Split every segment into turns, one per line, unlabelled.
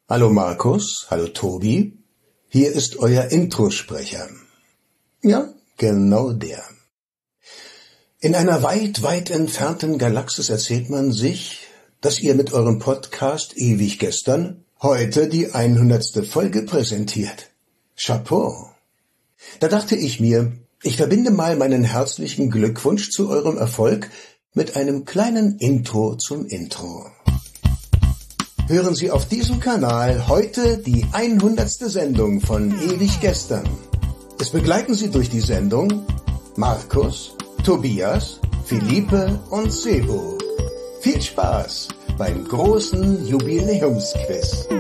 Hallo Markus, hallo Tobi, hier ist euer Introsprecher. Ja, genau der. In einer weit, weit entfernten Galaxis erzählt man sich, dass ihr mit eurem Podcast Ewig Gestern heute die 100. Folge präsentiert. Chapeau. Da dachte ich mir, ich verbinde mal meinen herzlichen Glückwunsch zu eurem Erfolg mit einem kleinen Intro zum Intro. Hören Sie auf diesem Kanal heute die 100. Sendung von Ewig Gestern. Es begleiten Sie durch die Sendung Markus, Tobias, Philippe und Sebo. Viel Spaß beim großen Jubiläumsquiz.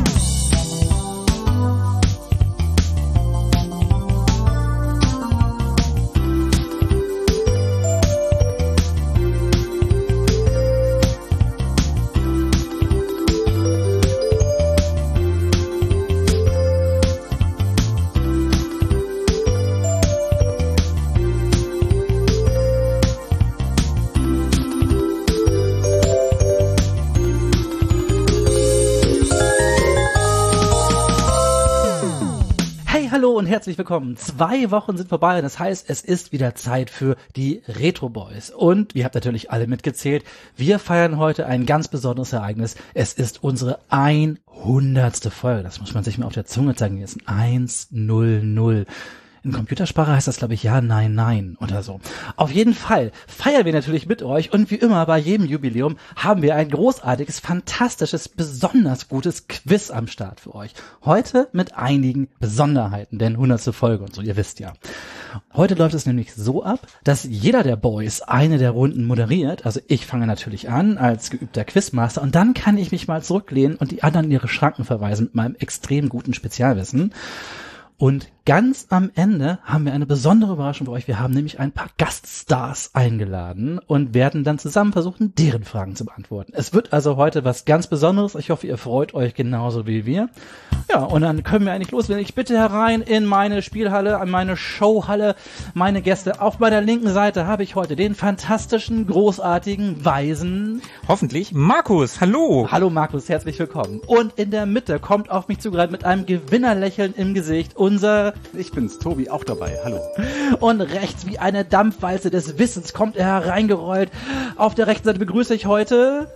Und herzlich willkommen. 2 Wochen sind vorbei und das heißt, es ist wieder Zeit für die Retro Boys. Und ihr habt natürlich alle mitgezählt, wir feiern heute ein ganz besonderes Ereignis. Es ist unsere 100. Folge. Das muss man sich mal auf der Zunge zeigen lassen. 100. In Computersprache heißt das, glaube ich, ja, nein, nein oder so. Auf jeden Fall feiern wir natürlich mit euch und wie immer bei jedem Jubiläum haben wir ein großartiges, fantastisches, besonders gutes Quiz am Start für euch. Heute mit einigen Besonderheiten, denn 100. Folge und so, ihr wisst ja. Heute läuft es nämlich so ab, dass jeder der Boys eine der Runden moderiert. Also ich fange natürlich an als geübter Quizmaster und dann kann ich mich mal zurücklehnen und die anderen in ihre Schranken verweisen mit meinem extrem guten Spezialwissen. Und ganz am Ende haben wir eine besondere Überraschung für euch. Wir haben nämlich ein paar Gaststars eingeladen und werden dann zusammen versuchen, deren Fragen zu beantworten. Es wird also heute was ganz Besonderes. Ich hoffe, ihr freut euch genauso wie wir. Ja, und dann können wir eigentlich loslegen. Ich bitte herein in meine Spielhalle, in meine Showhalle, meine Gäste. Auf meiner linken Seite habe ich heute den fantastischen, großartigen, weisen...
Hoffentlich Markus. Hallo.
Hallo Markus, herzlich willkommen. Und in der Mitte kommt auf mich zugerannt mit einem Gewinnerlächeln im Gesicht unser...
Ich bin's, Tobi, auch dabei. Hallo.
Und rechts wie eine Dampfwalze des Wissens kommt er hereingerollt. Auf der rechten Seite begrüße ich heute...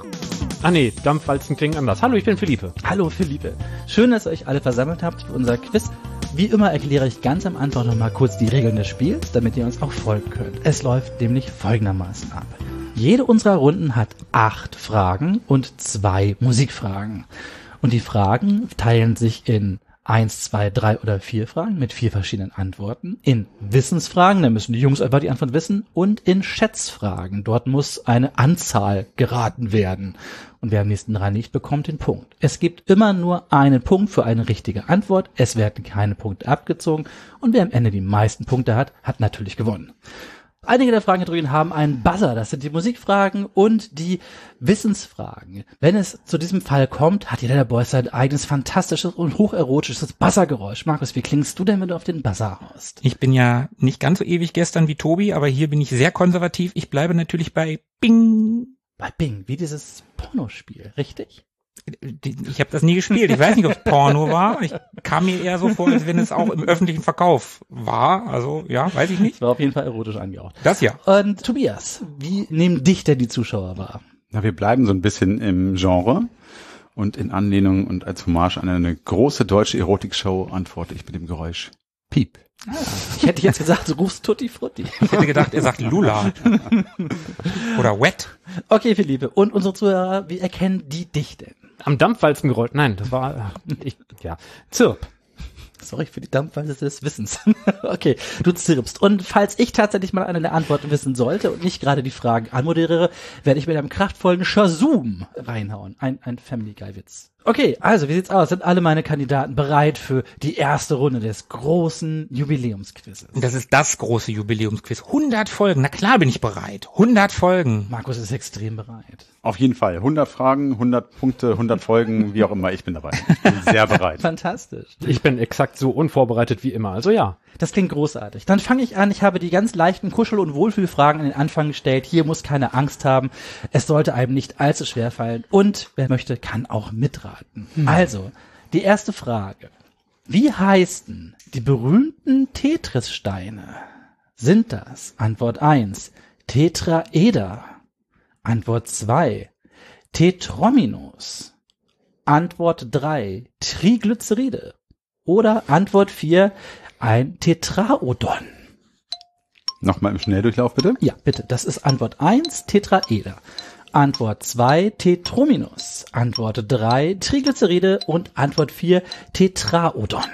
Dampfwalzen klingen anders. Hallo, ich bin Philippe.
Hallo Philippe. Schön, dass ihr euch alle versammelt habt für unser Quiz. Wie immer erkläre ich ganz am Anfang noch mal kurz die Regeln des Spiels, damit ihr uns auch folgen könnt. Es läuft nämlich folgendermaßen ab. Jede unserer Runden hat 8 Fragen und 2 Musikfragen. Und die Fragen teilen sich in 1, 2, 3 oder 4 Fragen mit 4 verschiedenen Antworten. In Wissensfragen, da müssen die Jungs einfach die Antwort wissen. Und in Schätzfragen, dort muss eine Anzahl geraten werden. Und wer am nächsten dran liegt, bekommt den Punkt. Es gibt immer nur einen Punkt für eine richtige Antwort. Es werden keine Punkte abgezogen. Und wer am Ende die meisten Punkte hat, hat natürlich gewonnen. Einige der Fragenkategorien haben einen Buzzer, das sind die Musikfragen und die Wissensfragen. Wenn es zu diesem Fall kommt, hat jeder der Boys sein eigenes fantastisches und hocherotisches Buzzergeräusch. Markus, wie klingst du denn, wenn du auf den Buzzer haust?
Ich bin ja nicht ganz so ewig gestern wie Tobi, aber hier bin ich sehr konservativ. Ich bleibe natürlich bei Bing.
Bei Bing, wie dieses Pornospiel, richtig?
Ich habe das nie gespielt. Ich weiß nicht, ob es Porno war. Ich kam mir eher so vor, als wenn es auch im öffentlichen Verkauf war. Also, ja, weiß ich nicht.
Es war auf jeden Fall erotisch angehaucht.
Das ja.
Und Tobias, wie nehmen dich denn die Zuschauer wahr?
Na, wir bleiben so ein bisschen im Genre und in Anlehnung und als Hommage an eine große deutsche Erotikshow antworte ich mit dem Geräusch Piep.
Ich hätte jetzt gesagt, du rufst Tutti Frutti.
Ich hätte gedacht, er sagt Lula. Oder Wet.
Okay, Philippe. Und unsere Zuhörer, wie erkennen die dich denn?
Am Dampfwalzen gerollt. Nein, das war, Zirp.
Sorry für die Dampfwalze des Wissens. Okay, du zirpst. Und falls ich tatsächlich mal eine der Antworten wissen sollte und nicht gerade die Fragen anmoderiere, werde ich mit einem kraftvollen Shazoom reinhauen. Ein Family Guy Witz. Okay, also wie sieht's aus? Sind alle meine Kandidaten bereit für die erste Runde des großen Jubiläumsquizzes?
Das ist das große Jubiläumsquiz. 100 Folgen, na klar bin ich bereit. 100 Folgen.
Markus ist extrem bereit.
Auf jeden Fall. 100 Fragen, 100 Punkte, 100 Folgen, wie auch immer, ich bin dabei. Ich bin sehr bereit.
Fantastisch.
Ich bin exakt exakt so unvorbereitet wie immer. Also ja.
Das klingt großartig. Dann fange ich an. Ich habe die ganz leichten Kuschel- und Wohlfühlfragen an den Anfang gestellt. Hier muss keine Angst haben. Es sollte einem nicht allzu schwer fallen. Und wer möchte, kann auch mitraten. Also, die erste Frage. Wie heißen die berühmten Tetris-Steine? Sind das Antwort 1 Tetraeder, Antwort 2 Tetrominos, Antwort 3 Triglyceride oder Antwort 4 ein Tetraodon?
Nochmal im Schnelldurchlauf, bitte.
Ja, bitte. Das ist Antwort 1 Tetraeder, Antwort 2 Tetrominus, Antwort 3 Triglyceride und Antwort 4 Tetraodon.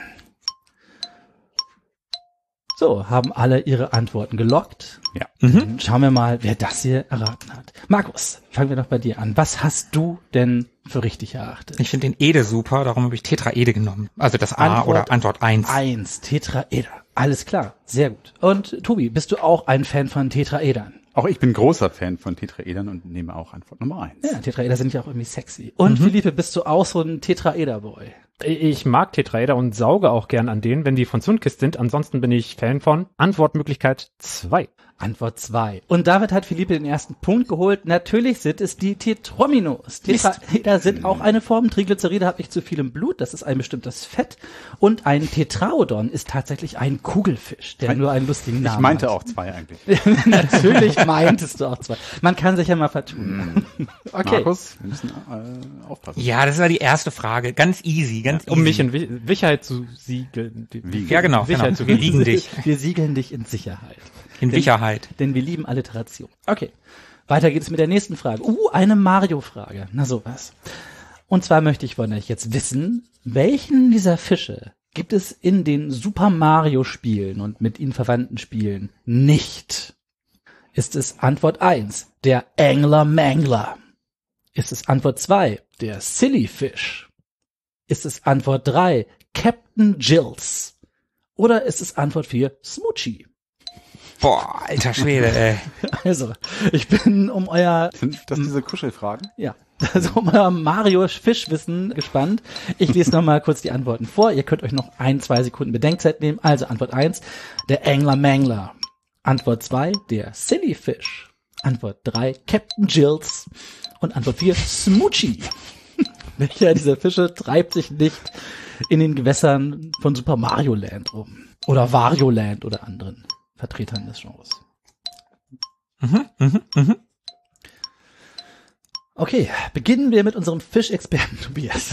So, haben alle ihre Antworten gelockt.
Ja.
Dann schauen wir mal, wer das hier erraten hat. Markus, fangen wir doch bei dir an. Was hast du denn für richtig erachtet?
Ich finde den Ede super, darum habe ich Tetraede genommen. Also das A oder Antwort 1.
1, Tetraeder. Alles klar, sehr gut. Und Tobi, bist du auch ein Fan von Tetraedern?
Auch ich bin großer Fan von Tetraedern und nehme auch Antwort Nummer 1.
Ja, Tetraeder sind ja auch irgendwie sexy. Und Philippe, bist du auch so ein Tetraeder-Boy?
Ich mag Tetraeder und sauge auch gern an denen, wenn die von Zundkist sind. Ansonsten bin ich Fan von Antwortmöglichkeit 2.
Antwort 2. Und damit hat Philippe den ersten Punkt geholt. Natürlich sind es die Tetrominos. Tetraeder sind auch eine Form. Triglyceride habe ich zu viel im Blut. Das ist ein bestimmtes Fett. Und ein Tetraodon ist tatsächlich ein Kugelfisch, der nur einen lustigen Namen hat.
Ich meinte auch 2 eigentlich.
Natürlich meintest du auch 2. Man kann sich ja mal vertun. Okay.
Markus, wir müssen aufpassen.
Ja, das war die erste Frage. Ganz easy, ganz
Um mich
easy.
in Sicherheit zu siegeln.
Ja, genau.
Sicherheit zu
Wir
geben.
wiegen dich.
Wir siegeln dich in Sicherheit.
In Sicherheit.
Denn wir lieben Alliteration. Okay. Weiter geht es mit der nächsten Frage. Eine Mario-Frage. Na sowas. Und zwar möchte ich von euch jetzt wissen, welchen dieser Fische gibt es in den Super Mario Spielen und mit ihnen verwandten Spielen nicht? Ist es Antwort 1, der Angler Mangler? Ist es Antwort 2, der Silly Fish? Ist es Antwort 3, Captain Jills? Oder ist es Antwort 4, Smoochie?
Boah, alter Schwede, ey.
Also, ich bin um euer,
Sind das diese Kuschelfragen?
ja, also um euer Mario-Fischwissen gespannt. Ich lese nochmal kurz die Antworten vor. Ihr könnt euch noch 1-2 Sekunden Bedenkzeit nehmen. Also Antwort 1, der Angler Mangler. Antwort 2, der Silly Fish. Antwort 3, Captain Jills. Und Antwort 4, Smoochie. Welcher dieser Fische treibt sich nicht in den Gewässern von Super Mario Land rum? Oder Wario Land oder anderen Vertretern des Genres. Okay, beginnen wir mit unserem Fischexperten Tobias.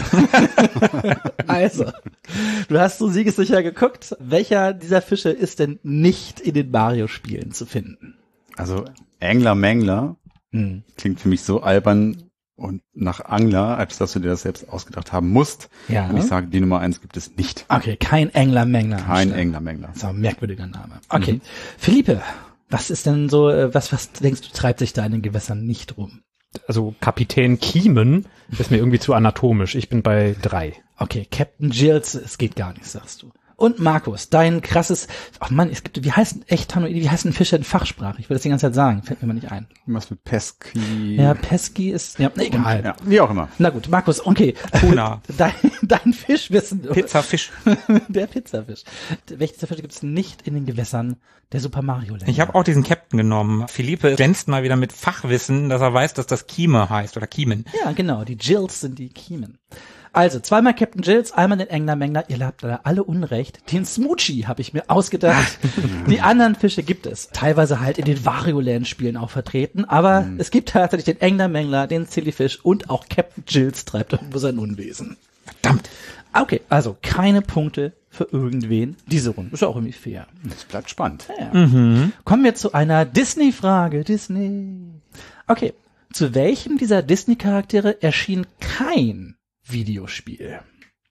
Also, du hast so siegessicher geguckt. Welcher dieser Fische ist denn nicht in den Mario-Spielen zu finden?
Also Angler Mangler klingt für mich so albern und nach Angler, als dass du dir das selbst ausgedacht haben musst.
Ja.
Und ich sage, die Nummer 1 gibt es nicht.
Okay, kein Angler-Mangler.
Kein Angler Mangler.
Das ist ein merkwürdiger Name. Okay, Philippe, was ist denn so, was denkst du, treibt sich da in den Gewässern nicht rum?
Also Kapitän Kiemen ist mir irgendwie zu anatomisch. Ich bin bei 3.
Okay, Captain Jills, es geht gar nicht, sagst du. Und Markus, dein krasses, ach Mann, es gibt, wie heißen Fische in Fachsprache? Ich will das die ganze Zeit sagen, fällt mir mal nicht ein.
Was mit Pesky?
Ja, Pesky ist, ja, egal.
Ja, wie auch immer.
Na gut, Markus, okay.
Tuna.
Dein Fischwissen.
Pizzafisch.
Der Pizzafisch. Welche dieser Fische gibt es nicht in den Gewässern der Super Mario Länder?
Ich habe auch diesen Captain genommen. Philippe glänzt mal wieder mit Fachwissen, dass er weiß, dass das Kieme heißt oder Kiemen.
Ja, genau, die Jills sind die Kiemen. Also, zweimal Captain Jills, einmal den Angler Mangler. Ihr habt da alle Unrecht. Den Smoochie habe ich mir ausgedacht. Die anderen Fische gibt es. Teilweise halt in den Wario-Land-Spielen auch vertreten. Aber es gibt tatsächlich den Angler Mangler, den Sillyfish und auch Captain Jills treibt irgendwo sein Unwesen.
Verdammt.
Okay, also keine Punkte für irgendwen. Diese Runde ist auch irgendwie fair.
Es bleibt spannend.
Ja. Kommen wir zu einer Disney-Frage. Disney. Okay, zu welchem dieser Disney-Charaktere erschien kein Videospiel?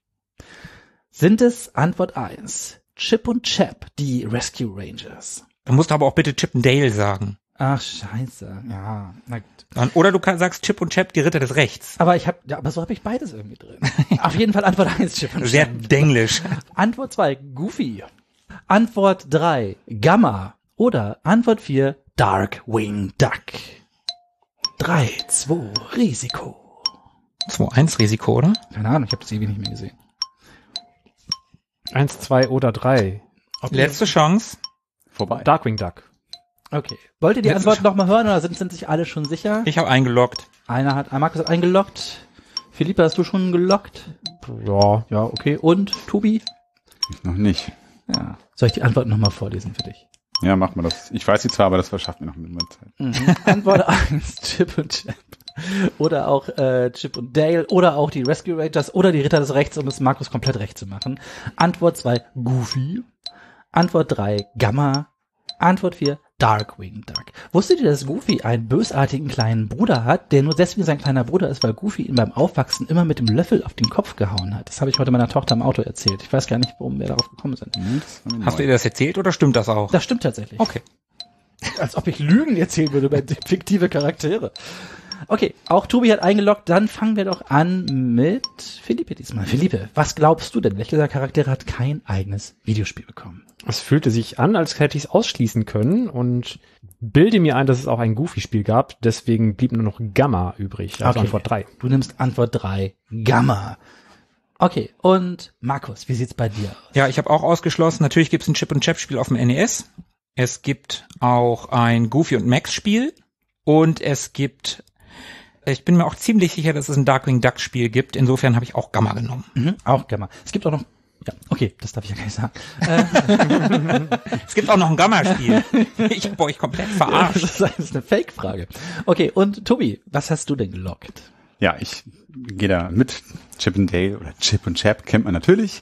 Sind es Antwort 1, Chip und Chap, die Rescue Rangers?
Du musst aber auch bitte Chip und Dale sagen.
Ach, scheiße. Ja, na gut.
Oder du sagst Chip und Chap, die Ritter des Rechts.
Aber aber so habe ich beides irgendwie drin. Auf jeden Fall Antwort 1, Chip und
Sehr
Chap.
denglisch.
Antwort 2, Goofy. Antwort 3, Gamma. Oder Antwort 4, Darkwing Duck. 3, 2, Risiko.
2-1 Risiko, oder?
Keine Ahnung, ich habe das ewig nicht mehr gesehen.
1, 2 oder 3.
Letzte Chance.
Vorbei.
Darkwing Duck.
Okay. Wollt ihr die Antwort noch mal hören oder sind sich alle schon sicher?
Ich habe eingeloggt.
Markus hat eingeloggt. Philippa, hast du schon geloggt?
Ja.
Ja, okay. Und Tobi?
Ich noch nicht.
Ja. Soll ich die Antwort noch mal vorlesen für dich?
Ja, mach mal das. Ich weiß sie zwar, aber das verschafft mir noch mit meiner Zeit.
Antwort 1, Chip und Chap. Oder auch Chip und Dale. Oder auch die Rescue Rangers. Oder die Ritter des Rechts, um es Markus komplett recht zu machen. Antwort 2, Goofy. Antwort 3, Gamma. Antwort 4, Darkwing Duck. Wusstet ihr, dass Goofy einen bösartigen kleinen Bruder hat, der nur deswegen sein kleiner Bruder ist, weil Goofy ihn beim Aufwachsen immer mit dem Löffel auf den Kopf gehauen hat? Das habe ich heute meiner Tochter im Auto erzählt. Ich weiß gar nicht, warum wir darauf gekommen sind.
Hast du ihr das erzählt oder stimmt das auch?
Das stimmt tatsächlich.
Okay.
Als ob ich Lügen erzählen würde über fiktive Charaktere. Okay, auch Tobi hat eingeloggt. Dann fangen wir doch an mit Philippe diesmal. Philippe, was glaubst du denn? Welcher Charakter hat kein eigenes Videospiel bekommen?
Es fühlte sich an, als hätte ich es ausschließen können und bilde mir ein, dass es auch ein Goofy-Spiel gab. Deswegen blieb nur noch Gamma übrig. Also
Okay.
Antwort 3.
Du nimmst Antwort 3, Gamma. Okay, und Markus, wie sieht's bei dir aus?
Ja, ich habe auch ausgeschlossen. Natürlich gibt es ein Chip und Chap Spiel auf dem NES. Es gibt auch ein Goofy und Max Spiel und es gibt, ich bin mir auch ziemlich sicher, dass es ein Darkwing Duck Spiel gibt. Insofern habe ich auch Gamma genommen.
Auch Gamma. Es gibt auch noch, ja, okay, das darf ich ja gar nicht sagen.
Es gibt auch noch ein Gamma Spiel. Ich habe euch komplett verarscht.
Das ist eine Fake-Frage. Okay, und Tobi, was hast du denn gelockt?
Ja, ich gehe da mit. Chip and Dale oder Chip und Chap kennt man natürlich.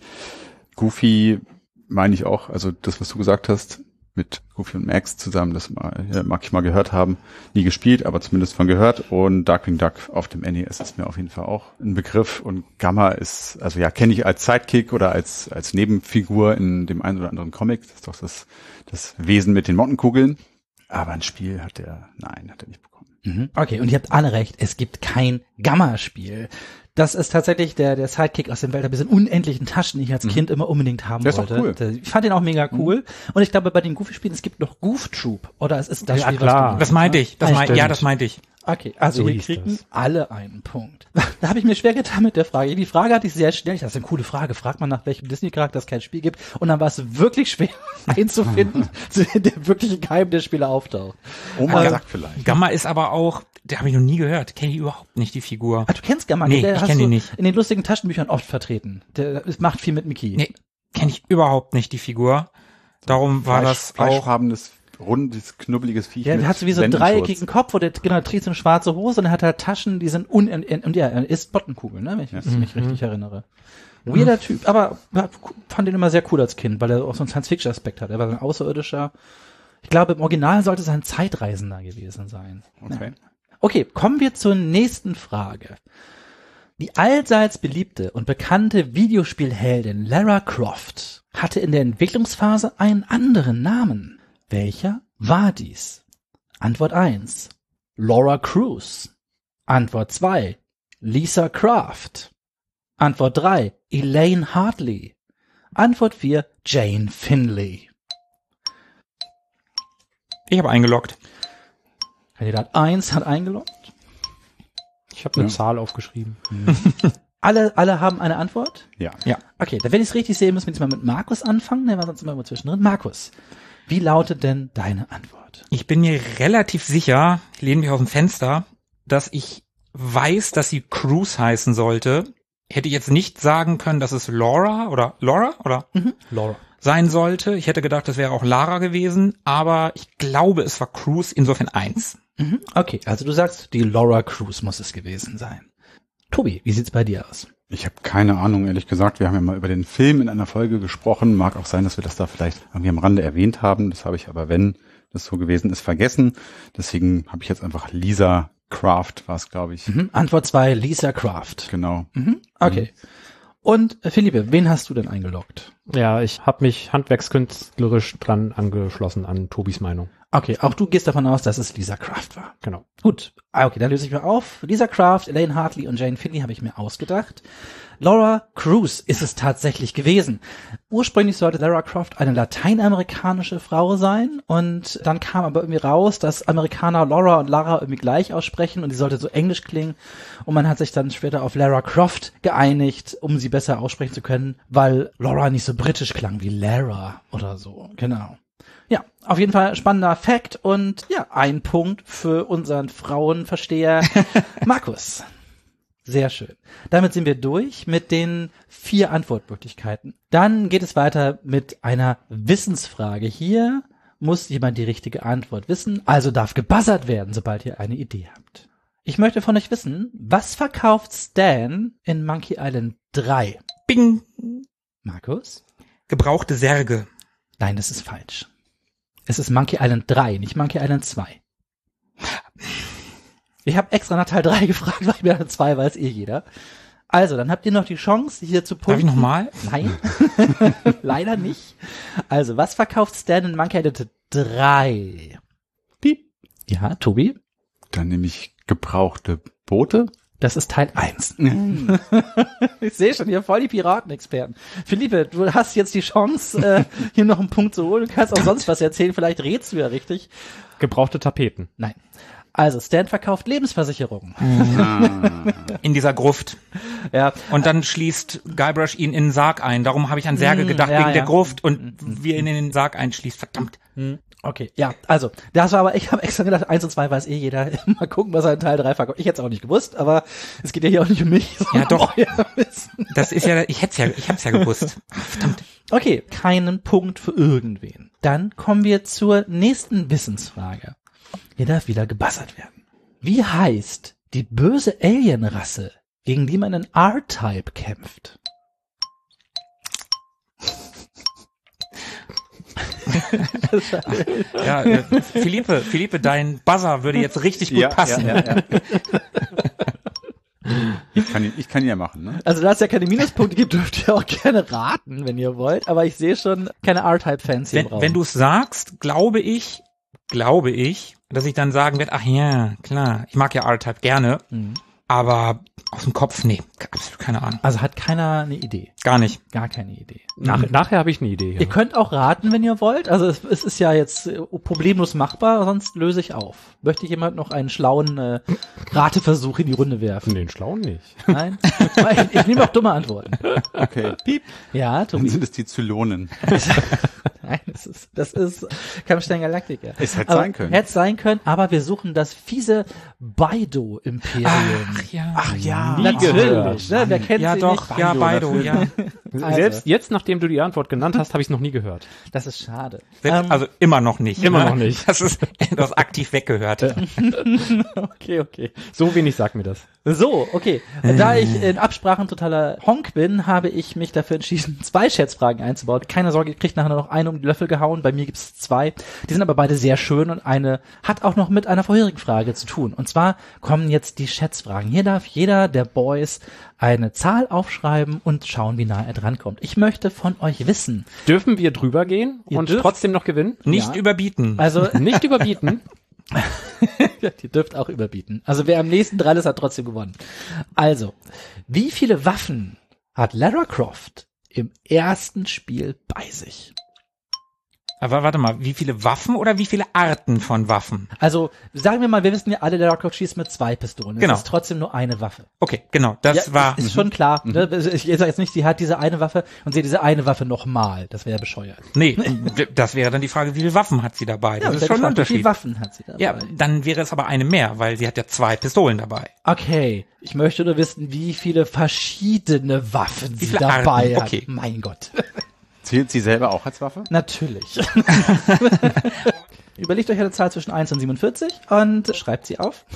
Goofy meine ich auch, also das, was du gesagt hast, mit Goofy und Max zusammen, das mag ich mal gehört haben. Nie gespielt, aber zumindest von gehört. Und Darkwing Duck auf dem NES ist mir auf jeden Fall auch ein Begriff. Und Gamma ist, also ja, kenne ich als Sidekick oder als Nebenfigur in dem einen oder anderen Comic. Das ist doch das Wesen mit den Mottenkugeln. Aber ein Spiel hat er nicht bekommen.
Okay, und ihr habt alle recht, es gibt kein Gamma-Spiel. Das ist tatsächlich der Sidekick aus dem Welt mit diesen unendlichen Taschen, die ich als Kind immer unbedingt haben
Der ist auch
wollte.
cool.
Ich fand den auch mega cool. Und ich glaube, bei den Goofy-Spielen, es gibt noch Goof Troop. Oder es ist das
Ja,
Spiel,
klar.
was du
Das meinte ich. Das meinte ich.
Okay, also
So
wir
hieß
kriegen
das.
alle einen Punkt. Da habe ich mir schwer getan mit der Frage. Die Frage hatte ich sehr schnell. Das ist eine coole Frage. Fragt man, nach welchem Disney-Charakter es kein Spiel gibt. Und dann war es wirklich schwer einzufinden, der wirkliche Keim der Spiele auftaucht.
Oma sagt vielleicht.
Gamma ist aber auch, der habe ich noch nie gehört. Kenne ich überhaupt nicht, die Figur.
Ah, du kennst Gamma?
Nee,
der
ich
hast
kenn
du
ihn nicht.
in den lustigen Taschenbüchern oft vertreten. Der macht viel mit Mickey.
Nee, kenne ich überhaupt nicht, die Figur. Darum war das auch.
Fleischfarbenes, rundes, knubbeliges Viech.
Ja, der
mit
hat so wie so einen
Sendenschurz.
dreieckigen Kopf, wo der trägt so eine schwarze Hose und er hat halt Taschen, die sind und ja, er isst Bottenkugeln, ne, wenn ich mich richtig erinnere. Weirder Typ, aber fand den immer sehr cool als Kind, weil er auch so einen Science-Fiction-Aspekt hat. Er war so ein Außerirdischer. Ich glaube, im Original sollte es ein Zeitreisender gewesen sein.
Okay.
Okay, kommen wir zur nächsten Frage. Die allseits beliebte und bekannte Videospielheldin Lara Croft hatte in der Entwicklungsphase einen anderen Namen. Welcher war dies? Antwort 1, Laura Cruz. Antwort 2, Lisa Craft. Antwort 3, Elaine Hartley. Antwort 4, Jane Finley.
Ich habe eingeloggt.
Kandidat 1 hat eingeloggt.
Ich habe eine Zahl aufgeschrieben.
Alle haben eine Antwort?
Ja.
Okay, da wenn ich es richtig sehe, müssen wir jetzt mal mit Markus anfangen. Der war sonst immer zwischendrin. Markus, wie lautet denn deine Antwort?
Ich bin mir relativ sicher, ich lehne mich aus dem Fenster, dass ich weiß, dass sie Cruz heißen sollte. Hätte ich jetzt nicht sagen können, dass es Laura
Laura.
sein sollte. Ich hätte gedacht, das wäre auch Lara gewesen, aber ich glaube, es war Cruz, insofern 1.
Okay, also du sagst, die Laura Cruz muss es gewesen sein. Tobi, wie sieht's bei dir aus?
Ich habe keine Ahnung, ehrlich gesagt. Wir haben ja mal über den Film in einer Folge gesprochen. Mag auch sein, dass wir das da vielleicht irgendwie am Rande erwähnt haben. Das habe ich aber, wenn das so gewesen ist, vergessen. Deswegen habe ich jetzt einfach Lisa Craft, war es, glaube ich.
Antwort 2, Lisa Craft.
Genau.
Okay. Und Philippe, wen hast du denn eingeloggt?
Ja, ich habe mich handwerkskünstlerisch dran angeschlossen an Tobis Meinung.
Okay, auch du gehst davon aus, dass es Lisa Craft war.
Genau.
Gut, okay, dann löse ich mir auf. Lisa Craft, Elaine Hartley und Jane Finley habe ich mir ausgedacht. Laura Cruz ist es tatsächlich gewesen. Ursprünglich sollte Lara Croft eine lateinamerikanische Frau sein und dann kam aber irgendwie raus, dass Amerikaner Laura und Lara irgendwie gleich aussprechen und die sollte so englisch klingen und man hat sich dann später auf Lara Croft geeinigt, um sie besser aussprechen zu können, weil Laura nicht so so britisch klang wie Lara oder so. Genau. Ja, auf jeden Fall spannender Fact und ja, ein Punkt für unseren Frauenversteher Markus. Sehr schön. Damit sind wir durch mit den 4 Antwortmöglichkeiten. Dann geht es weiter mit einer Wissensfrage. Hier muss jemand die richtige Antwort wissen, also darf gebuzzert werden, sobald ihr eine Idee habt. Ich möchte von euch wissen, was verkauft Stan in Monkey Island 3?
Bing!
Markus?
Gebrauchte Särge.
Nein, das ist falsch. Es ist Monkey Island 3, nicht Monkey Island 2. Ich habe extra nach Teil 3 gefragt, weil ich mir Teil 2 weiß jeder. Also, dann habt ihr noch die Chance, hier zu punkten.
Darf ich nochmal?
Nein, leider nicht. Also, was verkauft Stan in Monkey Island 3? Piep. Ja, Tobi?
Dann nehme ich gebrauchte Boote.
Das ist Teil 1. Ich sehe schon, hier voll die Piratenexperten. Philippe, du hast jetzt die Chance, hier noch einen Punkt zu holen. Du kannst auch sonst was erzählen, vielleicht rätst du ja richtig.
Gebrauchte Tapeten.
Nein. Also, Stan verkauft Lebensversicherungen.
In dieser Gruft.
Ja.
Und dann schließt Guybrush ihn in den Sarg ein. Darum habe ich an Särge gedacht,
ja,
wegen
ja.
der Gruft. Und wie er ihn in den Sarg einschließt. Verdammt.
Okay, ja, also, das war aber, ich habe extra gedacht, 1 und 2 weiß jeder. Mal gucken, was er in Teil 3 verkauft. Ich hätte es auch nicht gewusst, aber es geht ja hier auch nicht um mich.
Ja, doch.
Euer Wissen.
Das ist ja, ich hab's ja gewusst. Verdammt.
Okay, keinen Punkt für irgendwen. Dann kommen wir zur nächsten Wissensfrage. Hier darf wieder gebuzzert werden. Wie heißt die böse Alienrasse, gegen die man in R-Type kämpft?
Ja, Philippe, dein Buzzer würde jetzt richtig gut passen.
Ja. Ich kann ja machen, ne?
Also da es ja keine Minuspunkte gibt, dürft ihr auch gerne raten, wenn ihr wollt. Aber ich sehe schon keine R-Type-Fans hier im Raum.
Wenn du es sagst, glaube ich, dass ich dann sagen werde, ach ja, klar, ich mag ja R-Type gerne, aber aus dem Kopf, nee, absolut keine Ahnung.
Also hat keiner eine Idee?
Gar nicht.
Gar keine Idee.
Nachher habe ich eine Idee. Ja.
Ihr könnt auch raten, wenn ihr wollt. Also es ist ja jetzt problemlos machbar, sonst löse ich auf. Möchte jemand noch einen schlauen Rateversuch in die Runde werfen?
Den Schlauen nicht.
Nein? Ich nehme auch dumme Antworten.
Okay.
Piep. Ja,
Dann
Tobi.
sind es die Zylonen.
Nein, das ist Kampfstein Galactica.
Es hätte
Aber
sein können.
Hätte sein können, aber wir suchen das fiese Baido-Imperium.
Ach ja.
Natürlich. Ne? Wer kennt
Ja
sie
doch,
nicht?
ja, Baido, ja.
Also.
Selbst jetzt, nachdem du die Antwort genannt hast, habe ich es noch nie gehört.
Das ist schade.
Also immer noch nicht.
Immer
ne?
noch nicht.
Das ist das aktiv weggehört.
Okay.
So wenig sagt mir das.
So, okay. Da ich in Absprachen totaler Honk bin, habe ich mich dafür entschieden, 2 Schätzfragen einzubauen. Keine Sorge, ihr kriegt nachher noch eine um die Löffel gehauen. Bei mir gibt's 2. Die sind aber beide sehr schön und eine hat auch noch mit einer vorherigen Frage zu tun. Und zwar kommen jetzt die Schätzfragen. Hier darf jeder der Boys eine Zahl aufschreiben und schauen, wie nah er drankommt. Ich möchte von euch wissen.
Dürfen wir drüber gehen
Ihr
und
dürft.
trotzdem noch gewinnen?
Nicht überbieten.
Also,
Nicht überbieten.
ihr dürft auch überbieten. Also wer am nächsten dran ist, hat trotzdem gewonnen. Also, wie viele Waffen hat Lara Croft im ersten Spiel bei sich?
Aber warte mal, wie viele Waffen oder wie viele Arten von Waffen?
Also, sagen wir mal, wir wissen ja alle, Lara Croft schießt mit 2 Pistolen.
Genau.
Es ist trotzdem nur eine Waffe.
Okay, genau, das
Ja,
war...
ist schon klar. Ne? Ich sage jetzt nicht, sie hat diese eine Waffe und sie hat diese eine Waffe nochmal. Das wäre ja bescheuert.
Nee, das wäre dann die Frage, wie viele Waffen hat sie dabei? Das ist
ich
schon ein
gefragt, wie
Unterschied.
viele Waffen hat sie dabei?
Ja, dann wäre es aber eine mehr, weil sie hat ja 2 Pistolen dabei.
Okay, ich möchte nur wissen, wie viele verschiedene Waffen sie
viele
dabei
Arten?
hat.
Okay.
Mein Gott.
Zählt sie selber auch als Waffe?
Natürlich. Überlegt euch eine Zahl zwischen 1 und 47 und schreibt sie auf.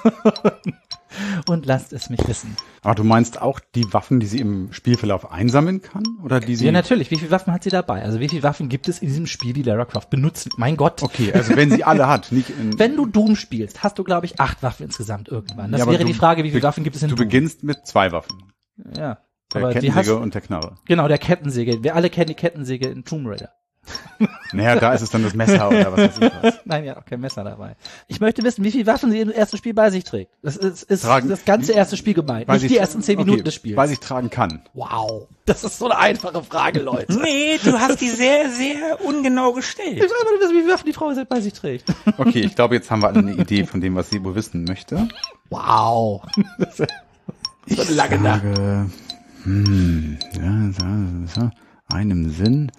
Und lasst es mich wissen.
Aber du meinst auch die Waffen, die sie im Spielverlauf einsammeln kann? Oder die sie...
Ja, natürlich. Wie viele Waffen hat sie dabei? Also wie viele Waffen gibt es in diesem Spiel, die Lara Croft benutzt? Mein Gott.
Okay, also wenn sie alle hat, nicht in...
Wenn du Doom spielst, hast du, glaube ich, 8 Waffen insgesamt irgendwann. Das
Ja, aber
wäre die Frage, wie viele Waffen gibt es in
Du
Doom?
beginnst mit 2 Waffen.
Ja.
Der
Aber die
Kettensäge
hast,
und der Knarre.
genau, der Kettensäge. Wir alle kennen die Kettensäge in Tomb Raider.
Naja, da ist es dann das Messer oder was weiß ich was.
Nein, ja, auch kein Messer dabei. Ich möchte wissen, wie viele Waffen sie im ersten Spiel bei sich trägt. Das ist
Tragen-
das ganze erste Spiel gemeint,
Weil
nicht
sie-
die ersten 10 Minuten
okay,
des Spiels.
Weil ich tragen kann.
Wow, das ist so eine einfache Frage, Leute.
Nee, du hast die sehr, sehr ungenau
Ich
gestellt.
will einfach nur wissen, wie viele Waffen die Frau bei sich trägt.
Okay, ich glaube, jetzt haben wir alle eine Idee von dem, was Sebo wissen möchte.
Wow. Das ist so eine lange Nacht.
Frage, einem Sinn.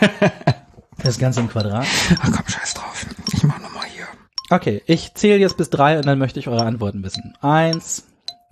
Das Ganze im Quadrat.
Ach komm, scheiß drauf. Ich mach nochmal hier.
Okay, ich zähle jetzt bis 3 und dann möchte ich eure Antworten wissen. 1,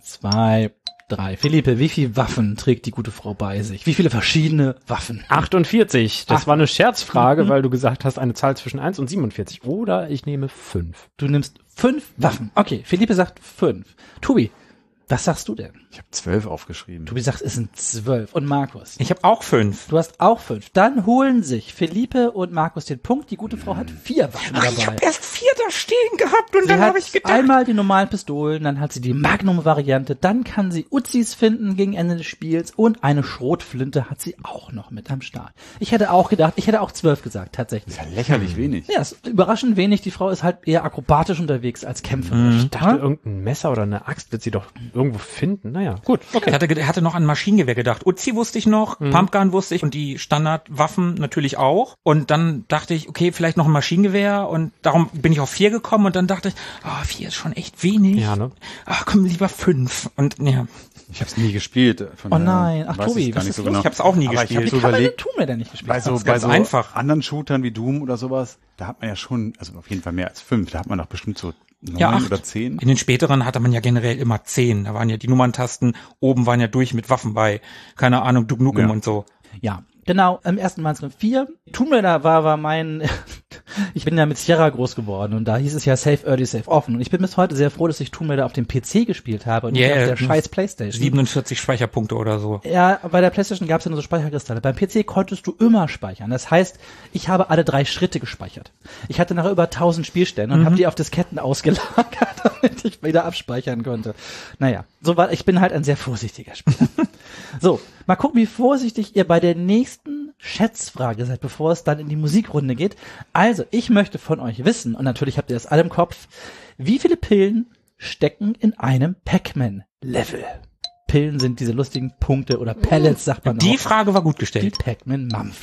2, 3. Philippe, wie viele Waffen trägt die gute Frau bei sich? Wie viele verschiedene Waffen?
48. Das war eine Scherzfrage, weil du gesagt hast, eine Zahl zwischen 1 und 47. Oder ich nehme 5.
Du nimmst 5 Waffen. Okay, Philippe sagt 5. Tobi, was sagst du denn?
Ich habe 12 aufgeschrieben.
Tobi sagt, es sind 12. Und Markus?
Ich habe auch 5.
Du hast auch 5. Dann holen sich Philippe und Markus den Punkt. Die gute Frau hat 4 Waffen dabei.
Ich habe erst 4 da stehen gehabt und
Sie
dann
hat
habe ich gedacht.
einmal die normalen Pistolen, dann hat sie die Magnum-Variante, dann kann sie Uzis finden gegen Ende des Spiels und eine Schrotflinte hat sie auch noch mit am Start. Ich hätte auch gedacht, ich hätte auch 12 gesagt, tatsächlich.
Das ist ja lächerlich wenig.
Ja, ist überraschend wenig. Die Frau ist halt eher akrobatisch unterwegs als kämpferisch.
Ich dachte, irgendein Messer oder eine Axt wird sie doch irgendwo finden. Naja, gut.
Okay. Er hatte noch an Maschinengewehr gedacht. Uzi wusste ich noch, Pumpgun wusste ich und die Standardwaffen natürlich auch. Und dann dachte ich, okay, vielleicht noch ein Maschinengewehr und darum bin ich auf 4 gekommen und dann dachte ich, 4 ist schon echt wenig.
Ja, ne?
Komm, lieber 5. Und ja,
Ich habe es nie gespielt. Von
Oh
daher
nein, ach
weiß
Tobi,
ich gar
was
nicht
ist
so
los?
genau.
ich habe es auch nie
Aber ich
gespielt.
hab
Wie kann man den
überlegt,
Tomb Raider nicht gespielt
Bei so,
haben?
bei
ganz
so
einfach.
anderen Shootern wie Doom oder sowas, da hat man ja schon, also auf jeden Fall mehr als 5. Da hat man doch bestimmt so 9
Ja, 8.
oder 10.
In den späteren hatte man ja generell immer 10. Da waren ja die Nummerntasten, oben waren ja durch mit Waffen bei, keine Ahnung, Duke Nukem
Ja.
und so.
Ja, genau. Im ersten Mal 4. Tomb Raider war mein, ich bin ja mit Sierra groß geworden und da hieß es ja Safe Early, Safe Offen. Und ich bin bis heute sehr froh, dass ich Tomb Raider auf dem PC gespielt habe und nicht auf der scheiß Playstation.
47 Speicherpunkte oder so.
Ja, bei der PlayStation gab es ja nur so Speicherkristalle. Beim PC konntest du immer speichern. Das heißt, ich habe alle 3 Schritte gespeichert. Ich hatte nachher über 1000 Spielstände und habe die auf Disketten ausgelagert, damit ich wieder abspeichern konnte. Naja, ich bin halt ein sehr vorsichtiger Spieler. So, mal gucken, wie vorsichtig ihr bei der nächsten Schätzfrage seid, bevor es dann in die Musikrunde geht. Also, ich möchte von euch wissen, und natürlich habt ihr das alle im Kopf, wie viele Pillen stecken in einem Pac-Man-Level? Pillen sind diese lustigen Punkte oder Pellets, sagt man
Die
auch.
Frage war gut
Die
gestellt.
Pac-Man-Mampf.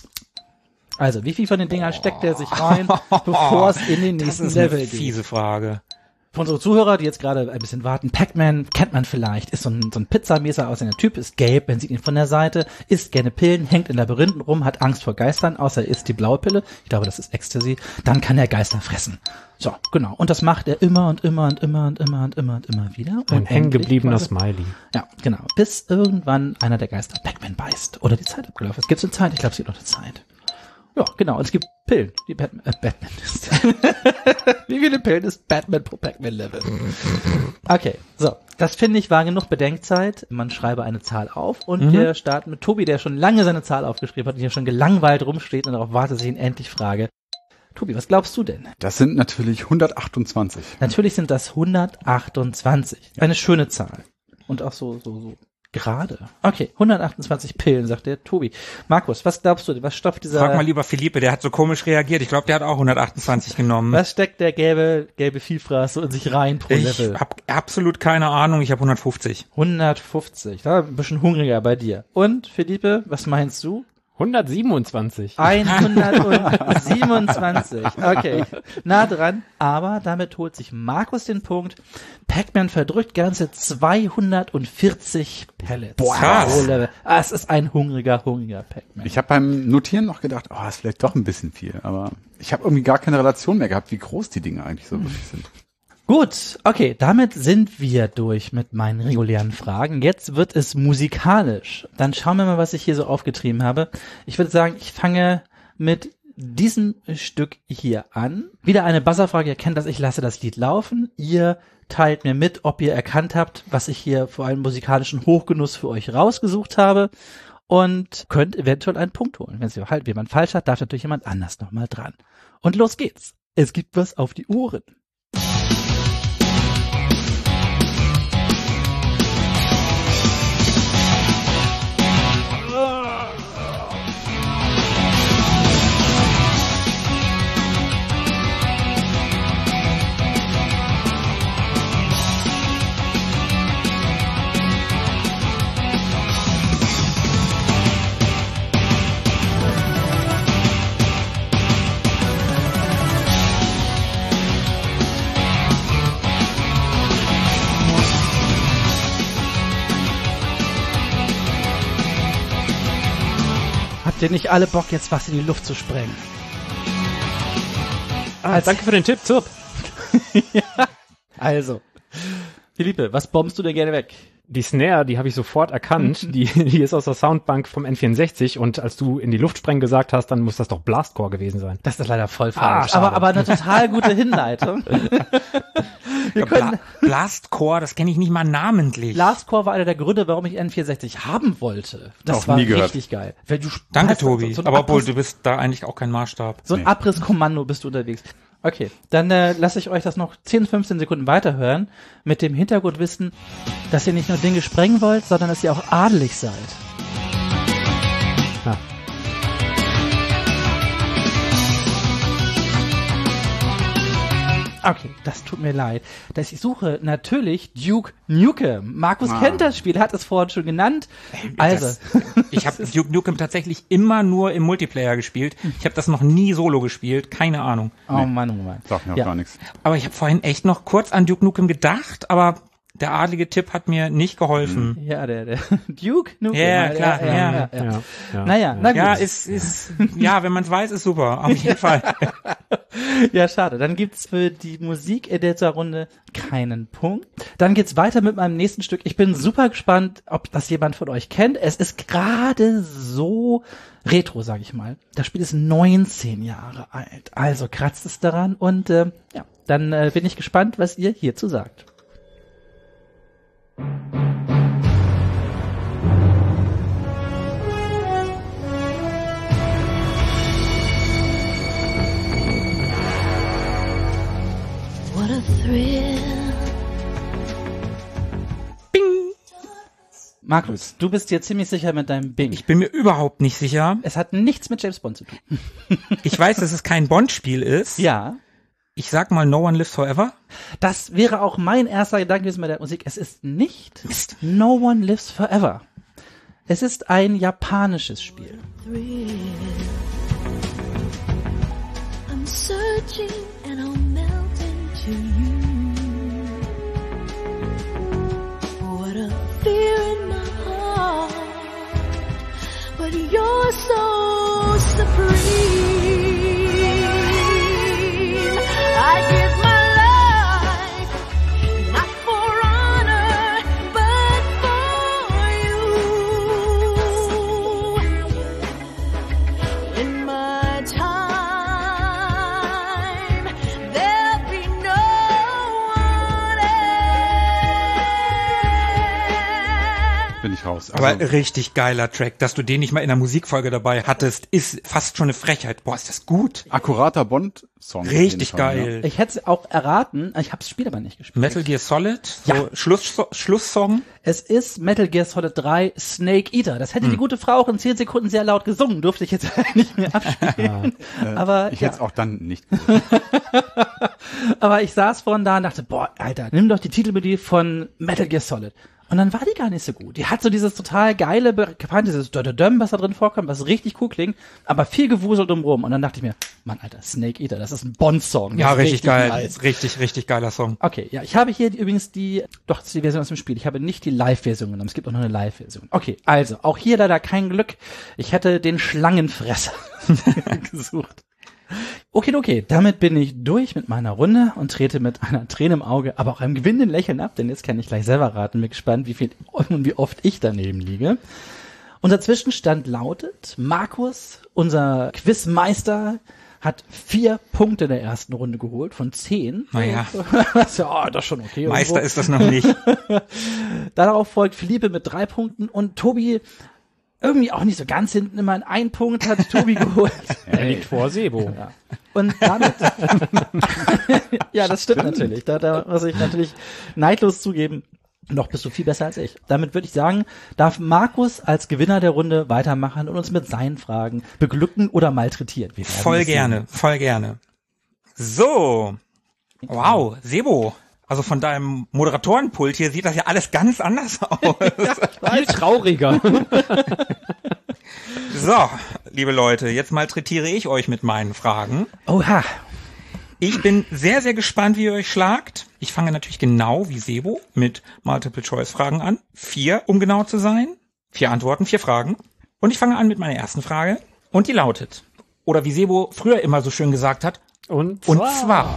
Also, wie viel von den Dingern steckt er sich rein, bevor es in den
Das
nächsten
ist eine
Level geht?
fiese Frage.
Für unsere Zuhörer, die jetzt gerade ein bisschen warten, Pac-Man kennt man vielleicht, ist so ein Pizzamäßer aus einer Typ, ist gelb, man sieht ihn von der Seite, isst gerne Pillen, hängt in Labyrinthen rum, hat Angst vor Geistern, außer er isst die blaue Pille, ich glaube, das ist Ecstasy, dann kann er Geister fressen. So, genau. Und das macht er immer und immer und immer und immer und immer und immer wieder. Und
Ein hängengebliebener
endlich-
Smiley.
Ja, genau. Bis irgendwann einer der Geister Pac-Man beißt. Oder die Zeit abgelaufen ist. Gibt's eine Zeit? Ich glaube, es gibt noch eine Zeit. Ja, genau. Und es gibt Pillen, die Batman ist. Wie viele Pillen ist Batman pro Pac-Man-Level? Okay, so. Das finde ich war genug Bedenkzeit. Man schreibe eine Zahl auf und wir starten mit Tobi, der schon lange seine Zahl aufgeschrieben hat und hier schon gelangweilt rumsteht und darauf wartet, dass ich ihn endlich frage. Tobi, was glaubst du denn?
Das sind natürlich 128.
Natürlich sind das 128. Eine schöne Zahl. Und auch so gerade. Okay, 128 Pillen, sagt der Tobi. Markus, was glaubst du, was stopft dieser...
Frag mal lieber Philippe, der hat so komisch reagiert. Ich glaube, der hat auch 128 genommen.
Was steckt der gelbe Vielfraß so in sich rein pro
Ich
Level?
habe absolut keine Ahnung. Ich habe 150.
150. Da ein bisschen hungriger bei dir. Und, Philippe, was meinst du?
127.
127. Okay, nah dran. Aber damit holt sich Markus den Punkt. Pac-Man verdrückt ganze 240 Pellets.
Boah, krass.
Pro Level. Es ist ein hungriger Pac-Man.
Ich habe beim Notieren noch gedacht, ist vielleicht doch ein bisschen viel, aber ich habe irgendwie gar keine Relation mehr gehabt, wie groß die Dinge eigentlich so wirklich sind.
Gut, okay, damit sind wir durch mit meinen regulären Fragen. Jetzt wird es musikalisch. Dann schauen wir mal, was ich hier so aufgetrieben habe. Ich würde sagen, ich fange mit diesem Stück hier an. Wieder eine Buzzerfrage, ihr kennt das, ich lasse das Lied laufen. Ihr teilt mir mit, ob ihr erkannt habt, was ich hier vor allem musikalischen Hochgenuss für euch rausgesucht habe. Und könnt eventuell einen Punkt holen. Wenn jemand falsch hat, darf natürlich jemand anders nochmal dran. Und los geht's. Es gibt was auf die Ohren. Habt ihr nicht alle Bock, jetzt was in die Luft zu sprengen?
Danke für den Tipp, Zirp.
Also, Philippe, was bombst du denn gerne weg?
Die Snare, die habe ich sofort erkannt. Die ist aus der Soundbank vom N64 und als du in die Luft sprengen gesagt hast, dann muss das doch Blastcore gewesen sein.
Das ist leider voll falsch.
schade.
Aber eine total gute Hinleitung. Wir können,
Blastcore, das kenne ich nicht mal namentlich.
Blastcore war einer der Gründe, warum ich N64 haben wollte. Das
Auch
war
nie gehört.
richtig geil. Wenn du
Danke,
hast
Tobi.
so ein
Aber obwohl,
Abriss-
du bist da eigentlich auch kein Maßstab.
So ein Abrisskommando bist du unterwegs. Okay, dann lasse ich euch das noch 10, 15 Sekunden weiterhören, mit dem Hintergrundwissen, dass ihr nicht nur Dinge sprengen wollt, sondern dass ihr auch adelig seid.
Ja.
Okay, das tut mir leid. Ich suche natürlich Duke Nukem. Markus kennt das Spiel, hat es vorhin schon genannt. Also,
Ich habe Duke Nukem tatsächlich immer nur im Multiplayer gespielt. Ich habe das noch nie solo gespielt, keine Ahnung.
oh Mann.
Sagt mir auch
Ja.
gar nichts.
Aber ich habe vorhin echt noch kurz an Duke Nukem gedacht, aber der adlige Tipp hat mir nicht geholfen.
Ja, der Duke Nukem.
Ja, klar, ja.
Naja, na gut.
Ja, ja, wenn man es weiß, ist super, auf jeden Fall.
Ja, schade. Dann gibt's für die Musik in dieser Runde keinen Punkt. Dann geht's weiter mit meinem nächsten Stück. Ich bin super gespannt, ob das jemand von euch kennt. Es ist gerade so retro, sag ich mal. Das Spiel ist 19 Jahre alt. Also kratzt es daran und ja, dann bin ich gespannt, was ihr hierzu sagt.
What a thrill.
Markus, du bist dir ziemlich sicher mit deinem Bing.
Ich bin mir überhaupt nicht sicher.
Es hat nichts mit James Bond zu tun.
Ich weiß, dass es kein Bond-Spiel ist.
Ja,
Ich sag mal No One Lives Forever.
das wäre auch mein erster Gedanke gewesen bei der Musik. Es ist nicht
Mist.
No One Lives Forever. Es ist ein japanisches Spiel.
Thrill. I'm searching and I'll melt into you. What a fear in my heart, but you're so supreme. I give my life, not for honor, but for you. In my time, there'll be no one else.
Bin ich raus.
Aber
Also,
richtig geiler Track. Dass du den nicht mal in der Musikfolge dabei hattest, ist fast schon eine Frechheit. Boah, ist das gut.
akkurater Bond-Song. auf jeden
Richtig
Fall,
geil.
Ich hätte es auch erraten, ich habe das Spiel aber nicht gespielt.
Metal Gear Solid, so
Ja.
Schlusssong.
Es ist Metal Gear Solid 3 Snake Eater. Das hätte die gute Frau auch in 10 Sekunden sehr laut gesungen, durfte ich jetzt nicht mehr abspielen. Aber
Ich
ja.
hätte es auch dann nicht.
Aber ich saß vorhin da und dachte, boah, Alter, nimm doch die Titelmelodie von Metal Gear Solid. Und dann war die gar nicht so gut. Die hat so dieses total geile, dieses Dödödöm, was da drin vorkommt, was richtig cool klingt, aber viel gewuselt drumrum. Und dann dachte ich mir, Mann, Alter, Snake Eater, das ist ein Bond-Song.
Ja,
Das ist
richtig geil.
nice.
Richtig geiler Song.
Okay, ja, ich habe hier übrigens das ist die Version aus dem Spiel. Ich habe nicht die Live-Version genommen. Es gibt auch noch eine Live-Version. Okay, also, auch hier leider kein Glück. Ich hätte den Schlangenfresser gesucht. Okay, damit bin ich durch mit meiner Runde und trete mit einer Träne im Auge, aber auch einem gewinnenden Lächeln ab, denn jetzt kann ich gleich selber raten. Bin gespannt, wie oft ich daneben liege. Unser Zwischenstand lautet, Markus, unser Quizmeister, hat 4 Punkte in der ersten Runde geholt von 10.
Naja.
Das ist schon okay.
Meister
irgendwo.
ist das noch nicht.
Darauf folgt Philippe mit 3 Punkten und Tobi irgendwie auch nicht so ganz hinten, immerhin 1 Punkt hat Tobi geholt.
Er liegt vor Sebo.
Ja. Und damit, ja, das stimmt natürlich. Da muss ich natürlich neidlos zugeben, noch bist du viel besser als ich. Damit würde ich sagen, darf Markus als Gewinner der Runde weitermachen und uns mit seinen Fragen beglücken oder malträtieren. Wir werden
Voll
es sehen.
gerne. So. Wow, Sebo. Also von deinem Moderatorenpult hier sieht das ja alles ganz anders aus.
Viel trauriger.
So, liebe Leute, jetzt malträtiere ich euch mit meinen Fragen.
Oha.
Ich bin sehr, sehr gespannt, wie ihr euch schlagt. Ich fange natürlich genau wie Sebo mit Multiple-Choice-Fragen an. 4, um genau zu sein. 4 Antworten, 4 Fragen. Und ich fange an mit meiner ersten Frage. Und die lautet, oder wie Sebo früher immer so schön gesagt hat,
Und
zwar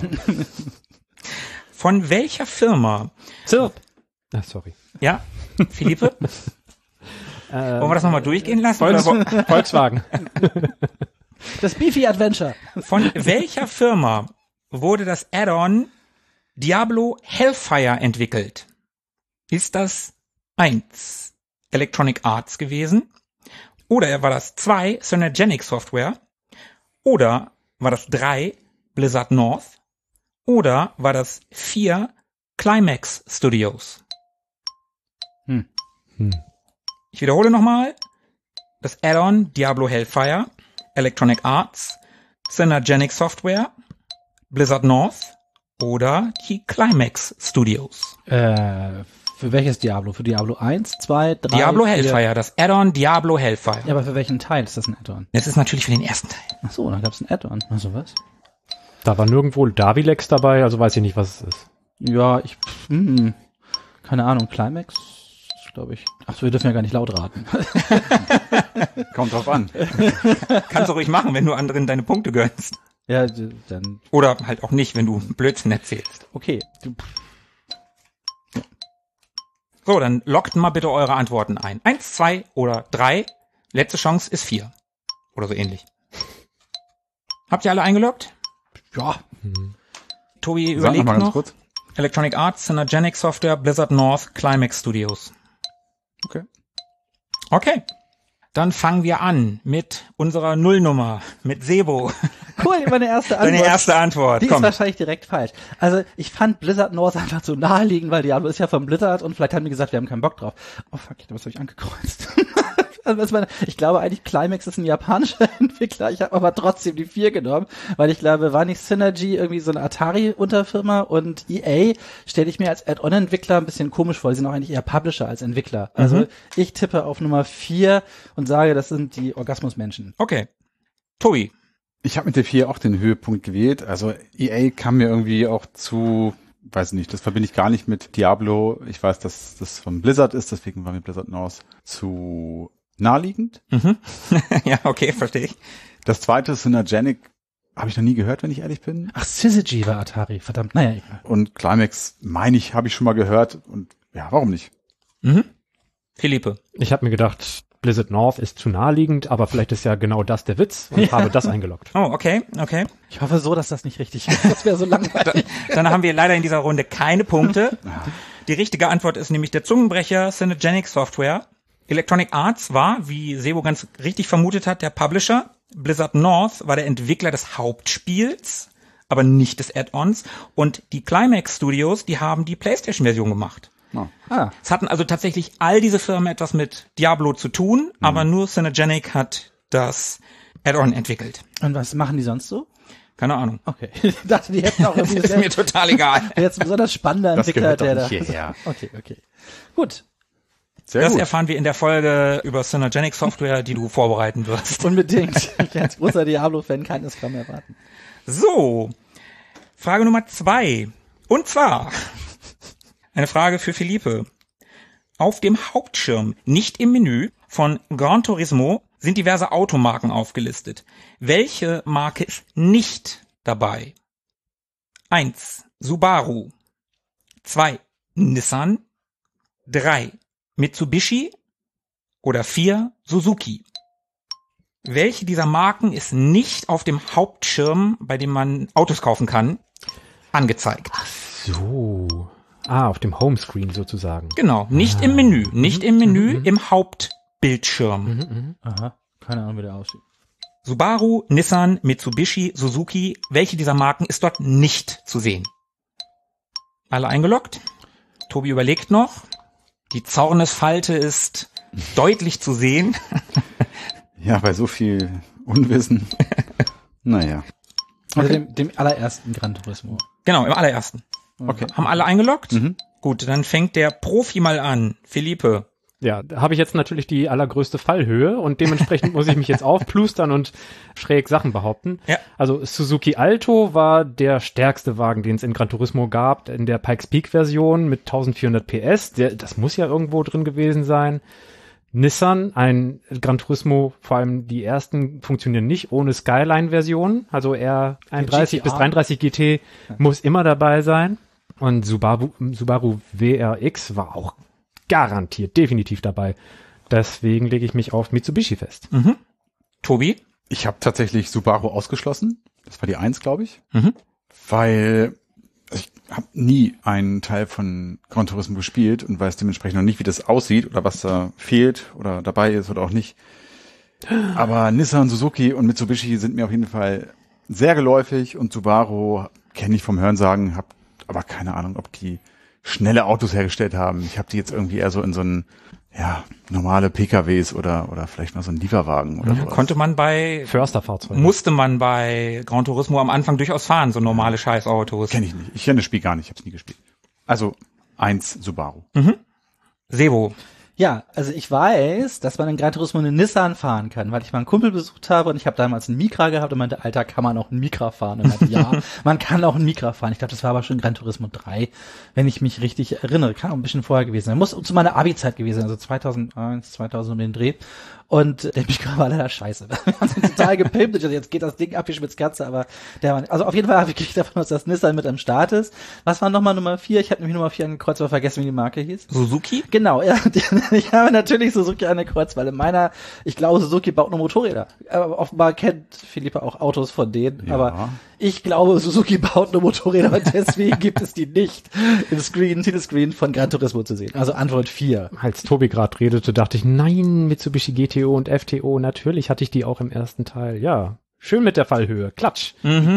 von welcher Firma,
Zirp. Ach, sorry.
ja, Philippe, wollen wir das nochmal durchgehen lassen? Oder
Volkswagen.
Das Beefy Adventure.
von welcher Firma wurde das Add-on Diablo Hellfire entwickelt? Ist das 1 Electronic Arts gewesen? Oder war das 2 Synergenic Software? Oder war das 3 Blizzard North? Oder war das 4 Climax Studios? Ich wiederhole nochmal. Das Add-on Diablo Hellfire, Electronic Arts, Synergenic Software, Blizzard North oder die Climax Studios.
Für welches Diablo? Für Diablo 1, 2, 3,
Diablo
4?
Hellfire, das Add-on Diablo Hellfire.
Ja, aber für welchen Teil ist das ein Add-on?
Das ist natürlich für den ersten Teil.
Ach so, dann gab's ein Add-on. Ach so, was?
Da war nirgendwo Davilex dabei, also weiß ich nicht, was es ist.
Ja, keine Ahnung, Climax, glaube ich. Ach so, wir dürfen ja gar nicht laut raten.
Kommt drauf an.
Kannst du ruhig machen, wenn du anderen deine Punkte gönnst.
Ja, dann,
Oder halt auch nicht, wenn du Blödsinn erzählst.
okay.
So, dann lockt mal bitte eure Antworten ein. 1, 2 oder 3. Letzte Chance ist 4. Oder so ähnlich. Habt ihr alle eingeloggt?
Ja.
Tobi
Sag
überlegt
noch mal ganz
noch.
kurz.
Electronic Arts, Synergenic Software, Blizzard North, Climax Studios.
Okay.
Okay. Dann fangen wir an mit unserer Nullnummer, mit Sebo.
Cool, meine erste Antwort.
Deine erste Antwort.
Die
Komm.
ist wahrscheinlich direkt falsch. Also ich fand Blizzard North einfach zu naheliegend, weil Diablo ist ja von Blizzard und vielleicht haben die gesagt, wir haben keinen Bock drauf. Oh fuck, was habe ich angekreuzt? Also, ich glaube eigentlich, Climax ist ein japanischer Entwickler. Ich habe aber trotzdem die 4 genommen, weil ich glaube, war nicht Synergy irgendwie so eine Atari-Unterfirma und EA stelle ich mir als Add-on-Entwickler ein bisschen komisch vor. Die sind auch eigentlich eher Publisher als Entwickler. Also ich tippe auf Nummer 4 und sage, das sind die Orgasmusmenschen.
Okay. Tobi.
Ich habe mit der 4 auch den Höhepunkt gewählt. Also EA kam mir irgendwie auch zu, weiß nicht, das verbinde ich gar nicht mit Diablo. Ich weiß, dass das von Blizzard ist, deswegen war mir Blizzard North zu naheliegend.
Ja, okay, verstehe ich.
Das zweite, Synergenic, habe ich noch nie gehört, wenn ich ehrlich bin.
Ach, Syzygy war Atari, verdammt. Naja, egal.
Und Climax, meine ich, habe ich schon mal gehört. Und ja, warum nicht?
Philippe.
Ich habe mir gedacht, Blizzard North ist zu naheliegend, aber vielleicht ist ja genau das der Witz und habe das eingeloggt.
Oh, okay.
Ich hoffe so, dass das nicht richtig ist. Das wäre so langweilig.
Dann haben wir leider in dieser Runde keine Punkte. Die richtige Antwort ist nämlich der Zungenbrecher Synergenic Software. Electronic Arts war, wie Sebo ganz richtig vermutet hat, der Publisher. Blizzard North war der Entwickler des Hauptspiels, aber nicht des Add-ons. Und die Climax Studios, die haben die PlayStation-Version gemacht. Es hatten also tatsächlich all diese Firmen etwas mit Diablo zu tun, aber nur Synergenic hat das Add-on entwickelt.
Und was machen die sonst so?
Keine Ahnung.
Okay. Ich dachte, die hätten auch irgendwie
Das ist mir total egal.
jetzt ein besonders spannender
Das
Entwickler,
gehört doch
der da.
nicht hierher.
Okay. Gut.
Sehr
Das
gut.
erfahren wir in der Folge über Synergenic Software, die du vorbereiten wirst.
Unbedingt. Ich als großer Diablo-Fan kann es kaum erwarten.
So, Frage Nummer 2. Und zwar eine Frage für Philippe. Auf dem Hauptschirm, nicht im Menü, von Gran Turismo sind diverse Automarken aufgelistet. Welche Marke ist nicht dabei? 1. Subaru. 2. Nissan. 3. Mitsubishi. Oder 4. Suzuki. Welche dieser Marken ist nicht auf dem Hauptschirm, bei dem man Autos kaufen kann, angezeigt?
So. Auf dem Homescreen sozusagen.
Genau, nicht im Menü, nicht im Menü, im Hauptbildschirm.
Aha. Keine Ahnung, wie der aussieht.
Subaru, Nissan, Mitsubishi, Suzuki, welche dieser Marken ist dort nicht zu sehen? Alle eingeloggt? Tobi überlegt noch. Die Zornesfalte ist deutlich zu sehen.
Ja, bei so viel Unwissen. Naja.
Also dem allerersten Gran Turismo.
Genau, im allerersten.
Okay.
Haben alle eingeloggt? Gut, dann fängt der Profi mal an. Philippe.
Ja, da habe ich jetzt natürlich die allergrößte Fallhöhe und dementsprechend muss ich mich jetzt aufplustern und schräg Sachen behaupten.
Ja.
Also Suzuki Alto war der stärkste Wagen, den es in Gran Turismo gab, in der Pikes Peak Version mit 1400 PS. Das muss ja irgendwo drin gewesen sein. Nissan, ein Gran Turismo, vor allem die ersten funktionieren nicht ohne Skyline-Version. Also R31 bis 33 GT muss immer dabei sein. Und Subaru WRX war auch garantiert, definitiv dabei. Deswegen lege ich mich auf Mitsubishi fest.
Mhm. Tobi?
Ich habe tatsächlich Subaru ausgeschlossen. Das war die 1, glaube ich. Weil ich habe nie einen Teil von Gran Turismo gespielt und weiß dementsprechend noch nicht, wie das aussieht oder was da fehlt oder dabei ist oder auch nicht. Aber Nissan, Suzuki und Mitsubishi sind mir auf jeden Fall sehr geläufig und Subaru kenne ich vom Hörensagen, habe aber keine Ahnung, ob die schnelle Autos hergestellt haben. Ich habe die jetzt irgendwie eher so in so einen, normale PKWs oder vielleicht mal so einen Lieferwagen oder sowas.
Konnte man
Försterfahrzeuge.
musste man bei Gran Turismo am Anfang durchaus fahren, so normale Scheißautos.
Kenne ich nicht. Ich kenne das Spiel gar nicht, ich habe es nie gespielt. Also 1 Subaru.
Sebo.
Ja, also ich weiß, dass man in Gran Turismo eine Nissan fahren kann, weil ich mal einen Kumpel besucht habe und ich habe damals einen Micra gehabt und meinte, Alter, kann man auch einen Micra fahren? Und meinte, ja, man kann auch einen Micra fahren. Ich glaube, das war aber schon Gran Turismo 3, wenn ich mich richtig erinnere. Kann auch ein bisschen vorher gewesen sein. Muss zu meiner Abi-Zeit gewesen sein, also 2001, 2000 um den Dreh. Und der Micra war leider scheiße. Wir haben ihn total gepimpt. Ich dachte, jetzt geht das Ding ab wie Spitzkatze, aber der war nicht. Also auf jeden Fall habe ich davon aus, dass Nissan mit am Start ist. Was war nochmal Nummer 4? Ich habe nämlich Nummer 4 angekreuzt, aber vergessen, wie die Marke hieß.
Suzuki?
Genau, ja. Ich habe natürlich Suzuki angekreuzt, weil in meiner, ich glaube, Suzuki baut nur Motorräder. Aber offenbar kennt Philippa auch Autos von denen.
Ja.
Aber ich glaube, Suzuki baut nur Motorräder und deswegen gibt es die nicht im Titelscreen von Gran Turismo zu sehen. Also Antwort 4.
Als Tobi gerade redete, dachte ich, nein, Mitsubishi GTO und FTO, natürlich hatte ich die auch im ersten Teil. Ja, schön mit der Fallhöhe. Klatsch.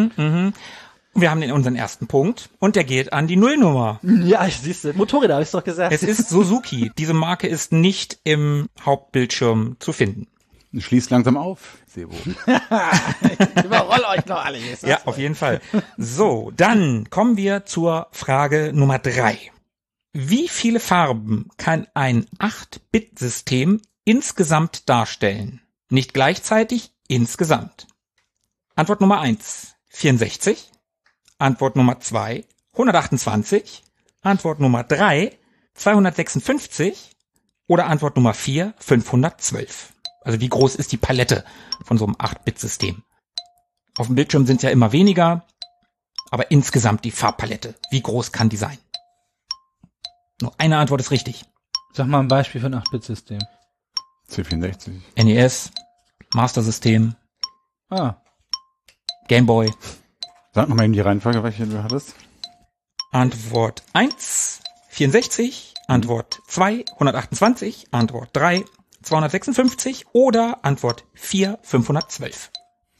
Wir haben unseren ersten Punkt und der geht an die Nullnummer.
Ja, ich siehst du, Motorräder, habe ich doch gesagt.
Es ist Suzuki. Diese Marke ist nicht im Hauptbildschirm zu finden.
Schließt langsam auf, Sebo.
Ich überroll euch noch alle.
Ja, auf jeden Fall. So, dann kommen wir zur Frage Nummer 3. Wie viele Farben kann ein 8-Bit-System insgesamt darstellen? Nicht gleichzeitig, insgesamt. Antwort Nummer 1, 64. Antwort Nummer 2, 128. Antwort Nummer 3, 256. Oder Antwort Nummer 4, 512. Also wie groß ist die Palette von so einem 8-Bit-System? Auf dem Bildschirm sind ja immer weniger, aber insgesamt die Farbpalette. Wie groß kann die sein? Nur eine Antwort ist richtig.
Sag mal ein Beispiel für ein 8-Bit-System.
C64.
NES, Master System,
Ah,
Game Boy.
Sag nochmal eben die Reihenfolge, welche du hattest.
Antwort 1, 64. Antwort 2, 128. Antwort 3, 256. Oder Antwort 4, 512.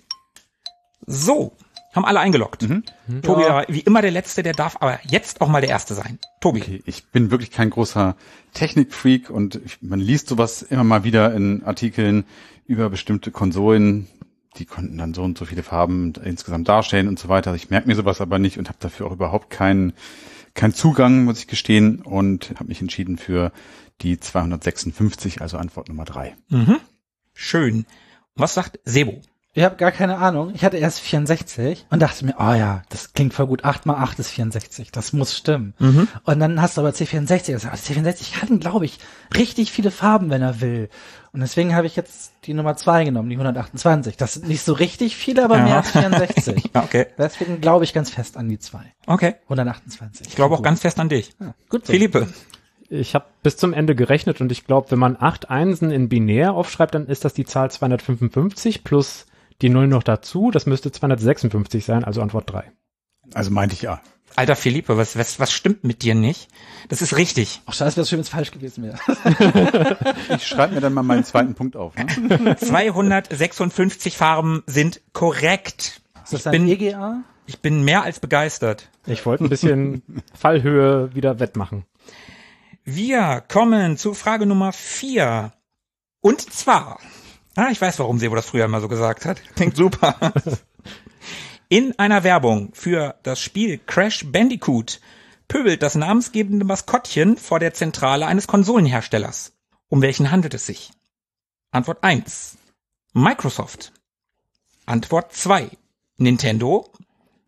So, haben alle eingeloggt. Tobi war wie immer der Letzte, der darf aber jetzt auch mal der Erste sein. Tobi.
Okay, ich bin wirklich kein großer Technikfreak und man liest sowas immer mal wieder in Artikeln über bestimmte Konsolen, die konnten dann so und so viele Farben insgesamt darstellen und so weiter. Ich merke mir sowas aber nicht und habe dafür auch überhaupt keinen Zugang, muss ich gestehen, und habe mich entschieden für die 256, also Antwort Nummer 3.
Schön. Was sagt Sebo?
ich habe gar keine Ahnung. Ich hatte erst 64 und dachte mir, oh ja, das klingt voll gut. 8 mal 8 ist 64. Das muss stimmen. Und dann hast du aber C64. Also C64 kann, glaube ich, richtig viele Farben, wenn er will. Und deswegen habe ich jetzt die Nummer 2 genommen, die 128. Das sind nicht so richtig viele, aber mehr als 64.
Okay.
Deswegen glaube ich ganz fest an die 2.
Okay.
128.
Ich glaube auch ganz fest an dich.
Ja, gut so.
Philippe.
Ich habe bis zum Ende gerechnet und ich glaube, wenn man 8 Einsen in binär aufschreibt, dann ist das die Zahl 255 plus die 0 noch dazu. Das müsste 256 sein, also Antwort 3.
Also meinte ich ja.
Alter Philippe, was stimmt mit dir nicht? Das ist richtig.
Ach, scheiße, wäre schön, wenn es falsch gewesen wäre.
Ich schreibe mir dann mal meinen zweiten Punkt auf. Ne?
256 Farben sind korrekt.
Ist das ein EGA?
Ich bin mehr als begeistert.
Ich wollte ein bisschen Fallhöhe wieder wettmachen.
Wir kommen zu Frage Nummer 4. Und zwar, ich weiß, warum Sebo das früher immer so gesagt hat. Klingt super. In einer Werbung für das Spiel Crash Bandicoot pöbelt das namensgebende Maskottchen vor der Zentrale eines Konsolenherstellers. Um welchen handelt es sich? Antwort 1. Microsoft. Antwort 2. Nintendo.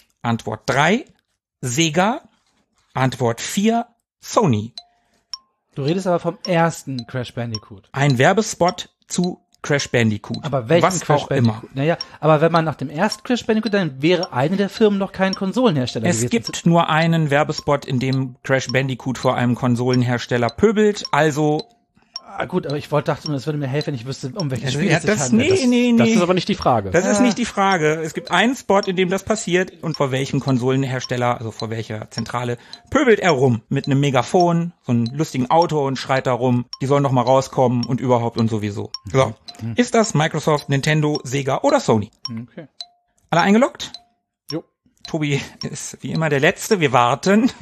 Antwort 3. Sega. Antwort 4. Sony.
Du redest aber vom ersten Crash Bandicoot.
Ein Werbespot zu Crash Bandicoot.
Aber welchen
was
Crash
auch
Bandicoot?
immer.
Naja, aber wenn man nach dem ersten Crash Bandicoot, dann wäre eine der Firmen doch kein Konsolenhersteller
Es
gewesen.
gibt nur einen Werbespot, in dem Crash Bandicoot vor einem Konsolenhersteller pöbelt, also
Gut, aber ich dachte nur, es würde mir helfen, wenn ich wüsste, um welches Spiel
ja,
es sich
das,
handelt.
nee.
Das ist aber nicht die Frage.
Das ist nicht die Frage. Es gibt einen Spot, in dem das passiert und vor welchem Konsolenhersteller, also vor welcher Zentrale, pöbelt er rum mit einem Megafon, so einem lustigen Auto und schreit da rum, die sollen doch mal rauskommen und überhaupt und sowieso. So. Ist das Microsoft, Nintendo, Sega oder Sony?
Okay.
Alle eingeloggt?
Jo.
Tobi ist wie immer der Letzte. Wir warten.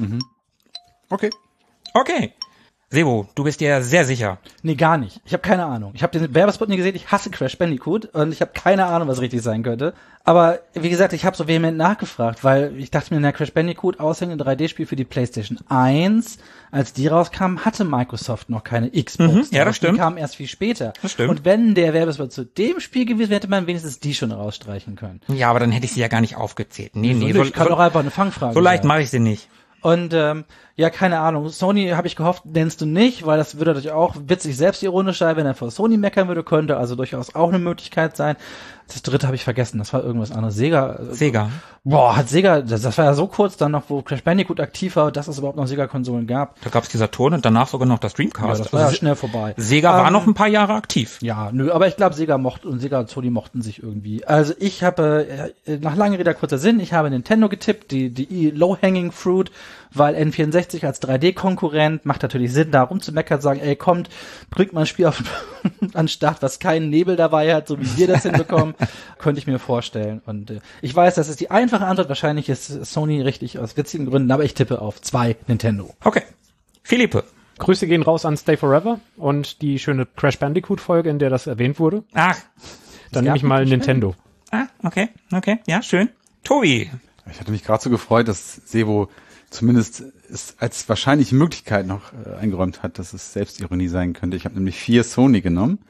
Okay.
Okay. Sebo, du bist dir sehr sicher.
Nee, gar nicht. Ich habe keine Ahnung. Ich habe den Werbespot nie gesehen. Ich hasse Crash Bandicoot und ich habe keine Ahnung, was richtig sein könnte. Aber wie gesagt, ich habe so vehement nachgefragt, weil ich dachte mir, Crash Bandicoot aushängende 3D-Spiel für die PlayStation 1, als die rauskam, hatte Microsoft noch keine Xbox.
Ja, das stimmt.
Die kam erst viel später.
Das stimmt.
Und wenn der Werbespot zu dem Spiel gewesen wäre, hätte man wenigstens die schon rausstreichen können.
Ja, aber dann hätte ich sie ja gar nicht aufgezählt. Nee,
Ich kann doch einfach eine Fangfrage
so leicht
sein.
mache ich sie nicht.
Und ja, keine Ahnung. Sony habe ich gehofft, nennst du nicht, weil das würde natürlich auch witzig selbstironisch sein, wenn er vor Sony meckern würde, könnte also durchaus auch eine Möglichkeit sein. Das dritte habe ich vergessen, das war irgendwas anderes. Sega. Boah, hat Sega, das war ja so kurz dann noch, wo Crash Bandicoot aktiv war, dass es überhaupt noch Sega-Konsolen gab.
Da gab's die Saturn und danach sogar noch das
Ja,
Dreamcast.
das war ja schnell vorbei.
Sega war noch ein paar Jahre aktiv.
Ja, nö, aber ich glaube, Sega und Sony mochten sich irgendwie. Also ich habe, nach langer Rede, kurzer Sinn, ich habe Nintendo getippt, die Low-Hanging Fruit, weil N64 als 3D-Konkurrent macht natürlich Sinn, da rumzumeckern, sagen, ey, kommt, bringt mal ein Spiel auf an den Start, was keinen Nebel dabei hat, so wie wir das hinbekommen, könnte ich mir vorstellen. Und ich weiß, das ist die einfache Antwort, wahrscheinlich ist Sony richtig aus witzigen Gründen, aber ich tippe auf 2 Nintendo.
Okay. Philippe.
Grüße gehen raus an Stay Forever und die schöne Crash Bandicoot-Folge, in der das erwähnt wurde.
Ach.
Dann nehme ich mal Nintendo.
Okay. Ja, schön. Tobi.
Ich hatte mich gerade so gefreut, dass Sebo zumindest es als wahrscheinliche Möglichkeit noch eingeräumt hat, dass es Selbstironie sein könnte. Ich habe nämlich 4 Sony genommen.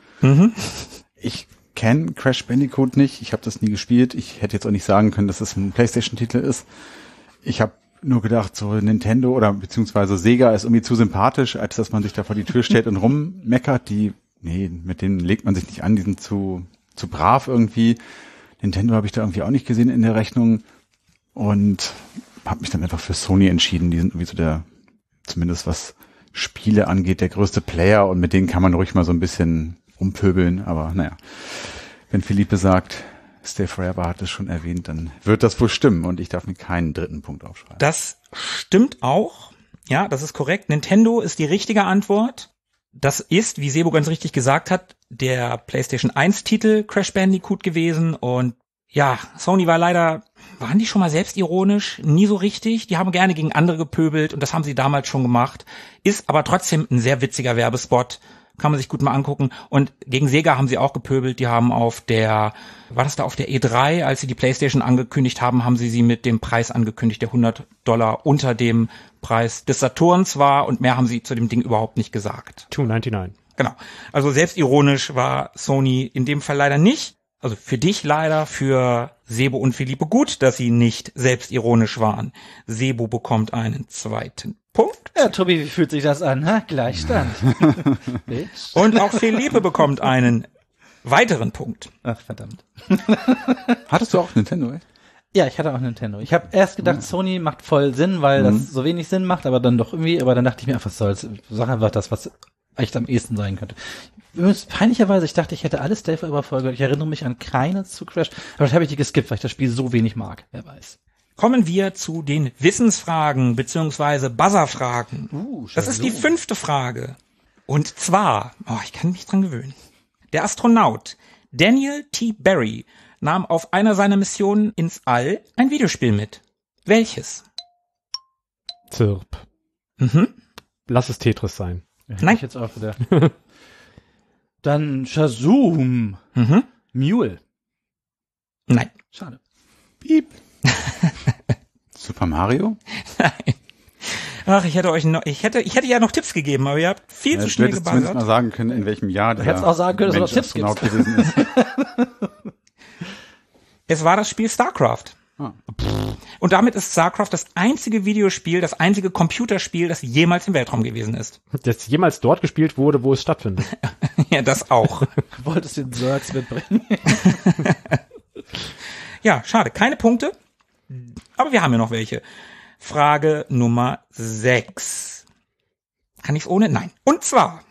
Ich kenne Crash Bandicoot nicht. Ich habe das nie gespielt. Ich hätte jetzt auch nicht sagen können, dass es ein PlayStation-Titel ist. Ich habe nur gedacht, so Nintendo oder beziehungsweise Sega ist irgendwie zu sympathisch, als dass man sich da vor die Tür stellt und rummeckert. Mit denen legt man sich nicht an. Die sind zu brav irgendwie. Nintendo habe ich da irgendwie auch nicht gesehen in der Rechnung. Und habe mich dann einfach für Sony entschieden. Die sind irgendwie so zumindest was Spiele angeht, der größte Player und mit denen kann man ruhig mal so ein bisschen rumpöbeln. Aber naja, wenn Philippe sagt, Stay Forever hat es schon erwähnt, dann wird das wohl stimmen und ich darf mir keinen dritten Punkt aufschreiben.
Das stimmt auch. Ja, das ist korrekt. Nintendo ist die richtige Antwort. Das ist, wie Sebo ganz richtig gesagt hat, der PlayStation 1 Titel Crash Bandicoot gewesen und ja, Sony waren die schon mal selbstironisch? Nie so richtig. Die haben gerne gegen andere gepöbelt und das haben sie damals schon gemacht. Ist aber trotzdem ein sehr witziger Werbespot. Kann man sich gut mal angucken. Und gegen Sega haben sie auch gepöbelt. Die haben auf der E3, als sie die PlayStation angekündigt haben, haben sie mit dem Preis angekündigt, der $100 unter dem Preis des Saturns war und mehr haben sie zu dem Ding überhaupt nicht gesagt.
$2.99.
Genau. Also selbstironisch war Sony in dem Fall leider nicht. Also für dich leider, für Sebo und Philippe gut, dass sie nicht selbstironisch waren. Sebo bekommt einen 2. Punkt.
Ja, Tobi, wie fühlt sich das an? Ha? Gleichstand.
Und auch Philippe bekommt einen weiteren Punkt.
Ach, verdammt.
Hattest du auch Nintendo, echt?
Ja, ich hatte auch Nintendo. Ich habe erst gedacht, Sony macht voll Sinn, weil das so wenig Sinn macht, aber dann doch irgendwie, aber dann dachte ich mir, ach, was soll's, sag einfach das, was echt am ehesten sein könnte. Übrigens, peinlicherweise, ich dachte, ich hätte alle Stay Forever Folge, ich erinnere mich an keine zu Crash, aber das habe ich die geskippt, weil ich das Spiel so wenig mag, wer weiß.
Kommen wir zu den Wissensfragen beziehungsweise Buzzerfragen. Das ist die 5. Frage. Und zwar, ich kann mich dran gewöhnen. Der Astronaut Daniel T. Berry nahm auf einer seiner Missionen ins All ein Videospiel mit. Welches?
Zirp. Lass es Tetris sein.
Nein.
Ich jetzt auch wieder. Dann Shazoom. Mule.
Nein.
Schade.
Piep. Super Mario?
Nein. Ach, ich hätte ja noch Tipps gegeben, aber ihr habt viel zu schnell
Du hättest zumindest mal
gebuzzert.
sagen können, in welchem Jahr der
hättest auch sagen können, dass du
Mensch
noch Tipps
Astronaut gewesen ist.
Es war das Spiel StarCraft.
Ah.
Und Und damit ist StarCraft das einzige Videospiel, das einzige Computerspiel, das jemals im Weltraum gewesen ist.
Das jemals dort gespielt wurde, wo es stattfindet.
Ja, das auch.
Du wolltest den Zergs mitbringen.
Ja, schade. Keine Punkte. Aber wir haben ja noch welche. Frage Nummer 6. Kann ich's ohne? Nein. Und zwar,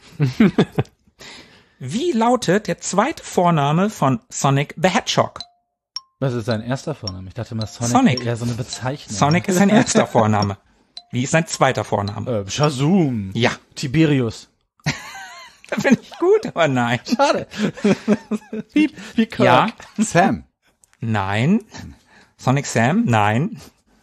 wie lautet der zweite Vorname von Sonic the Hedgehog?
Was ist sein erster Vorname? Ich dachte mal, Sonic
Sonic.
wäre eher so eine Bezeichnung.
Sonic ist sein erster Vorname. Wie ist sein zweiter Vorname?
Shazam.
Ja,
Tiberius.
da finde ich gut, aber nein.
Schade. wie Kirk.
Ja,
Sam.
nein. Sonic Sam, nein.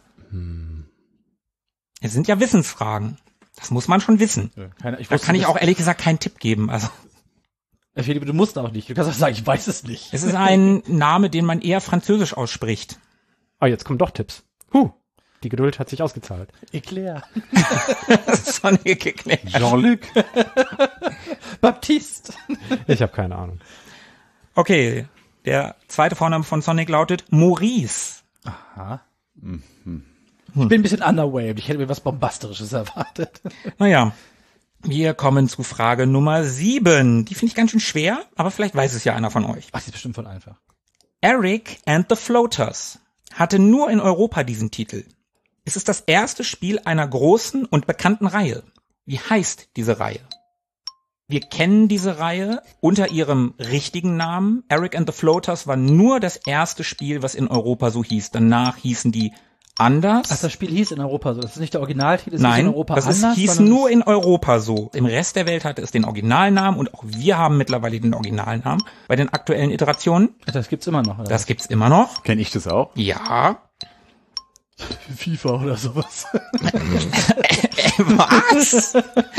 Es sind ja Wissensfragen. Das muss man schon wissen. Da kann ich auch ehrlich gesagt keinen Tipp geben. Also,
Philipp, du musst auch nicht. Du kannst auch sagen, ich weiß es nicht.
es ist ein Name, den man eher französisch ausspricht.
Ah, jetzt kommen doch Tipps. Die Geduld hat sich ausgezahlt.
Eclair.
Sonic geklärt.
Jean-Luc.
Baptiste.
Ich habe keine Ahnung.
Okay, der zweite Vorname von Sonic lautet Maurice.
Ich bin ein bisschen underwhelmed. Ich hätte mir was Bombastisches erwartet.
Naja, wir kommen zu Frage Nummer 7. Die finde ich ganz schön schwer, aber vielleicht weiß es ja einer von euch.
Ach, die ist bestimmt voll einfach.
Eric and the Floaters hatte nur in Europa diesen Titel. Es ist das erste Spiel einer großen und bekannten Reihe. Wie heißt diese Reihe? Wir kennen diese Reihe unter ihrem richtigen Namen. Eric and the Floaters war nur das erste Spiel, was in Europa so hieß. Danach hießen die anders.
Ach, das Spiel hieß in Europa so. Das ist nicht der Originaltitel, es hieß in
Nein,
Europa
das
anders.
hieß
sondern
nur in Europa so. Im Rest der Welt hatte es den Originalnamen und auch wir haben mittlerweile den Originalnamen. Bei den aktuellen Iterationen,
Das gibt's immer noch, oder?
das gibt's immer noch.
Kenn ich das auch?
Ja.
FIFA oder sowas.
Was?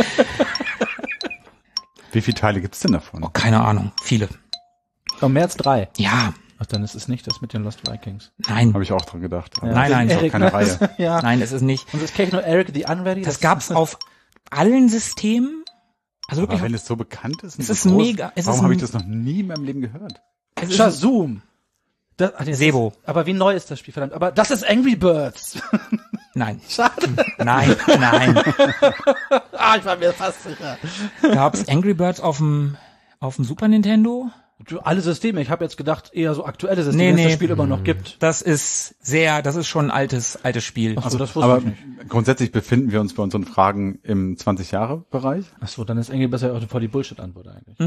Wie viele Teile gibt's denn davon?
Oh, keine Ahnung. Viele.
Oh, mehr als 3.
Ja.
Ach, dann ist es nicht das mit den Lost Vikings.
Nein.
Habe ich auch dran gedacht. Aber
Nein, nein,
das ist
Eric,
auch keine
ne?
Reihe.
Ja.
Nein, es ist nicht.
Und das kenne ich nur Eric the Unready.
Das gab's auf allen Systemen. Also
Aber
wirklich.
wenn es so bekannt ist, und
Es
so
ist
groß,
mega. Es
warum
ist
habe ich das noch nie in meinem Leben gehört?
Es ist
Shazam. Das, ach, nee, das
Sebo.
Ist, aber wie neu ist das Spiel, verdammt? Aber das ist Angry Birds.
Nein.
Schade.
Nein, nein.
Ich war mir fast sicher.
Gab's Angry Birds auf dem Super Nintendo?
Du, alle Systeme. Ich habe jetzt gedacht, eher so aktuelle Systeme,
Nee,
wenn es
nee.
das Spiel immer noch gibt.
Das ist schon ein altes Spiel.
Achso, das wusste
Aber
ich nicht.
grundsätzlich befinden wir uns bei unseren Fragen im 20-Jahre-Bereich.
Achso, dann ist Angry Birds ja auch voll die Bullshit-Antwort eigentlich.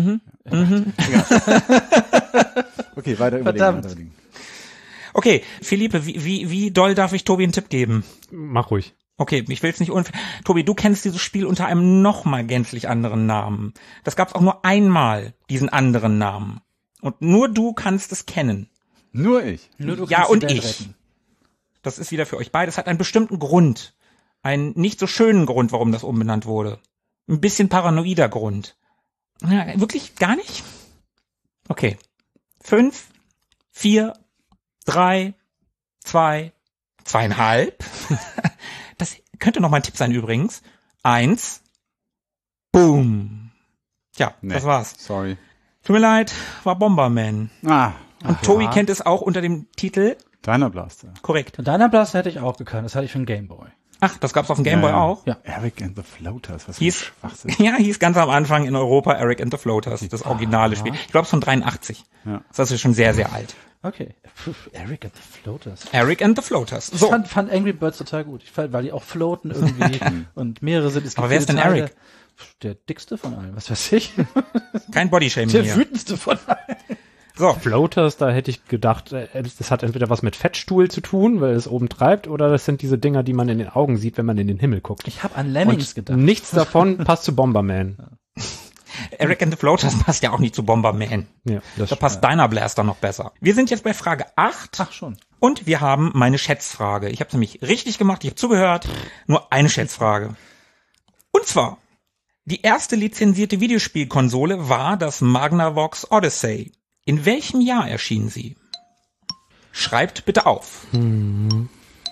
Okay, weiter
Verdammt.
überlegen.
Okay, Philippe, wie doll darf ich Tobi einen Tipp geben?
Mach ruhig.
Okay, ich will's nicht unfair. Tobi, du kennst dieses Spiel unter einem nochmal gänzlich anderen Namen. Das gab's auch nur einmal, diesen anderen Namen. Und nur du kannst es kennen.
Nur ich.
Nur du
Ja,
kannst die
und
Welt
ich.
retten.
Das ist wieder für euch beide. Es hat einen bestimmten Grund. Einen nicht so schönen Grund, warum das umbenannt wurde. Ein bisschen paranoider Grund. Ja, wirklich gar nicht? Okay. 5, 4, 3, 2, 2,5. Das könnte noch mal ein Tipp sein übrigens. 1. Boom. Tja,
Nee.
das war's.
Sorry.
Tut mir leid, war Bomberman.
Ah,
Und Tobi kennt es auch unter dem Titel.
Deiner Blaster.
Korrekt.
Und Deiner Blaster hätte ich auch gekannt. Das hatte ich für einen Gameboy.
Ach, das gab's auf dem Gameboy
Ja, ja.
auch?
Ja.
Eric and the Floaters. Was für ein
Hieß,
Schwachsinn.
ja, hieß ganz am Anfang in Europa Eric and the Floaters, das originale Spiel. Ich glaube, es ist von 83.
Ja.
Das ist schon sehr, sehr alt.
Okay. Puh, Eric and the Floaters.
Eric and the Floaters.
Ich
So,
fand Angry Birds total gut. Ich fand, weil die auch floaten irgendwie und mehrere sind. Es gibt
Aber wer ist
viele
denn
Teile.
Eric?
Der dickste von allen, was weiß ich.
kein Bodyshaming
Der
hier.
wütendste von allen.
So,
Floaters, da hätte ich gedacht, das hat entweder was mit Fettstuhl zu tun, weil es oben treibt, oder das sind diese Dinger, die man in den Augen sieht, wenn man in den Himmel guckt.
Ich habe an Lemmings gedacht.
Nichts davon passt zu Bomberman.
Eric and the Floaters passt ja auch nicht zu Bomberman.
Ja, das
Da passt Deiner Blaster noch besser. Wir sind jetzt bei Frage 8
Ach schon.
und wir haben meine Schätzfrage. Ich habe es nämlich richtig gemacht, ich habe zugehört. Nur eine Schätzfrage. Und zwar, die erste lizenzierte Videospielkonsole war das Magnavox Odyssey. In welchem Jahr erschien sie? Schreibt bitte auf. Und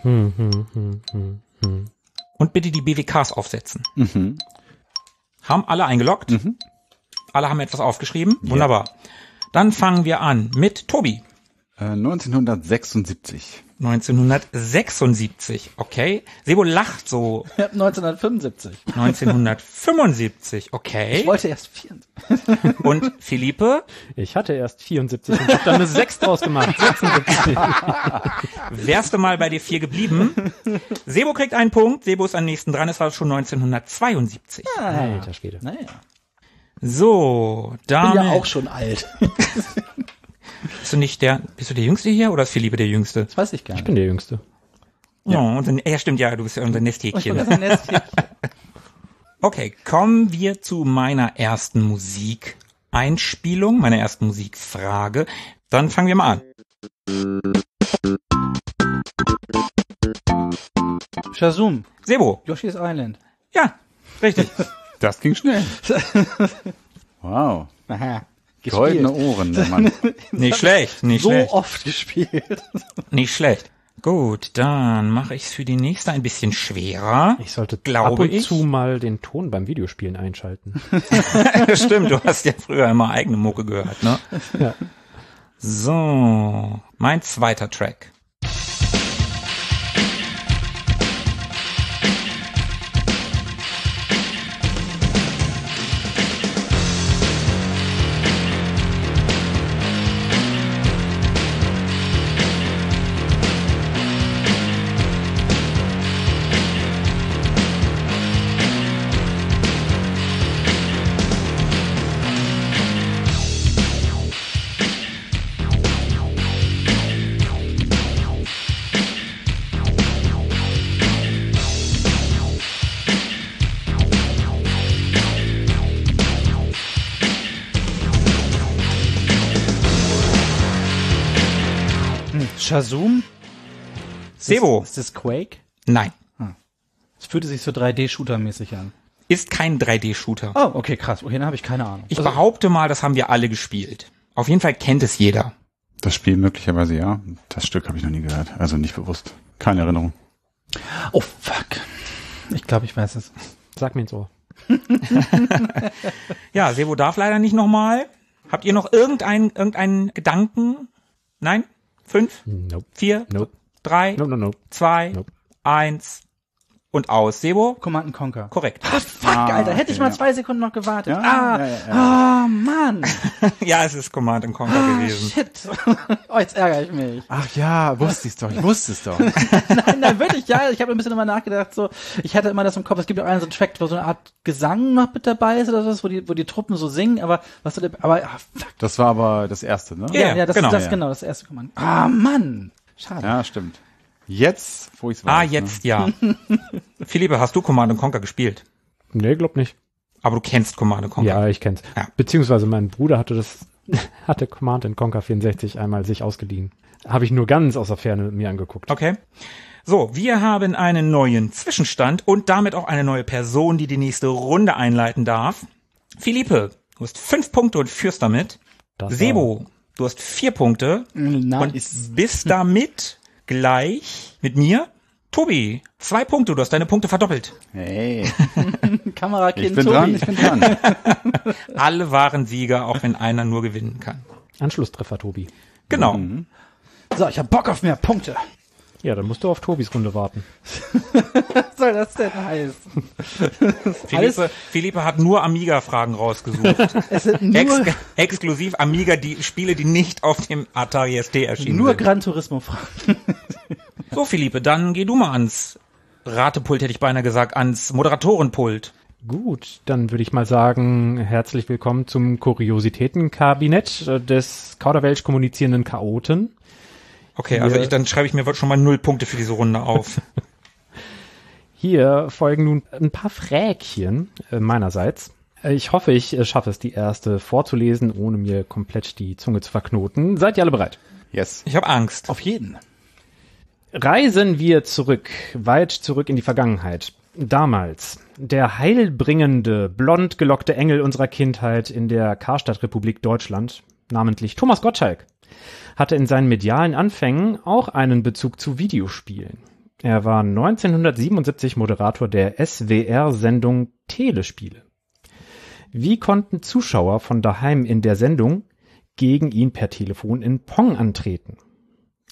bitte die BWKs aufsetzen. Haben alle eingeloggt? Alle haben etwas aufgeschrieben? Wunderbar. Dann fangen wir an mit Tobi.
1976.
1976, okay. Sebo lacht so.
1975.
1975, okay.
Ich wollte erst 74.
Und Philippe?
Ich hatte erst 74 und hab dann eine 6 draus gemacht. 76.
Wärst du mal bei dir 4 geblieben? Sebo kriegt einen Punkt. Sebo ist am nächsten dran. Es war schon 1972.
Alter Schwede.
Naja.
So,
Ich bin
damit.
ja auch schon alt.
Bist du der Jüngste hier oder ist Philippe der Jüngste?
Das weiß ich gar
Ich
nicht.
bin der Jüngste.
Ja, ja, stimmt, ja, du bist ja unser Nesthäkchen.
Das ist ein Nestchen.
Okay, kommen wir zu meiner ersten Musikeinspielung, meiner ersten Musikfrage. Dann fangen wir mal an.
Shazam.
Sebo.
Yoshi's Island.
Ja, richtig.
Das ging schnell. Wow.
Aha.
Goldene Ohren, der Mann.
Nicht schlecht, nicht
So
schlecht.
oft gespielt.
Nicht schlecht. Gut, dann mache ich es für die nächste ein bisschen schwerer.
Ich sollte
Glaube
ab und
ich.
zu mal den Ton beim Videospielen einschalten.
Stimmt, du hast ja früher immer eigene Mucke gehört, ne?
Ja.
So, mein zweiter Track.
Shazam?
Sebo.
Ist das Quake?
Nein,
Es fühlte sich so 3D-Shooter-mäßig an.
ist kein 3D-Shooter.
Oh, okay, krass. Okay, dann habe ich keine Ahnung.
Ich behaupte mal, das haben wir alle gespielt. Auf jeden Fall kennt es jeder.
Das Spiel möglicherweise ja. Das Stück habe ich noch nie gehört. Also nicht bewusst. Keine Erinnerung.
Oh, fuck. Ich glaube, ich weiß es.
Sag mir ins Ohr.
Ja, Sebo darf leider nicht nochmal. Habt ihr noch irgendeinen Gedanken? Nein? 5,
Nope.
4,
Nope.
3,
Nope, nope, nope.
2,
Nope.
1 und aus. Sebo?
Command & Conquer.
Korrekt.
Ah, fuck, Alter. Hätte ich
okay,
mal 2 Sekunden noch gewartet.
Ja,
Oh, Mann.
Ja, es ist Command & Conquer gewesen.
Shit. Oh, jetzt ärgere ich mich.
Ach ja, wusste ich's doch. Ich wusste es doch.
Nein, wirklich, ja. Ich habe ein bisschen drüber nachgedacht. So, ich hatte immer das im Kopf. Es gibt auch einen so einen Track, wo so eine Art Gesang noch mit dabei ist oder so, wo die Truppen so singen. Aber fuck.
Das war aber das erste, ne?
Ja,
das
genau.
ist das erste Command. Ah, Mann. Schade.
Ja, stimmt. Jetzt, wo ich's weiß.
Ah, jetzt ja. Philippe, hast du Command & Conquer gespielt?
Nee, glaub nicht.
Aber du kennst Command & Conquer.
Ja, ich kenn's.
Ja.
Beziehungsweise mein Bruder hatte Command & Conquer 64 einmal sich ausgeliehen. Habe ich nur ganz aus der Ferne mir angeguckt.
Okay. So, wir haben einen neuen Zwischenstand und damit auch eine neue Person, die die nächste Runde einleiten darf. Philippe, du hast 5 Punkte und führst damit.
Das war-
Sebo, du hast 4 Punkte
Nice.
und bist damit gleich mit mir. Tobi, 2 Punkte, du hast deine Punkte verdoppelt.
Hey,
Kamerakind
ich bin
Tobi.
dran, ich bin dran.
Alle waren Sieger, auch wenn einer nur gewinnen kann.
Anschlusstreffer, Tobi.
Genau.
So, ich hab Bock auf mehr Punkte.
Ja, dann musst du auf Tobis Runde warten.
Was soll das denn heißen?
Philippe hat nur Amiga-Fragen rausgesucht.
Es sind nur,
Exklusiv Amiga, die Spiele, die nicht auf dem Atari ST erschienen
nur
sind.
Gran Turismo-Fragen.
So, Philippe, dann geh du mal ans Ratepult, hätte ich beinahe gesagt, ans Moderatorenpult.
Gut, dann würde ich mal sagen, herzlich willkommen zum Kuriositätenkabinett des Kauderwelsch kommunizierenden Chaoten.
Okay, also dann schreibe ich mir schon mal 0 Punkte für diese Runde auf.
Hier folgen nun ein paar Frägchen meinerseits. Ich hoffe, ich schaffe es, die erste vorzulesen, ohne mir komplett die Zunge zu verknoten. Seid ihr alle bereit?
Yes.
Ich habe Angst.
Auf jeden.
Reisen wir zurück, weit zurück in die Vergangenheit. Damals, der heilbringende, blond gelockte Engel unserer Kindheit in der Karstadtrepublik Deutschland, namentlich Thomas Gottschalk, hatte in seinen medialen Anfängen auch einen Bezug zu Videospielen. Er war 1977 Moderator der SWR-Sendung Telespiele. Wie konnten Zuschauer von daheim in der Sendung gegen ihn per Telefon in Pong antreten?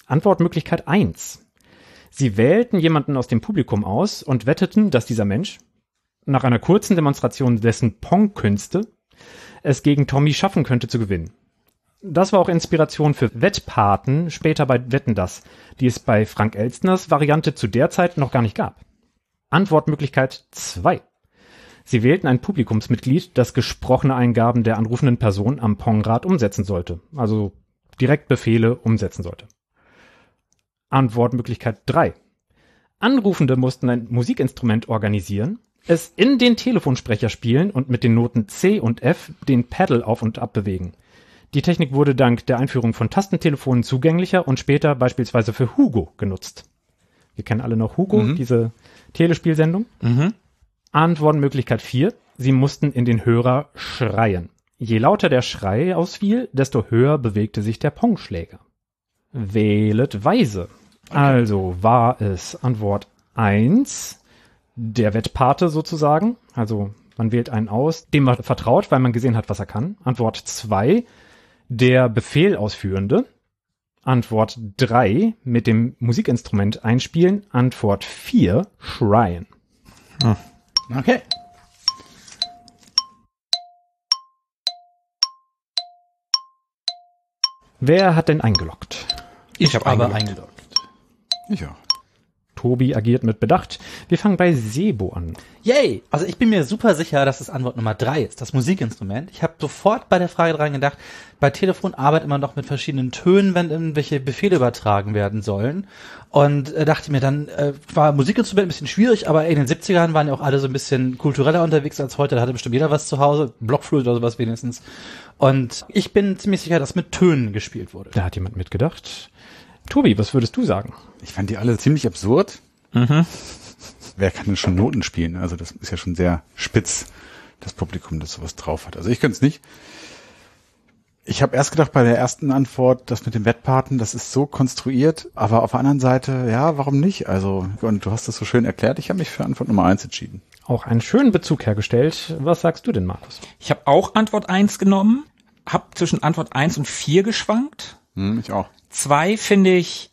Antwortmöglichkeit 1. Sie wählten jemanden aus dem Publikum aus und wetteten, dass dieser Mensch nach einer kurzen Demonstration dessen Pong-Künste es gegen Tommy schaffen könnte zu gewinnen. Das war auch Inspiration für Wettpaten später bei Wetten, dass, die es bei Frank Elstners Variante zu der Zeit noch gar nicht gab. Antwortmöglichkeit 2. Sie wählten ein Publikumsmitglied, das gesprochene Eingaben der anrufenden Person am Pongrad umsetzen sollte, also direkt Befehle umsetzen sollte. Antwortmöglichkeit 3. Anrufende mussten ein Musikinstrument organisieren, es in den Telefonsprecher spielen und mit den Noten C und F den Pedal auf und ab bewegen. Die Technik wurde dank der Einführung von Tastentelefonen zugänglicher und später beispielsweise für Hugo genutzt. Wir kennen alle noch Hugo, diese Telespielsendung. Antwortmöglichkeit 4. Sie mussten in den Hörer schreien. Je lauter der Schrei ausfiel, desto höher bewegte sich der Pongschläger. Wählet weise. Okay. Also war es Antwort 1, der Wettpate sozusagen. Also man wählt einen aus, dem man vertraut, weil man gesehen hat, was er kann. Antwort 2, der Befehlausführende. Antwort 3, mit dem Musikinstrument einspielen. Antwort 4, schreien.
Okay.
Wer hat denn eingeloggt?
Ich habe aber eingeloggt.
Ich auch.
Tobi agiert mit Bedacht. Wir fangen bei Sebo an.
Yay! Also ich bin mir super sicher, dass es Antwort Nummer 3 ist, das Musikinstrument. Ich habe sofort bei der Frage dran gedacht, bei Telefon arbeitet man doch mit verschiedenen Tönen, wenn irgendwelche Befehle übertragen werden sollen. Und dachte mir dann, war Musikinstrument ein bisschen schwierig, aber in den 70ern waren ja auch alle so ein bisschen kultureller unterwegs als heute. Da hatte bestimmt jeder was zu Hause, Blockflöte oder sowas wenigstens. Und ich bin ziemlich sicher, dass mit Tönen gespielt wurde.
Da hat jemand mitgedacht. Tobi, was würdest du sagen?
Ich fand die alle ziemlich absurd. Wer kann denn schon Noten spielen? Also das ist ja schon sehr spitz, das Publikum, das sowas drauf hat. Also ich könnte es nicht. Ich habe erst gedacht bei der ersten Antwort, das mit dem Wettpaten, das ist so konstruiert, aber auf der anderen Seite, ja, warum nicht? Also, und du hast das so schön erklärt, ich habe mich für Antwort Nummer 1 entschieden.
Auch einen schönen Bezug hergestellt. Was sagst du denn, Markus?
Ich habe auch Antwort 1 genommen, habe zwischen Antwort 1 und 4 geschwankt.
Ich auch.
2 finde ich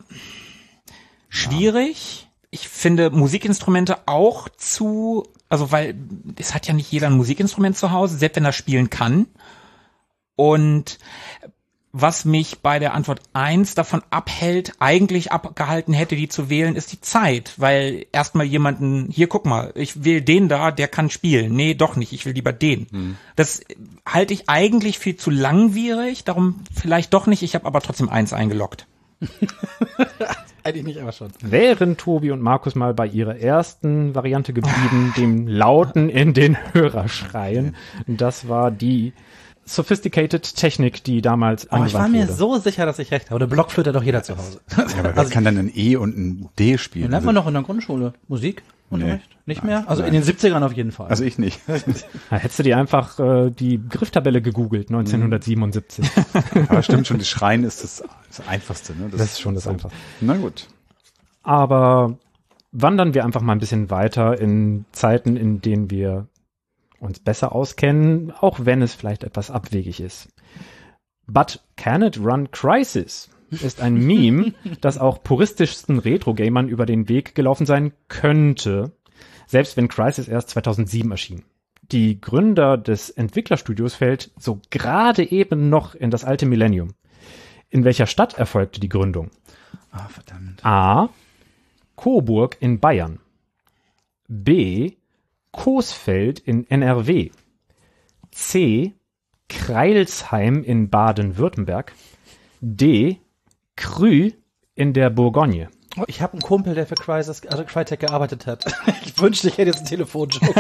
schwierig. Ich finde Musikinstrumente auch also weil es hat ja nicht jeder ein Musikinstrument zu Hause, selbst wenn er spielen kann. Und was mich bei der Antwort 1 davon eigentlich abgehalten hätte, die zu wählen, ist die Zeit. Weil erstmal jemanden, hier guck mal, ich wähle den da, der kann spielen. Nee, doch nicht, ich will lieber den. Das halte ich eigentlich viel zu langwierig, darum vielleicht doch nicht. Ich habe aber trotzdem 1 eingeloggt.
Eigentlich nicht, aber schon.
Wären Tobi und Markus mal bei ihrer ersten Variante geblieben, dem Lauten in den Hörer schreien. Das war die sophisticated Technik, die damals angewandt wurde.
Ich war mir so sicher, dass ich recht habe. Oder Blockflöte hat doch jeder zu Hause.
Ja, aber wer kann dann ein E und ein D spielen?
Den lernt man noch in der Grundschule. Musikunterricht? Nicht mehr? Also
nein.
in den 70ern auf jeden Fall.
Also ich nicht.
Da hättest du dir einfach die Grifftabelle gegoogelt, 1977.
Aber stimmt schon, das Schreien ist das Einfachste. Ne?
Das ist schon das Einfachste.
Na gut.
Aber wandern wir einfach mal ein bisschen weiter in Zeiten, in denen wir uns besser auskennen, auch wenn es vielleicht etwas abwegig ist. But can it run Crysis? Ist ein Meme, das auch puristischsten Retro-Gamern über den Weg gelaufen sein könnte, selbst wenn Crysis erst 2007 erschien. Die Gründer des Entwicklerstudios fällt so gerade eben noch in das alte Millennium. In welcher Stadt erfolgte die Gründung?
Ah, verdammt.
A. Coburg in Bayern. B. Coesfeld in NRW. C. Crailsheim in Baden-Württemberg. D. Crü in der Bourgogne.
Ich habe einen Kumpel, der für Crytek gearbeitet hat. Ich wünschte, ich hätte jetzt einen Telefonjoker.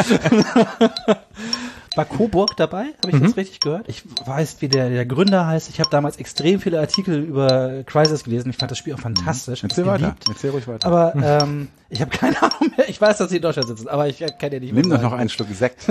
War Coburg dabei? Habe ich das richtig gehört? Ich weiß, wie der Gründer heißt. Ich habe damals extrem viele Artikel über Crysis gelesen. Ich fand das Spiel auch fantastisch.
Erzähl weiter. Erzähl ruhig weiter.
Aber ich habe keine Ahnung mehr. Ich weiß, dass sie in Deutschland sitzen, aber ich kann ja nicht mehr.
Nimm doch noch einen Schluck Sekt.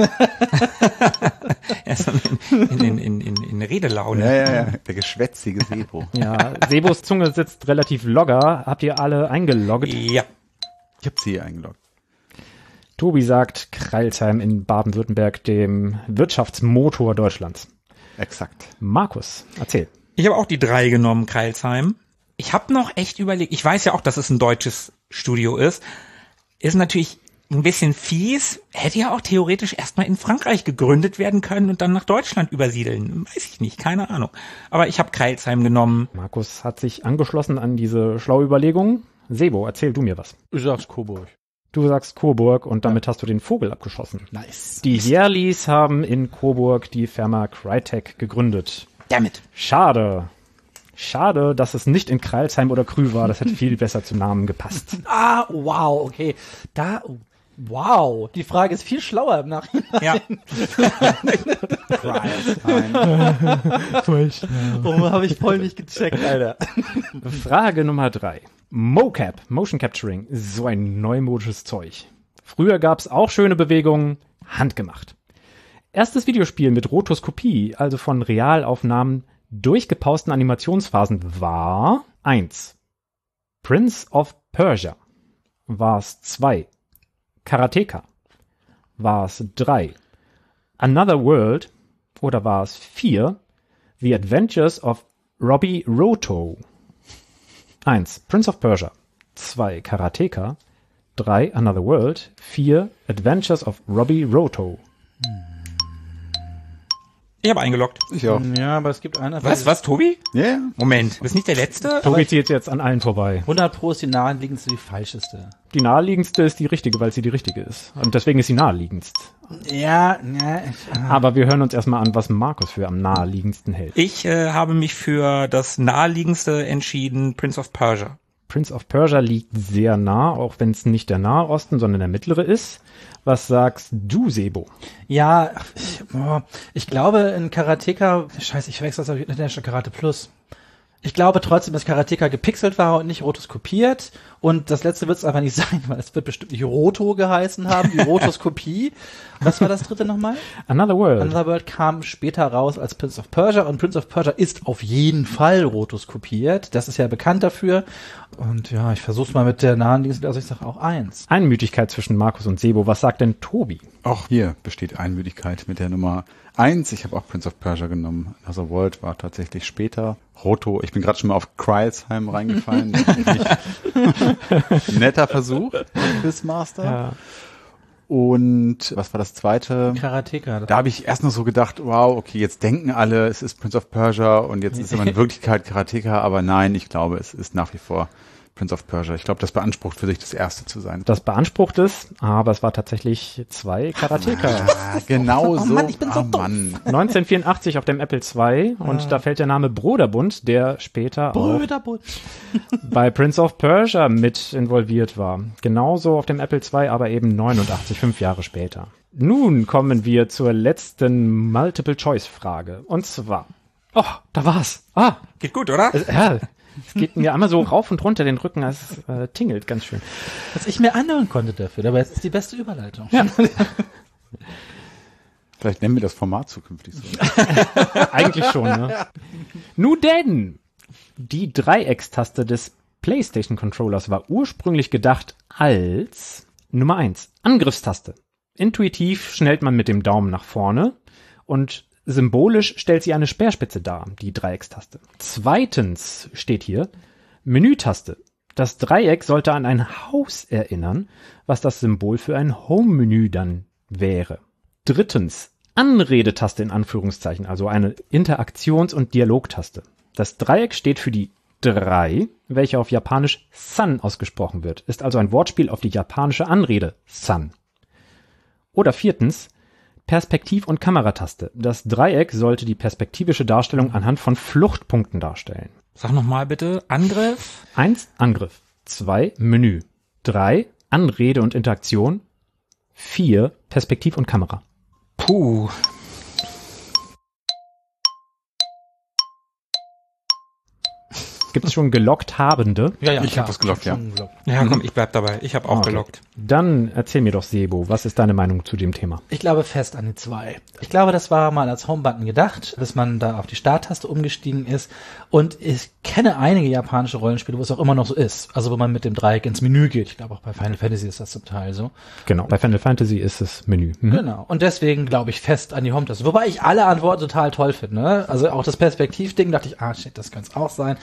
Also in Redelaune.
Ja. Der geschwätzige Sebo.
Ja, Sebos Zunge sitzt relativ locker. Habt ihr alle eingeloggt?
Ja.
Ich habe sie eingeloggt.
Tobi sagt Crailsheim in Baden-Württemberg, dem Wirtschaftsmotor Deutschlands.
Exakt.
Markus, erzähl.
Ich habe auch die 3 genommen, Crailsheim. Ich habe noch echt überlegt, ich weiß ja auch, dass es ein deutsches Studio ist natürlich ein bisschen fies, hätte ja auch theoretisch erstmal in Frankreich gegründet werden können und dann nach Deutschland übersiedeln. Weiß ich nicht, keine Ahnung. Aber ich habe Crailsheim genommen.
Markus hat sich angeschlossen an diese schlaue Überlegung. Sebo, erzähl du mir was.
Ich sag's Coburg.
Du sagst Coburg und damit hast du den Vogel abgeschossen.
Nice.
Die Jerlis haben in Coburg die Firma Crytek gegründet.
Damit.
Schade. Schade, dass es nicht in Crailsheim oder Krü war. Das hätte viel besser zum Namen gepasst.
Ah, wow, okay. Wow. Die Frage ist viel schlauer im Nachhinein.
Ja.
Oh, habe ich voll nicht gecheckt, Alter.
Frage Nummer 3. Mocap, Motion Capturing, so ein neumodisches Zeug. Früher gab's auch schöne Bewegungen, handgemacht. Erstes Videospiel mit Rotoskopie, also von Realaufnahmen durchgepausten Animationsphasen war 1. Prince of Persia. War es 2. Karateka. War es 3. Another World. Oder war es 4. The Adventures of Robbie Roto. 1. Prince of Persia. 2. Karateka. 3. Another World. 4. Adventures of Robbie Roto.
Ich habe eingeloggt.
Ich auch.
Ja, aber es gibt einer.
Was, Tobi?
Ja. Yeah.
Moment, du bist nicht der Letzte?
Tobi zieht jetzt an allen vorbei.
100 Pro ist die naheliegendste, die falscheste.
Die naheliegendste ist die richtige, weil sie die richtige ist. Und deswegen ist sie naheliegendst.
Ja.
Aber wir hören uns erstmal an, was Markus für am naheliegendsten hält.
Ich habe mich für das naheliegendste entschieden, Prince of Persia.
Prince of Persia liegt sehr nah, auch wenn es nicht der Nahe Osten, sondern der mittlere ist. Was sagst du, Sebo?
Ja, ich glaube in Karateka, scheiße, ich verwechsel das auf International Karate Plus. Ich glaube trotzdem, dass Karateka gepixelt war und nicht rotoskopiert. Und das letzte wird es einfach nicht sein, weil es wird bestimmt nicht Roto geheißen haben, die Rotoskopie. Was war das dritte nochmal?
Another World.
Another World kam später raus als Prince of Persia und Prince of Persia ist auf jeden Fall rotoskopiert. Das ist ja bekannt dafür. Und ja, ich versuch's mal mit der nahen Links, also ich sag auch 1.
Einmütigkeit zwischen Markus und Sebo. Was sagt denn Tobi?
Auch hier besteht Einmütigkeit mit der Nummer 1. Ich habe auch Prince of Persia genommen. Another World war tatsächlich später. Roto, ich bin gerade schon mal auf Crailsheim reingefallen. Netter Versuch, Quizmaster.
Ja.
Und was war das zweite?
Karateka.
Da habe ich erst noch so gedacht, wow, okay, jetzt denken alle, es ist Prince of Persia und jetzt ist immer in Wirklichkeit Karateka, aber nein, ich glaube, es ist nach wie vor Prince of Persia. Ich glaube, das beansprucht für sich, das erste zu sein.
Das beansprucht es, aber es war tatsächlich 2 Karateka.
Ah, genau so.
Mann, ich bin so doof.
Mann.
1984 auf dem Apple II und da fällt der Name Broderbund, der später auch bei Prince of Persia mit involviert war. Genauso auf dem Apple II, aber eben 89, 5 Jahre später. Nun kommen wir zur letzten Multiple-Choice-Frage. Und zwar, da war's.
Geht gut, oder?
Ja, es geht mir einmal so rauf und runter den Rücken, es tingelt ganz schön.
Was ich mir anhören konnte dafür, aber jetzt ist die beste Überleitung.
Ja.
Vielleicht nennen wir das Format zukünftig so.
Eigentlich schon, ne? Nun denn, die Dreieckstaste des PlayStation-Controllers war ursprünglich gedacht als Nummer 1, Angriffstaste. Intuitiv schnellt man mit dem Daumen nach vorne und symbolisch stellt sie eine Speerspitze dar, die Dreieckstaste. Zweitens steht hier Menütaste. Das Dreieck sollte an ein Haus erinnern, was das Symbol für ein Home-Menü dann wäre. Drittens Anredetaste in Anführungszeichen, also eine Interaktions- und Dialogtaste. Das Dreieck steht für die 3, welche auf Japanisch San ausgesprochen wird, ist also ein Wortspiel auf die japanische Anrede San. Oder viertens Perspektiv- und Kamerataste. Das Dreieck sollte die perspektivische Darstellung anhand von Fluchtpunkten darstellen.
Sag nochmal bitte, Angriff?
1. Angriff. 2. Menü. 3. Anrede und Interaktion. 4. Perspektiv und Kamera.
Puh.
Gibt es schon gelockt Habende?
Ja,
Ich habe das gelockt, ja.
Ja, komm, ich bleib dabei. Ich habe auch
Okay.
gelockt.
Dann erzähl mir doch, Sebo, was ist deine Meinung zu dem Thema?
Ich glaube fest an die 2. Ich glaube, das war mal als Homebutton gedacht, bis man da auf die Starttaste umgestiegen ist. Und ich kenne einige japanische Rollenspiele, wo es auch immer noch so ist. Also wo man mit dem Dreieck ins Menü geht. Ich glaube auch bei Final Fantasy ist das zum Teil so.
Genau, bei Final Fantasy ist es Menü. Mhm.
Genau. Und deswegen glaube ich fest an die Home-Taste. Wobei ich alle Antworten total toll finde. Ne? Also auch das Perspektivding dachte ich, shit, das könnte es auch sein.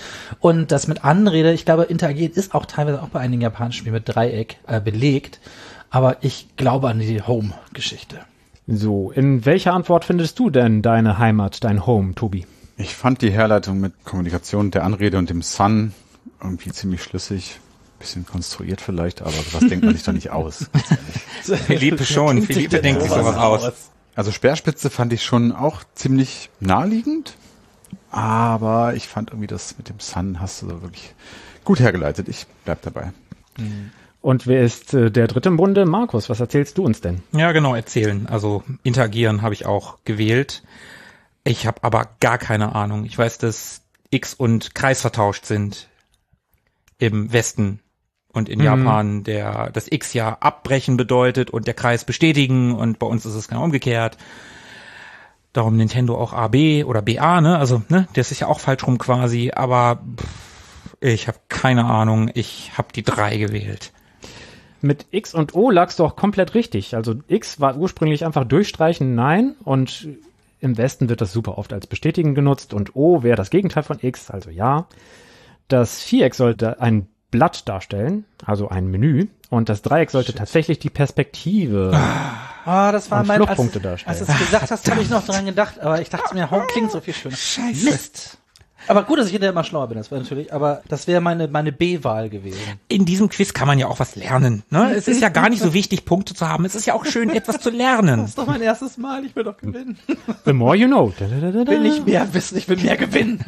Und das mit Anrede, ich glaube, interagiert ist auch teilweise auch bei einigen japanischen Spielen mit Dreieck belegt. Aber ich glaube an die Home-Geschichte.
So, in welcher Antwort findest du denn deine Heimat, dein Home, Tobi?
Ich fand die Herleitung mit Kommunikation der Anrede und dem Sun irgendwie ziemlich schlüssig. Bisschen konstruiert vielleicht, aber was denkt man sich da nicht aus?
Philippe schon. Philippe denkt sich sowas aus.
Also Speerspitze fand ich schon auch ziemlich naheliegend, aber ich fand irgendwie das mit dem Sun hast du so wirklich gut hergeleitet. Ich bleib dabei.
Und wer ist der dritte im Bunde? Markus, was erzählst du uns denn?
Ja, genau, erzählen. Also interagieren habe ich auch gewählt. Ich habe aber gar keine Ahnung. Ich weiß, dass X und Kreis vertauscht sind im Westen und in Japan das X ja abbrechen bedeutet und der Kreis bestätigen und bei uns ist es genau umgekehrt. Darum Nintendo auch AB oder BA, ne? Also, ne, das ist ja auch falsch rum quasi, aber ich habe keine Ahnung. Ich habe die 3 gewählt.
Mit X und O lag's doch komplett richtig. Also X war ursprünglich einfach durchstreichen, nein. Und im Westen wird das super oft als bestätigen genutzt. Und O wäre das Gegenteil von X, also ja. Das Viereck sollte ein Blatt darstellen, also ein Menü. Und das Dreieck sollte tatsächlich die Perspektive
Das war
und
mein
Fluchtpunkte
als
darstellen.
du es gesagt hast, habe ich noch dran gedacht, aber ich dachte mir, Home klingt so viel schöner. Scheiße. Mist. Aber gut, dass ich hinterher mal schlauer bin, das war natürlich, aber das wäre meine B-Wahl gewesen.
In diesem Quiz kann man ja auch was lernen, ne? Es ist ja gar nicht so wichtig, Punkte zu haben. Es ist ja auch schön, etwas zu lernen.
Das ist doch mein erstes Mal, ich will doch gewinnen.
The more you know.
Ich will nicht mehr wissen, ich will mehr gewinnen.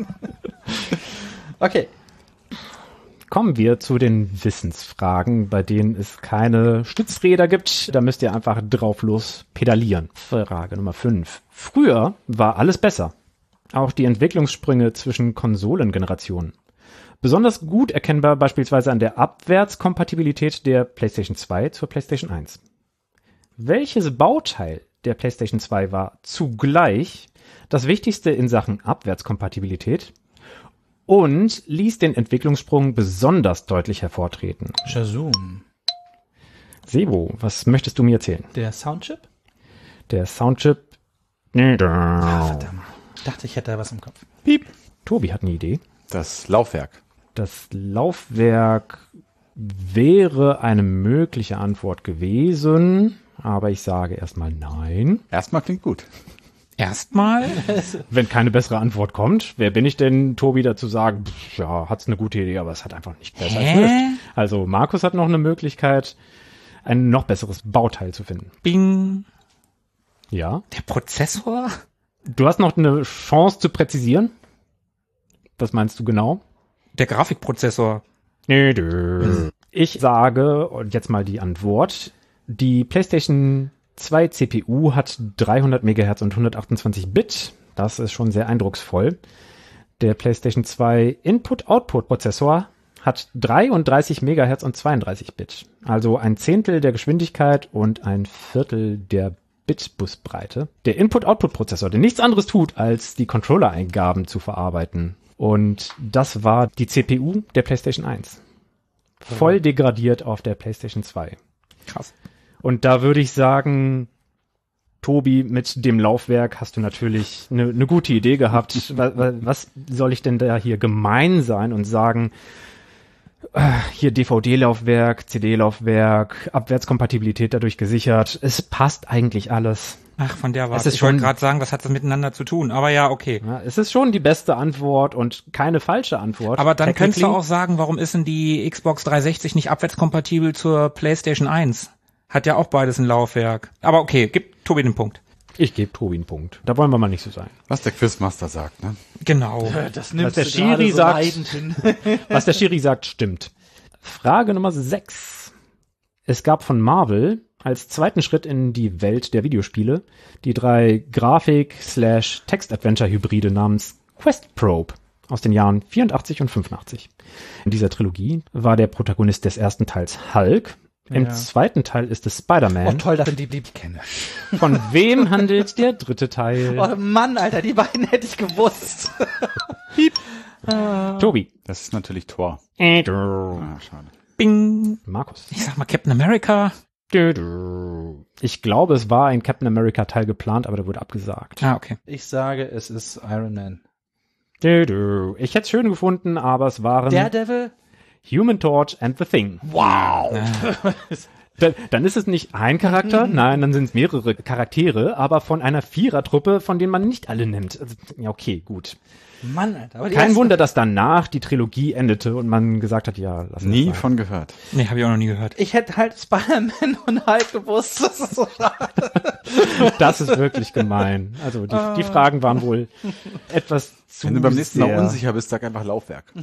Okay.
Kommen wir zu den Wissensfragen, bei denen es keine Stützräder gibt. Da müsst ihr einfach drauf los pedalieren. Frage Nummer 5. Früher war alles besser. Auch die Entwicklungssprünge zwischen Konsolengenerationen. Besonders gut erkennbar beispielsweise an der Abwärtskompatibilität der PlayStation 2 zur PlayStation 1. Welches Bauteil der PlayStation 2 war zugleich das Wichtigste in Sachen Abwärtskompatibilität und ließ den Entwicklungssprung besonders deutlich hervortreten?
Shazam.
Sebo, was möchtest du mir erzählen?
Der Soundchip?
Der Soundchip.
Verdammt. Ich dachte, ich hätte da was im Kopf.
Piep. Tobi hat eine Idee.
Das Laufwerk.
Das Laufwerk wäre eine mögliche Antwort gewesen, aber ich sage erstmal nein.
Erstmal klingt gut.
Erstmal?
Wenn keine bessere Antwort kommt, wer bin ich denn, Tobi, dazu sagen, ja, hat's eine gute Idee, aber es hat einfach nicht besser als nichts. Also Markus hat noch eine Möglichkeit, ein noch besseres Bauteil zu finden.
Bing.
Ja.
Der Prozessor?
Du hast noch eine Chance zu präzisieren. Was meinst du genau?
Der Grafikprozessor.
Ich sage, und jetzt mal die Antwort, die PlayStation 2 CPU hat 300 MHz und 128 Bit. Das ist schon sehr eindrucksvoll. Der PlayStation 2 Input-Output-Prozessor hat 33 MHz und 32 Bit. Also ein Zehntel der Geschwindigkeit und ein Viertel der Bitbusbreite. Der Input-Output-Prozessor, der nichts anderes tut, als die Controller-Eingaben zu verarbeiten. Und das war die CPU der PlayStation 1. Voll degradiert auf der PlayStation 2.
Krass.
Und da würde ich sagen, Tobi, mit dem Laufwerk hast du natürlich eine gute Idee gehabt. Was soll ich denn da hier gemein sein und sagen, hier DVD-Laufwerk, CD-Laufwerk, Abwärtskompatibilität dadurch gesichert. Es passt eigentlich alles.
Ach, von der war
Es ist
ich wollte
schon-
gerade sagen, was hat das miteinander zu tun? Aber ja, okay.
Ja, es ist schon die beste Antwort und keine falsche Antwort.
Aber dann könntest du
Technically.
auch sagen, warum ist denn die Xbox 360 nicht abwärtskompatibel zur PlayStation 1? Hat ja auch beides ein Laufwerk. Aber okay, gib Tobi den Punkt.
Ich gebe Tobi einen Punkt. Da wollen wir mal nicht so sein.
Was der Quizmaster sagt, ne?
Genau.
Das
Was der Schiri sagt, was der Schiri sagt, stimmt. Frage Nummer 6. Es gab von Marvel als zweiten Schritt in die Welt der Videospiele die 3 Grafik-/Text-Adventure-Hybride namens Quest Probe aus den Jahren 84 und 85. In dieser Trilogie war der Protagonist des ersten Teils Hulk. Im zweiten Teil ist es Spider-Man.
Oh toll, dass ich die lieb kenne.
Von wem handelt der dritte Teil?
Oh Mann, Alter, die beiden hätte ich gewusst.
Tobi.
Das ist natürlich Thor. Ah, schade.
Bing.
Markus.
Ich sag mal Captain America.
Ich glaube, es war ein Captain America Teil geplant, aber der wurde abgesagt.
Ah, okay.
Ich sage, es ist Iron Man.
Ich hätte es schön gefunden, aber es waren
Daredevil?
Human Torch and the Thing.
Wow.
Dann ist es nicht ein Charakter, nein, dann sind es mehrere Charaktere, aber von einer Vierertruppe, von denen man nicht alle nimmt. Also, ja, okay, gut.
Mann, Alter. Aber
Kein Wunder, dass danach die Trilogie endete und man gesagt hat, ja, lass
Nie
es sein.
von gehört.
Nee, habe ich auch noch nie gehört.
Ich hätte halt Spider-Man und Hulk gewusst. Das ist so schade.
Das ist wirklich gemein. Also die Fragen waren wohl etwas zu
Wenn du beim nächsten
sehr.
Mal unsicher bist, sag einfach Laufwerk.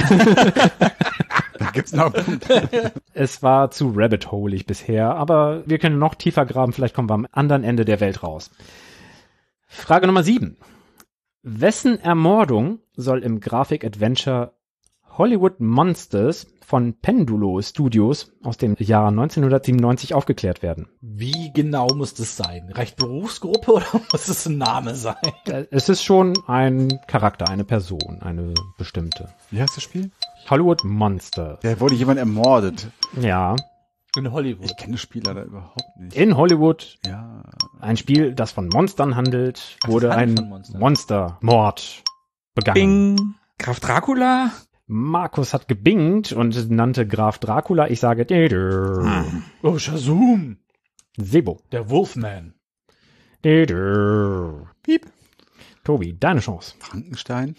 Da gibt's noch einen Punkt.
Es war zu rabbit-holig bisher, aber wir können noch tiefer graben, vielleicht kommen wir am anderen Ende der Welt raus. Frage Nummer 7. Wessen Ermordung soll im Grafik-Adventure Hollywood Monsters von Pendulo Studios aus dem Jahr 1997 aufgeklärt werden?
Wie genau muss das sein? Reicht Berufsgruppe oder muss es ein Name sein?
Es ist schon ein Charakter, eine Person, eine bestimmte.
Wie heißt das Spiel?
Hollywood Monsters.
Da wurde jemand ermordet.
Ja,
In Hollywood.
Ich kenne Spieler da überhaupt nicht.
in Hollywood.
Ja.
Ein Spiel, das von Monstern handelt,
Ach,
wurde
das handelt von
ein
Monstern.
Monstermord begangen.
Bing. Graf Dracula?
Markus hat gebingt und nannte Graf Dracula. Ich sage
Oh, Shazam.
Sebo.
Der Wolfman.
Piep. Tobi, deine Chance.
Frankenstein?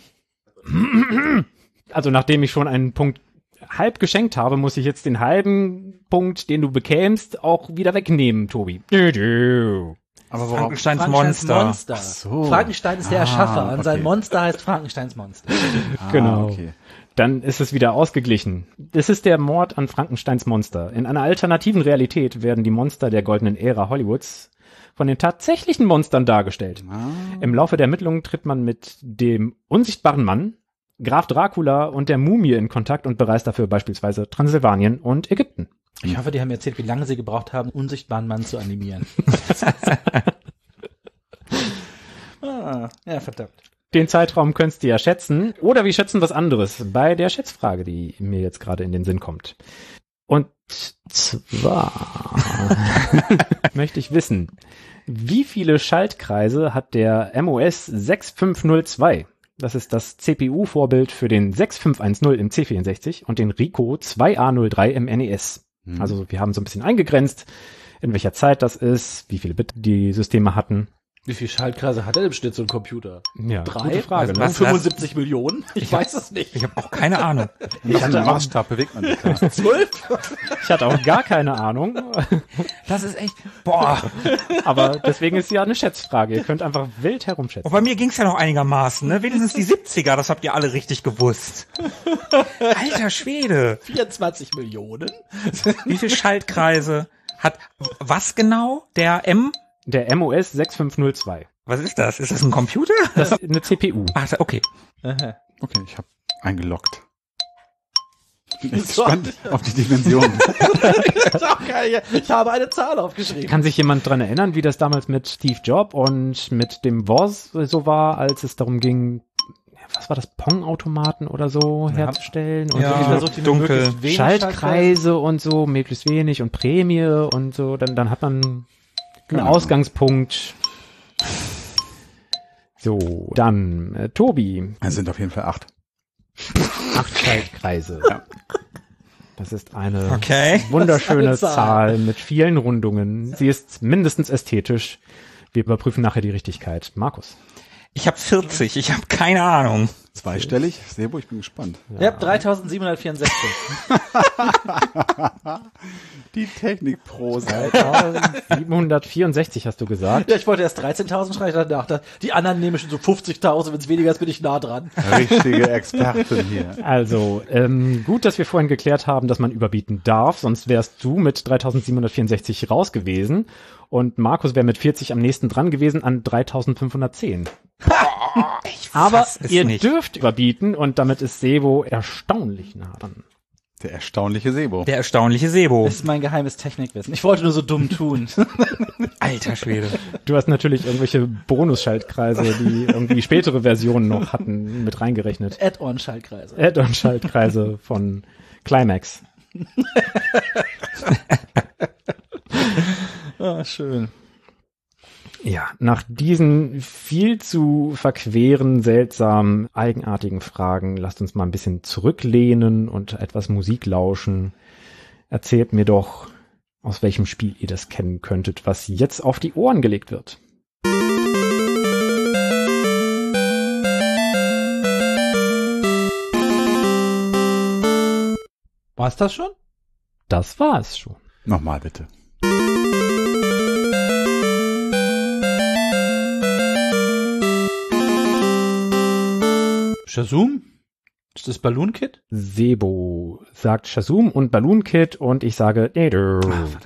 Also nachdem ich schon einen Punkt halb geschenkt habe, muss ich jetzt den halben Punkt, den du bekämst, auch wieder wegnehmen, Tobi.
Aber warum?
Frankensteins Monster.
Ach
so.
Frankenstein ist der Erschaffer und sein
okay.
Monster heißt Frankensteins Monster.
Genau.
Okay.
Dann ist es wieder ausgeglichen. Das ist der Mord an Frankensteins Monster. In einer alternativen Realität werden die Monster der goldenen Ära Hollywoods von den tatsächlichen Monstern dargestellt. Im Laufe der Ermittlungen tritt man mit dem unsichtbaren Mann, Graf Dracula und der Mumie in Kontakt und bereist dafür beispielsweise Transsilvanien und Ägypten.
Ich hoffe, die haben mir erzählt, wie lange sie gebraucht haben, einen unsichtbaren Mann zu animieren. Ja, verdammt.
Den Zeitraum könntest du ja schätzen. Oder wir schätzen was anderes bei der Schätzfrage, die mir jetzt gerade in den Sinn kommt. Und zwar möchte ich wissen, wie viele Schaltkreise hat der MOS 6502? Das ist das CPU-Vorbild für den 6510 im C64 und den Rico 2A03 im NES. Also wir haben so ein bisschen eingegrenzt, in welcher Zeit das ist, wie viele Bit die Systeme hatten.
Wie viele Schaltkreise hat er im Schnitt so ein Computer?
Ja,
3?
gute Frage.
Was?
75 Millionen? Ich weiß es nicht.
Ich habe auch keine Ahnung.
Ich hatte Maßstab bewegt man sich da.
12?
Ich hatte auch gar keine Ahnung,
Das ist echt, boah.
aber deswegen ist ja eine Schätzfrage. Ihr könnt einfach wild
Oh,
herumschätzen.
bei mir ging's ja noch einigermaßen, ne? Wenigstens die 70er, das habt ihr alle richtig gewusst. Alter Schwede.
24 Millionen?
Wie viele Schaltkreise hat, was genau? Der M?
Der MOS 6502.
Was ist das? Ist das ein Computer?
Das ist eine CPU.
Ach, okay.
Okay, ich habe eingeloggt. Ich bin echt
So.
gespannt auf die Dimension.
Ich habe eine Zahl aufgeschrieben.
Kann sich jemand dran erinnern, wie das damals mit Steve Jobs und mit dem Woz so war, als es darum ging, was war das, Pong-Automaten oder so herzustellen? Und
Ja,
so
versucht, die mit
dunkel.
möglichst wenig
Schaltkreise und so, möglichst wenig und Prämie und so, dann hat man einen
Genau.
Ausgangspunkt. So, dann Tobi,
Es sind auf jeden Fall 8.
8 Schaltkreise.
Ja.
Das ist eine
Okay.
wunderschöne
Das ist eine
Zahl mit vielen Rundungen. Sie ist mindestens ästhetisch. Wir überprüfen nachher die Richtigkeit. Markus.
Ich habe 40, ich habe keine Ahnung.
Zweistellig. Sebo, ich bin gespannt.
Ja, 3764.
Die Technikprose.
764 hast du gesagt.
Ja, ich wollte erst 13.000 schreiben, ich dachte, die anderen nehmen schon so 50.000, wenn es weniger ist, bin ich nah dran.
Richtige Expertin hier.
Also, gut, dass wir vorhin geklärt haben, dass man überbieten darf, sonst wärst du mit 3764 raus gewesen und Markus wäre mit 40 am nächsten dran gewesen an 3510. Aber ihr dürft überbieten und damit ist Sebo erstaunlich nah dran.
Der erstaunliche Sebo.
Der erstaunliche Sebo.
Das ist mein geheimes Technikwissen. Ich wollte nur so dumm tun.
Alter Schwede.
Du hast natürlich irgendwelche Bonusschaltkreise, die irgendwie spätere Versionen noch hatten, mit reingerechnet.
Add-on-Schaltkreise.
Add-on-Schaltkreise von Climax.
Ah, schön.
Ja, nach diesen viel zu verqueren, seltsamen, eigenartigen Fragen, lasst uns mal ein bisschen zurücklehnen und etwas Musik lauschen. Erzählt mir doch, aus welchem Spiel ihr das kennen könntet, was jetzt auf die Ohren gelegt wird.
War's das schon?
Das war es schon.
Nochmal bitte.
Shazum? Ist das Balloon Kid?
Sebo sagt Shazum und Balloon Kid und ich sage
Verdammt.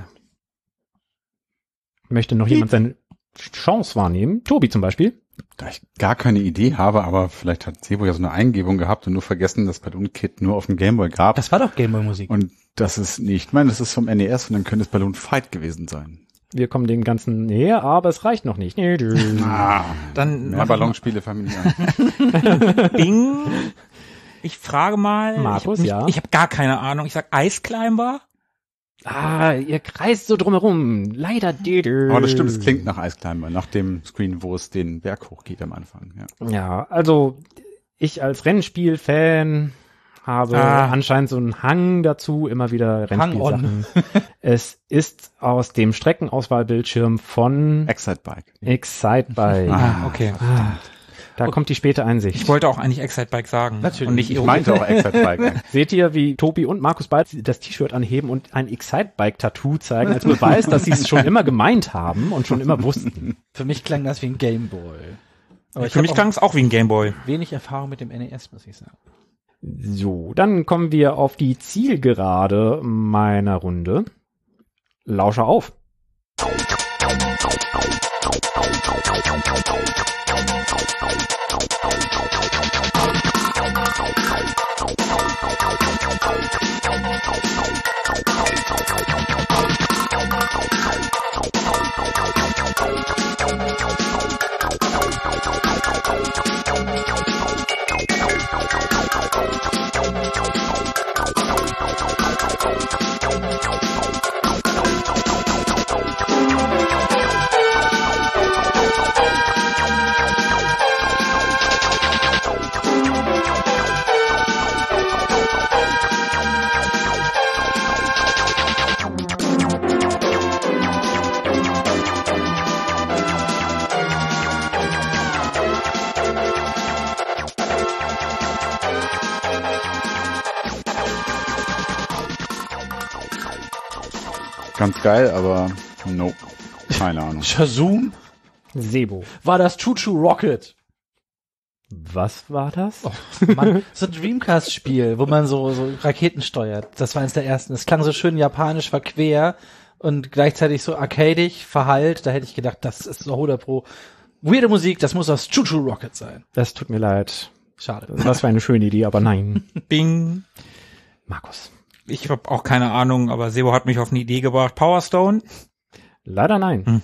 Möchte noch jemand seine Chance wahrnehmen? Tobi zum Beispiel.
Da ich gar keine Idee habe, aber vielleicht hat Sebo ja so eine Eingebung gehabt und nur vergessen, dass Balloon Kid nur auf dem Gameboy gab.
Das war doch Gameboy-Musik.
Und das ist nicht, ich meine, das ist vom NES und dann könnte es Balloon Fight gewesen sein.
Wir kommen dem Ganzen näher, aber es reicht noch nicht.
Dann
Mehr Ballonspiele fangen wir nicht an.
Bing. Ich frage mal.
Markus,
ich habe gar keine Ahnung. Ich sag Eisclimber.
Ihr kreist so drumherum. Leider.
Aber das stimmt, es klingt nach Eisclimber, nach dem Screen, wo es den Berg hochgeht am Anfang. Ja.
Ja, also ich als Rennspiel-Fan habe anscheinend so einen Hang dazu, immer wieder Rennspielsachen. Es ist aus dem Streckenauswahlbildschirm von
Excitebike.
Excitebike.
Okay.
Da kommt die späte Einsicht.
Ich wollte auch eigentlich Excitebike sagen.
Natürlich.
Und nicht
Ich meinte auch Excitebike.
Seht ihr, wie Tobi und Markus beide das T-Shirt anheben und ein Excitebike-Tattoo zeigen, als Beweis, dass sie es schon immer gemeint haben und schon immer wussten.
Für mich klang das wie ein Gameboy. Aber
Für mich klang es auch wie ein Gameboy.
wenig Erfahrung mit dem NES, muss ich sagen.
So, dann kommen wir auf die Zielgerade meiner Runde. Lausche auf.
Ganz geil, aber no. Keine Ahnung.
Shazum?
Sebo.
War das Choo-Choo Rocket?
Was war das?
Mann, so ein Dreamcast-Spiel, wo man so Raketen steuert. Das war eins der ersten. Es klang so schön japanisch verquer und gleichzeitig so arcadig, verhallt. Da hätte ich gedacht, das ist so 100 Pro. Weirde Musik, das muss aus Choo-Choo Rocket sein.
Das tut mir leid.
Schade.
Das war eine schöne Idee, aber nein.
Bing.
Markus.
Ich habe auch keine Ahnung, aber Sebo hat mich auf eine Idee gebracht. Power Stone?
Leider nein.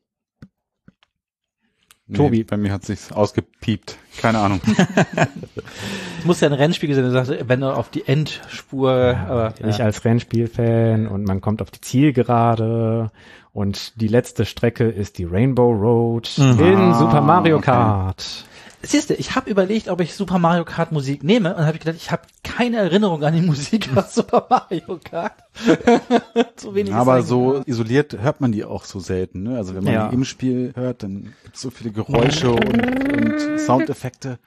Tobi.
Nee, bei mir hat sich's ausgepiept. Keine Ahnung.
Es muss ja ein Rennspiel sein, du sagst, wenn du auf die Endspur, aber
Ich als Rennspielfan und man kommt auf die Zielgerade und die letzte Strecke ist die Rainbow Road in Super Mario Kart.
Siehst du, ich habe überlegt, ob ich Super Mario Kart Musik nehme und habe gedacht, ich habe keine Erinnerung an die Musik aus Super Mario Kart. So wenig ist
Aber
eigentlich-
so isoliert hört man die auch so selten. Ne? Also wenn man
Ja.
die im Spiel hört, dann gibt's so viele Geräusche und Soundeffekte.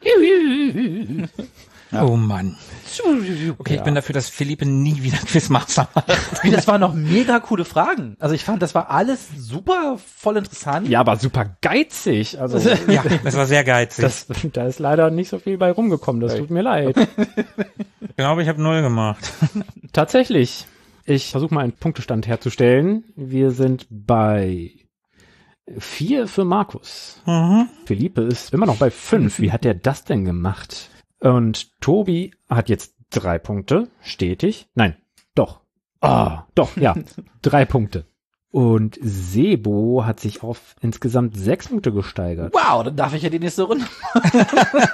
Ja.
Oh Mann. Okay, ich bin dafür, dass Philippe nie wieder Quizmaster macht.
Das waren noch mega coole Fragen. Also ich fand, das war alles super voll interessant.
Ja, aber super geizig. Also
Ja, das war sehr geizig.
da ist leider nicht so viel bei rumgekommen. Das tut mir leid.
Ich glaube, ich habe 0 gemacht.
Tatsächlich. Ich versuche mal einen Punktestand herzustellen. Wir sind bei 4 für Markus. Philippe ist immer noch bei 5. Wie hat der das denn gemacht? Und Tobi hat jetzt 3 Punkte. Stetig. Nein, doch. Doch, ja. 3 Punkte. Und Sebo hat sich auf insgesamt 6 Punkte gesteigert.
Wow, dann darf ich ja die nächste Runde machen.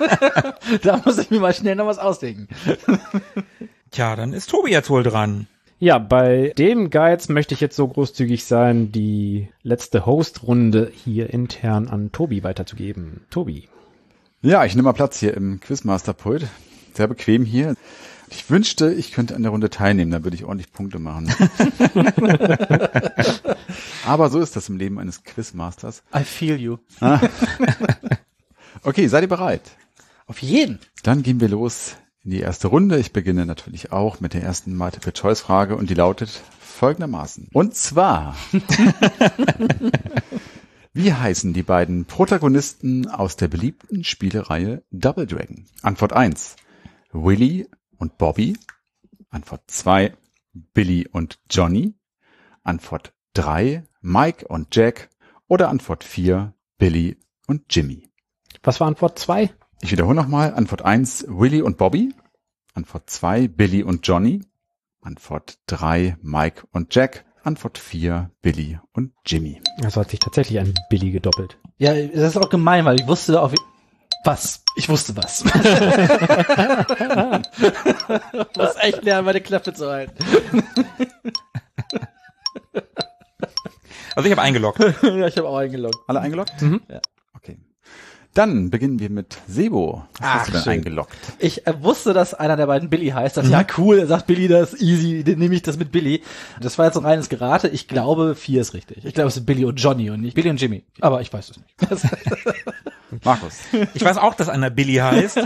Da muss ich mir mal schnell noch was ausdenken.
Tja, dann ist Tobi jetzt wohl dran.
Ja, bei dem Guides möchte ich jetzt so großzügig sein, die letzte Host-Runde hier intern an Tobi weiterzugeben. Tobi.
Ja, ich nehme mal Platz hier im Quizmaster-Pult. Sehr bequem hier. Ich wünschte, ich könnte an der Runde teilnehmen, dann würde ich ordentlich Punkte machen. Aber so ist das im Leben eines Quizmasters.
I feel you.
Okay, seid ihr bereit?
Auf jeden.
Dann gehen wir los in die erste Runde. Ich beginne natürlich auch mit der ersten Multiple-Choice-Frage und die lautet folgendermaßen. Und zwar, wie heißen die beiden Protagonisten aus der beliebten Spielereihe Double Dragon? Antwort 1, Willy und Bobby. Antwort 2, Billy und Johnny. Antwort 3, Mike und Jack. Oder Antwort 4, Billy und Jimmy.
Was war Antwort 2?
Ich wiederhole nochmal. Antwort 1, Willy und Bobby. Antwort 2, Billy und Johnny. Antwort 3, Mike und Jack. Antwort 4, Billy und Jimmy.
Also hat sich tatsächlich ein Billy gedoppelt.
Ja, das ist auch gemein, weil ich wusste auf was. Ich wusste was. Ich muss echt lernen, meine Klappe zu halten.
Also ich habe eingeloggt.
Ja, ich habe auch eingeloggt.
Alle eingeloggt?
Mhm.
Ja.
Okay. Dann beginnen wir mit Sebo. Was hast du denn
schön.
eingeloggt?
Ich wusste, dass einer der beiden Billy heißt. Das ja cool, sagt Billy, das ist easy, dann nehme ich das mit Billy. Das war jetzt ein reines Gerate. Ich glaube, 4 ist richtig. Ich glaube, es sind Billy und Johnny und nicht Billy und Jimmy. Aber ich weiß es nicht.
Markus.
Ich weiß auch, dass einer Billy heißt.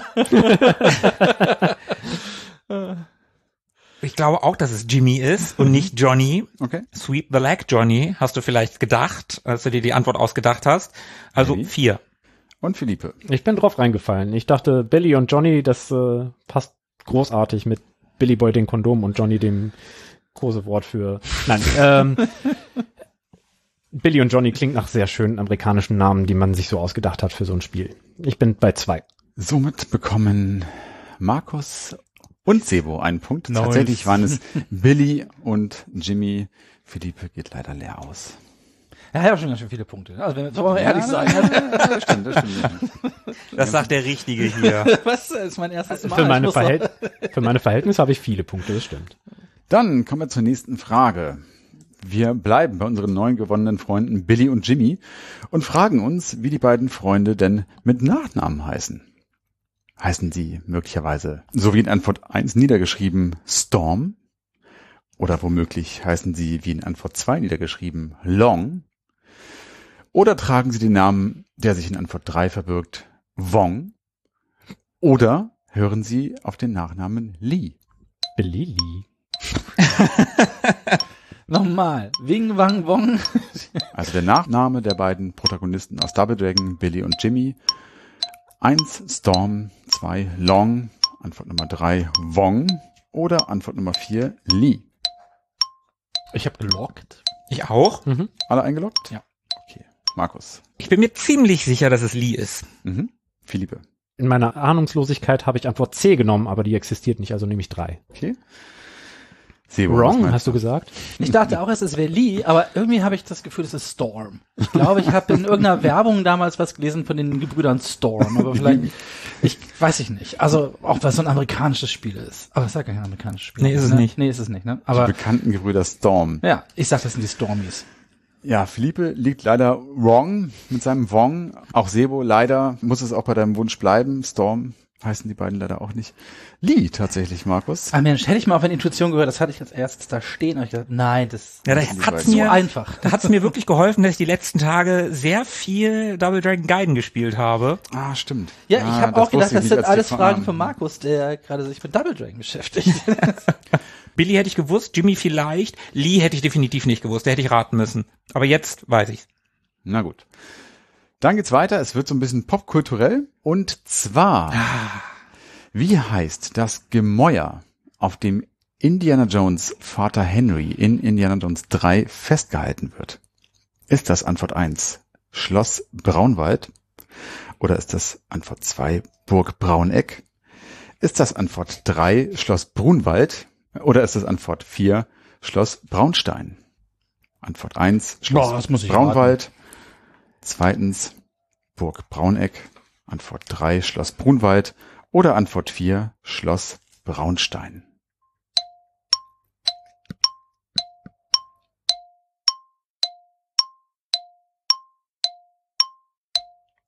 Ich glaube auch, dass es Jimmy ist und nicht Johnny.
Okay.
Sweep the leg, Johnny, hast du vielleicht gedacht, als du dir die Antwort ausgedacht hast. Also
Okay.
4.
Und Philippe.
Ich bin drauf reingefallen. Ich dachte, Billy und Johnny, das passt großartig mit Billy Boy den Kondom und Johnny dem Kosewort für... Nein, Billy und Johnny klingt nach sehr schönen amerikanischen Namen, die man sich so ausgedacht hat für so ein Spiel. Ich bin bei 2.
Somit bekommen Markus und Sebo einen Punkt.
Nice.
Tatsächlich waren es Billy und Jimmy. Philippe geht leider leer aus.
Er hat ja schon ganz schön viele Punkte. Also, wenn wir mal ehrlich sein.
Das stimmt, das stimmt.
Das sagt der Richtige hier.
Was? Das ist mein erstes Mal.
Für meine,
Ich muss
für meine Verhältnisse habe ich viele Punkte, das stimmt.
Dann kommen wir zur nächsten Frage. Wir bleiben bei unseren neu gewonnenen Freunden Billy und Jimmy und fragen uns, wie die beiden Freunde denn mit Nachnamen heißen. Heißen sie möglicherweise, so wie in Antwort 1 niedergeschrieben, Storm? Oder womöglich heißen sie wie in Antwort 2 niedergeschrieben, Long? Oder tragen sie den Namen, der sich in Antwort 3 verbirgt, Wong? Oder hören sie auf den Nachnamen Lee?
Billy.
Nochmal. Wing, Wang, Wong.
Also der Nachname der beiden Protagonisten aus Double Dragon, Billy und Jimmy. 1 Storm, 2 Long, Antwort Nummer 3 Wong oder Antwort Nummer 4 Lee.
Ich habe gelockt.
Ich auch.
Mhm.
Alle eingeloggt?
Ja.
Okay. Markus.
Ich bin mir ziemlich sicher, dass es Lee ist.
Mhm. Philippe.
In meiner Ahnungslosigkeit habe ich Antwort C genommen, aber die existiert nicht, also nehme ich 3.
Okay. Sebo, was
Wrong,
meinst
hast du gesagt?
Ich dachte auch erst, es wäre Lee, aber irgendwie habe ich das Gefühl, es ist Storm. Ich glaube, ich habe in irgendeiner Werbung damals was gelesen von den Gebrüdern Storm, aber vielleicht, weiß ich nicht. Also, auch weil es so ein amerikanisches Spiel ist. Aber es ist ja kein amerikanisches Spiel.
Nee, ist es
ne?
nicht.
Nee, ist es nicht, ne?
Die
Aber,
bekannten Gebrüder Storm.
ja, ich sag, das sind die Stormies.
Ja, Philippe liegt leider wrong mit seinem Wong. Auch Sebo, leider muss es auch bei deinem Wunsch bleiben. Storm heißen die beiden leider auch nicht. Lee tatsächlich, Markus.
Ah Mensch, hätte ich mal auf eine Intuition gehört, das hatte ich als erstes da stehen. Und ich dachte, nein, das
Ja, da
Die
hat's
beiden.
so
mir,
einfach.
da hat's mir wirklich geholfen, dass ich die letzten Tage sehr viel Double Dragon Gaiden gespielt habe.
Ah, stimmt.
Ja, ich habe auch gedacht, das sind alles Fragen
von
für Markus, der gerade sich mit Double Dragon beschäftigt.
Billy hätte ich gewusst, Jimmy vielleicht, Lee hätte ich definitiv nicht gewusst, da hätte ich raten müssen. Aber jetzt weiß ich's.
Na gut. Dann geht's weiter. Es wird so ein bisschen popkulturell. Und zwar, wie heißt das Gemäuer, auf dem Indiana Jones Vater Henry in Indiana Jones 3 festgehalten wird? Ist das Antwort 1 Schloss Braunwald? Oder ist das Antwort 2 Burg Brauneck? Ist das Antwort 3 Schloss Brunwald? Oder ist das Antwort 4 Schloss Braunstein? Antwort 1 Schloss
Boah, das muss ich
Braunwald. Zweitens Burg Brauneck. Antwort 3 Schloss Brunwald. Oder Antwort 4 Schloss Braunstein.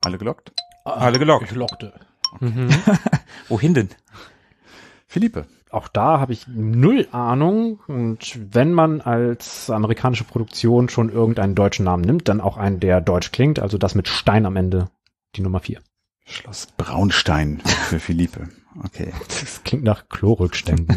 Alle gelockt?
Alle gelockt.
Ich lockte.
Wohin denn?
Philippe.
Auch da habe ich null Ahnung. Und wenn man als amerikanische Produktion schon irgendeinen deutschen Namen nimmt, dann auch einen, der deutsch klingt. Also das mit Stein am Ende, die Nummer 4.
Schloss Braunstein für Philippe. Okay.
Das klingt nach Chlorrückständen.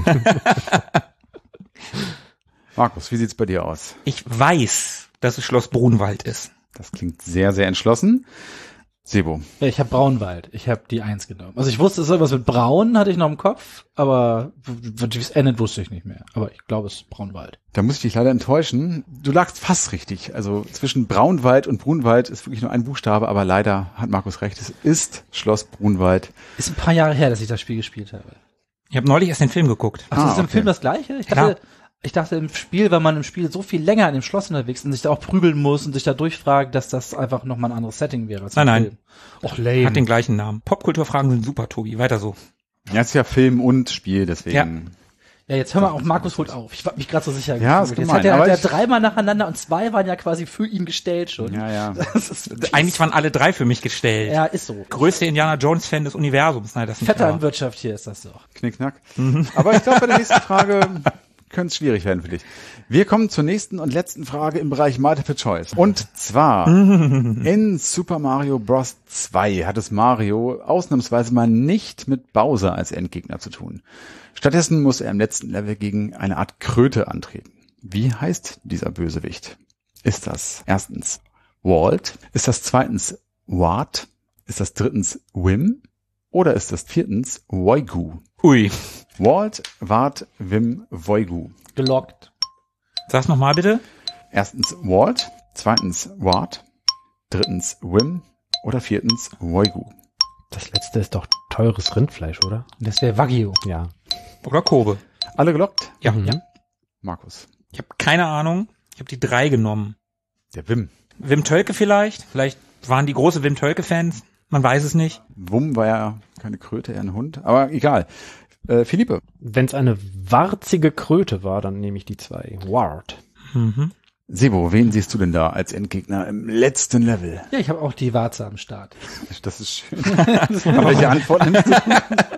Markus, wie sieht's bei dir aus?
Ich weiß, dass es Schloss Brunwald ist.
Das klingt sehr, sehr entschlossen. Sebo.
Ja, ich habe Braunwald. Ich habe die 1 genommen. Also ich wusste, es ist irgendwas mit Braun, hatte ich noch im Kopf, aber wie es endet, wusste ich nicht mehr. Aber ich glaube, es ist Braunwald.
Da muss ich dich leider enttäuschen. Du lagst fast richtig. Also zwischen Braunwald und Brunwald ist wirklich nur ein Buchstabe, aber leider hat Markus recht. Es ist Schloss Brunwald.
Ist ein paar Jahre her, dass ich das Spiel gespielt habe.
Ich habe neulich erst den Film geguckt.
Ach, ist im
okay.
Film das Gleiche? Ich dachte im Spiel, weil man im Spiel so viel länger in dem Schloss unterwegs ist und sich da auch prügeln muss und sich da durchfragt, dass das einfach nochmal ein anderes Setting wäre. Als im
Nein.
Film. Och, lame.
Hat den gleichen Namen. Popkulturfragen sind super, Tobi. Weiter so.
Ja, es ist ja Film und Spiel, deswegen.
Ja, jetzt hör mal auf, Markus holt auf. Ich war mich gerade so sicher
Ja,
gefühlt.
ist
Jetzt
gemein,
hat er
aber
dreimal nacheinander und 2 waren ja quasi für ihn gestellt schon.
Ja.
Das ist
Eigentlich waren alle 3 für mich gestellt.
ja, ist so.
Größte Indiana Jones Fan des Universums. Nein, das ist nicht wahr.
Vetternwirtschaft hier ist das doch.
Knickknack. Aber ich glaube, bei der nächsten Frage könnte es schwierig werden für dich. Wir kommen zur nächsten und letzten Frage im Bereich Multiple Choice. Und zwar in Super Mario Bros. 2 hat es Mario ausnahmsweise mal nicht mit Bowser als Endgegner zu tun. Stattdessen muss er im letzten Level gegen eine Art Kröte antreten. Wie heißt dieser Bösewicht? Ist das erstens Walt? Ist das zweitens Wart? Ist das drittens Wim? Oder ist das viertens Woigu?
Ui.
Walt, Wart, Wim, Woigu.
Gelockt.
Sag's nochmal bitte.
Erstens Walt, zweitens Wart, drittens Wim oder viertens Woigu.
Das letzte ist doch teures Rindfleisch, oder?
Das wäre Wagyu.
Ja.
Oder Kobe.
Alle gelockt?
Ja.
Mhm.
Ja.
Markus.
Ich habe keine Ahnung. Ich habe die 3 genommen.
Der Wim.
Wim Tölke vielleicht. Vielleicht waren die große Wim Tölke-Fans. Man weiß es nicht.
Wum war ja keine Kröte, eher ein Hund. Aber egal. Philippe.
Wenn es eine warzige Kröte war, dann nehme ich die 2. Wart.
Mhm.
Sebo, wen siehst du denn da als Endgegner im letzten Level?
Ja, ich habe auch die Warze am Start.
Das ist schön. Aber welche Antwort nimmst du?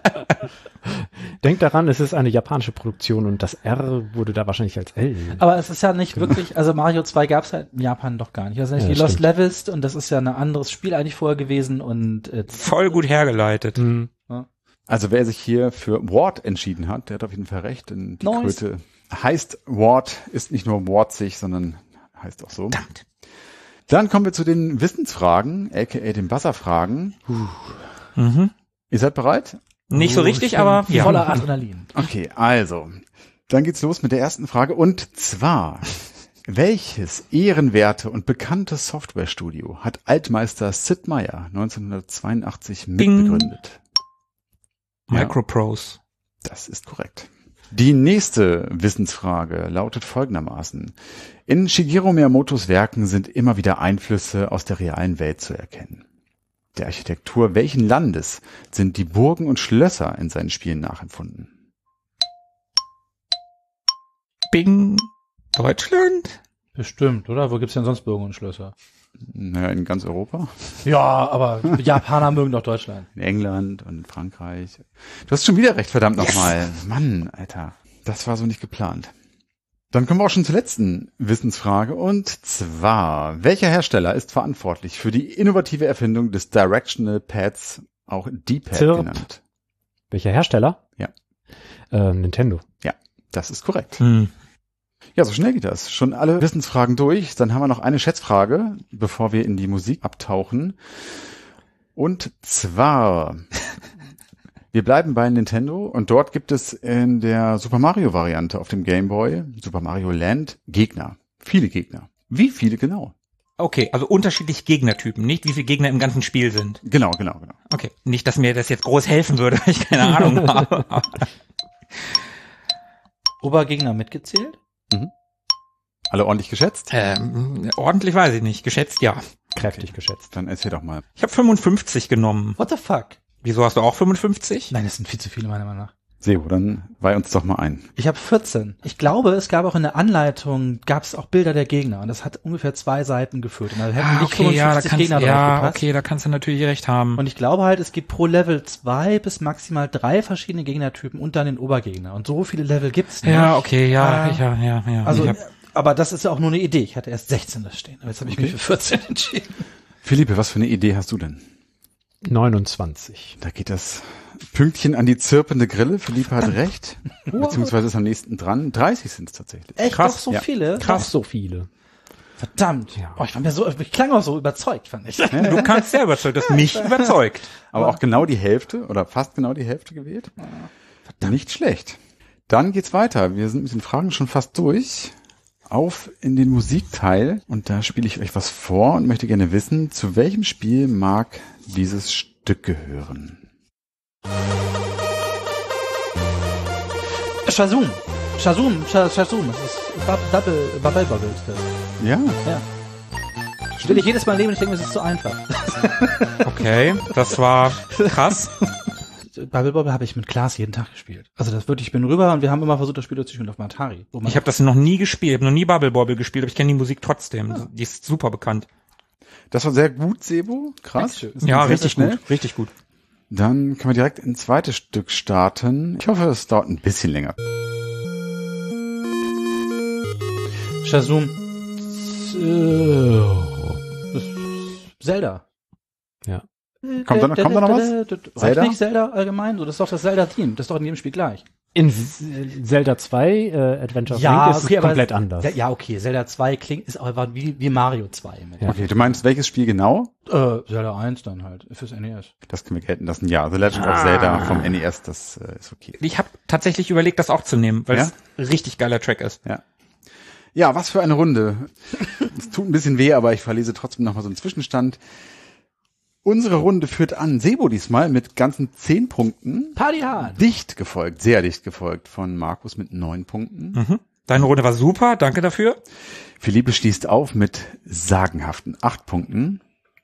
Denk daran, es ist eine japanische Produktion und das R wurde da wahrscheinlich als L.
Aber es ist ja nicht wirklich, also Mario 2 gab es halt in Japan doch gar nicht. Also nicht
Ja,
die Lost
stimmt.
Levels und das ist ja ein anderes Spiel eigentlich vorher gewesen und
Voll gut hergeleitet.
Mhm.
Also wer sich hier für Wart entschieden hat, der hat auf jeden Fall recht, denn die
Nice.
Kröte heißt Wart, ist nicht nur wartzig, sondern heißt auch so.
Verdammt.
Dann kommen wir zu den Wissensfragen, aka den Buzzer-Fragen.
Mhm.
Ihr seid bereit?
Nicht so richtig, aber ja.
voller Adrenalin.
Okay, also, dann geht's los mit der ersten Frage und zwar, welches ehrenwerte und bekannte Softwarestudio hat Altmeister Sid Meier 1982
Bing.
mitbegründet? Ja.
Microprose.
Das ist korrekt. Die nächste Wissensfrage lautet folgendermaßen. In Shigeru Miyamotos Werken sind immer wieder Einflüsse aus der realen Welt zu erkennen. Der Architektur welchen Landes sind die Burgen und Schlösser in seinen Spielen nachempfunden?
Bing. Deutschland?
Bestimmt, oder? Wo gibt's denn sonst Burgen und Schlösser?
Naja, in ganz Europa.
Ja, aber Japaner mögen doch Deutschland.
In England und Frankreich. Du hast schon wieder recht, verdammt nochmal. Mann, Alter. Das war so nicht geplant. Dann kommen wir auch schon zur letzten Wissensfrage. Und zwar, welcher Hersteller ist verantwortlich für die innovative Erfindung des Directional Pads, auch D-Pad
Zirp.
genannt?
Welcher Hersteller?
Ja.
Nintendo.
Ja, das ist korrekt.
Hm.
Ja, so schnell geht das. Schon alle Wissensfragen durch. Dann haben wir noch eine Schätzfrage, bevor wir in die Musik abtauchen. Und zwar, wir bleiben bei Nintendo und dort gibt es in der Super Mario Variante auf dem Game Boy, Super Mario Land, Gegner. Viele Gegner. Wie viele genau?
Okay, also unterschiedliche Gegnertypen, nicht wie viele Gegner im ganzen Spiel sind.
Genau.
Okay, nicht, dass mir das jetzt groß helfen würde, weil ich keine Ahnung habe.
Obergegner mitgezählt?
Alle ordentlich geschätzt?
Ordentlich weiß ich nicht. Geschätzt ja.
Kräftig geschätzt.
Dann erzähl doch mal.
Ich habe 55 genommen.
What the fuck?
Wieso hast du auch 55?
Nein, das sind viel zu viele meiner Meinung nach.
Sebo, dann weih uns doch mal ein.
Ich habe 14. Ich glaube, es gab auch in der Anleitung, gab es auch Bilder der Gegner und das hat ungefähr 2 Seiten gefüllt. Und da hätten nicht 55 Gegner drauf gepasst.
Okay, da kannst du natürlich recht haben.
Und ich glaube halt, es gibt pro Level 2 bis maximal 3 verschiedene Gegnertypen und dann den Obergegner. Und so viele Level gibt's nicht.
Ja, okay, ja.
Also, aber das ist ja auch nur eine Idee. Ich hatte erst 16 da stehen. Aber jetzt habe ich mich für 14 entschieden.
Philippe, was für eine Idee hast du denn?
29.
Da geht das Pünktchen an die zirpende Grille. Philippe hat recht. Beziehungsweise ist am nächsten dran. 30 sind es tatsächlich.
Echt?
Krass,
Doch so
ja.
viele?
Krass, so viele.
Verdammt.
Ja.
Oh, ich klang auch so überzeugt, fand ich.
Du kannst sehr überzeugt, das mich überzeugt.
Aber auch genau die Hälfte oder fast genau die Hälfte gewählt. Nicht schlecht. Dann geht's weiter. Wir sind mit den Fragen schon fast durch. Auf in den Musikteil. Und da spiele ich euch was vor und möchte gerne wissen, zu welchem Spiel mag dieses Stück gehören?
Shazum. Das ist Bubble Bubbles.
Ja.
Ja. Will ich jedes Mal nehmen und ich denke, das ist zu einfach.
Okay, das war krass.
Bubble Bobble habe ich mit Klaas jeden Tag gespielt. Also das wirklich, ich bin rüber und wir haben immer versucht, das Spiel zu spielen auf dem Atari.
Ich habe das noch nie gespielt, noch nie Bubble Bobble gespielt, aber ich kenne die Musik trotzdem. Ja. Die ist super bekannt.
Das war sehr gut, Sebo. Krass.
Ja,
sehr,
richtig
sehr
gut, richtig gut.
Dann können wir direkt ein zweites Stück starten. Ich hoffe, es dauert ein bisschen länger.
Shazum. Zelda.
Ja.
Kommt da noch was?
Zelda? Nicht Zelda allgemein? So, das ist doch das Zelda-Theme. Das ist doch in jedem Spiel gleich.
In Zelda 2, Adventure of Link, ist es komplett anders.
Ja, okay. Zelda 2 ist aber wie Mario 2.
Ja.
Okay, du meinst welches Spiel genau?
Zelda 1 dann halt, fürs NES.
Das können wir gelten lassen. Ja, The Legend of Zelda vom NES, das ist okay.
Ich habe tatsächlich überlegt, das auch zu nehmen, weil es ein richtig geiler Track ist.
Ja. Ja, was für eine Runde. Es tut ein bisschen weh, aber ich verlese trotzdem nochmal so einen Zwischenstand. Unsere Runde führt an Sebo diesmal mit ganzen 10 Punkten.
Party hard.
Sehr dicht gefolgt von Markus mit 9 Punkten.
Mhm. Deine Runde war super, danke dafür.
Philippe schließt auf mit sagenhaften 8 Punkten.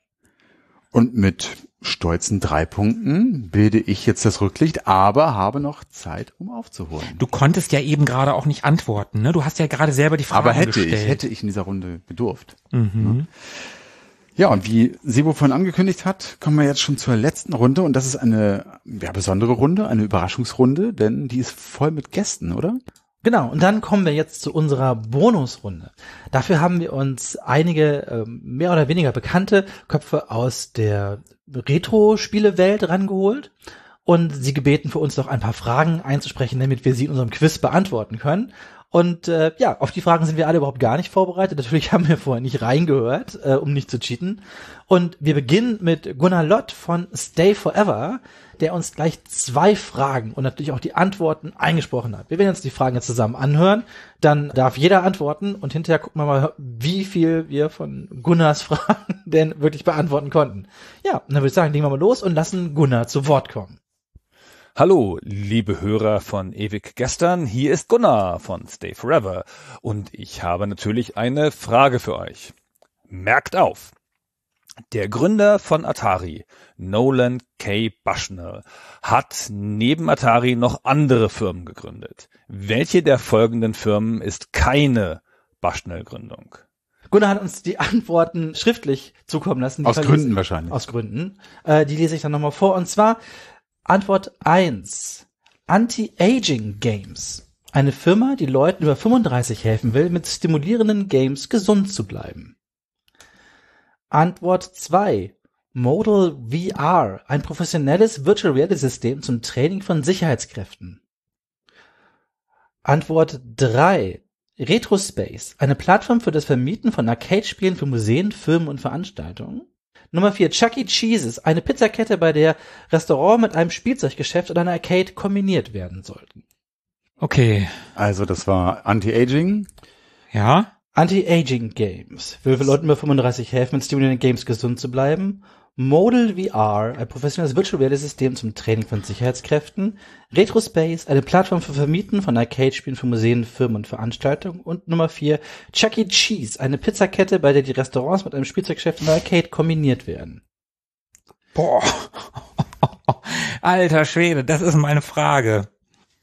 Und mit stolzen 3 Punkten bilde ich jetzt das Rücklicht, aber habe noch Zeit, um aufzuholen.
Du konntest ja eben gerade auch nicht antworten, ne? Du hast ja gerade selber die Frage gestellt.
Aber hätte ich in dieser Runde gedurft. Mhm. Ja, und wie Sebo vorhin angekündigt hat, kommen wir jetzt schon zur letzten Runde. Und das ist eine besondere Runde, eine Überraschungsrunde, denn die ist voll mit Gästen, oder?
Genau, und dann kommen wir jetzt zu unserer Bonusrunde. Dafür haben wir uns einige mehr oder weniger bekannte Köpfe aus der Retro-Spiele-Welt rangeholt und sie gebeten, für uns noch ein paar Fragen einzusprechen, damit wir sie in unserem Quiz beantworten können. Und auf die Fragen sind wir alle überhaupt gar nicht vorbereitet. Natürlich haben wir vorher nicht reingehört, um nicht zu cheaten. Und wir beginnen mit Gunnar Lott von Stay Forever, der uns gleich 2 Fragen und natürlich auch die Antworten eingesprochen hat. Wir werden uns die Fragen jetzt zusammen anhören. Dann darf jeder antworten und hinterher gucken wir mal, wie viel wir von Gunnars Fragen denn wirklich beantworten konnten. Ja, und dann würde ich sagen, legen wir mal los und lassen Gunnar zu Wort kommen.
Hallo, liebe Hörer von Ewig Gestern, hier ist Gunnar von Stay Forever und ich habe natürlich eine Frage für euch. Merkt auf! Der Gründer von Atari, Nolan K. Bushnell, hat neben Atari noch andere Firmen gegründet. Welche der folgenden Firmen ist keine Bushnell-Gründung?
Gunnar hat uns die Antworten schriftlich zukommen lassen.
Aus Gründen wahrscheinlich.
Aus Gründen. Die lese ich dann nochmal vor. Und zwar Antwort 1. Anti-Aging Games. Eine Firma, die Leuten über 35 helfen will, mit stimulierenden Games gesund zu bleiben. Antwort 2. Modal VR. Ein professionelles Virtual Reality System zum Training von Sicherheitskräften. Antwort 3. Retrospace. Eine Plattform für das Vermieten von Arcade-Spielen für Museen, Firmen und Veranstaltungen. Nummer 4, Chuck E. Cheese's, eine Pizzakette, bei der Restaurant mit einem Spielzeuggeschäft und einer Arcade kombiniert werden sollten.
Okay.
Also das war Anti-Aging.
Ja.
Anti-Aging Games. Will Leuten über 35 helfen, mit stimulierenden Games gesund zu bleiben. Modal VR, ein professionelles Virtual Reality System zum Training von Sicherheitskräften. Retrospace, eine Plattform für Vermieten von Arcade-Spielen für Museen, Firmen und Veranstaltungen. Und Nummer 4, Chuck E. Cheese, eine Pizzakette, bei der die Restaurants mit einem Spielzeuggeschäft und einer Arcade kombiniert werden.
Boah. Alter Schwede, das ist meine Frage.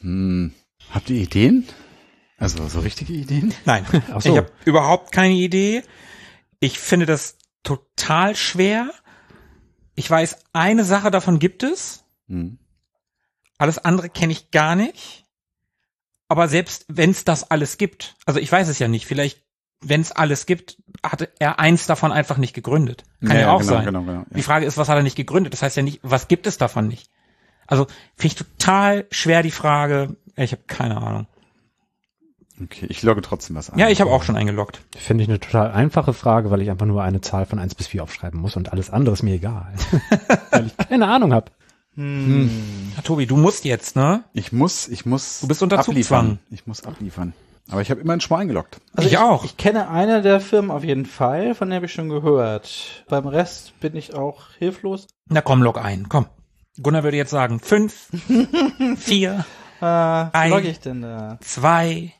Habt ihr Ideen? Also so richtige Ideen?
Nein,
Ach so.
ich habe überhaupt keine Idee. Ich finde das total schwer. Ich weiß, eine Sache davon gibt es. Alles andere kenne ich gar nicht. Aber selbst wenn es das alles gibt, also ich weiß es ja nicht, vielleicht, wenn es alles gibt, hatte er eins davon einfach nicht gegründet. Kann ja auch
genau,
sein.
Genau, ja.
Die Frage ist, was hat er nicht gegründet? Das heißt ja nicht, was gibt es davon nicht? Also finde ich total schwer die Frage. Ich habe keine Ahnung.
Okay, ich logge trotzdem was ein.
Ja, ich habe auch schon eingeloggt.
Finde ich eine total einfache Frage, weil ich einfach nur eine Zahl von 1 bis 4 aufschreiben muss und alles andere ist mir egal. Weil ich keine Ahnung habe.
Ja, Tobi, du musst jetzt, ne?
Ich muss
Du bist unter
abliefern.
Zugzwang.
Ich muss abliefern. Aber ich habe immerhin schon mal eingeloggt.
Also
ich auch.
Ich kenne eine der Firmen auf jeden Fall, von der habe ich schon gehört. Beim Rest bin ich auch hilflos.
Na komm, log ein, komm. Gunnar würde jetzt sagen 5, 4,
Was logge ich denn da?
2,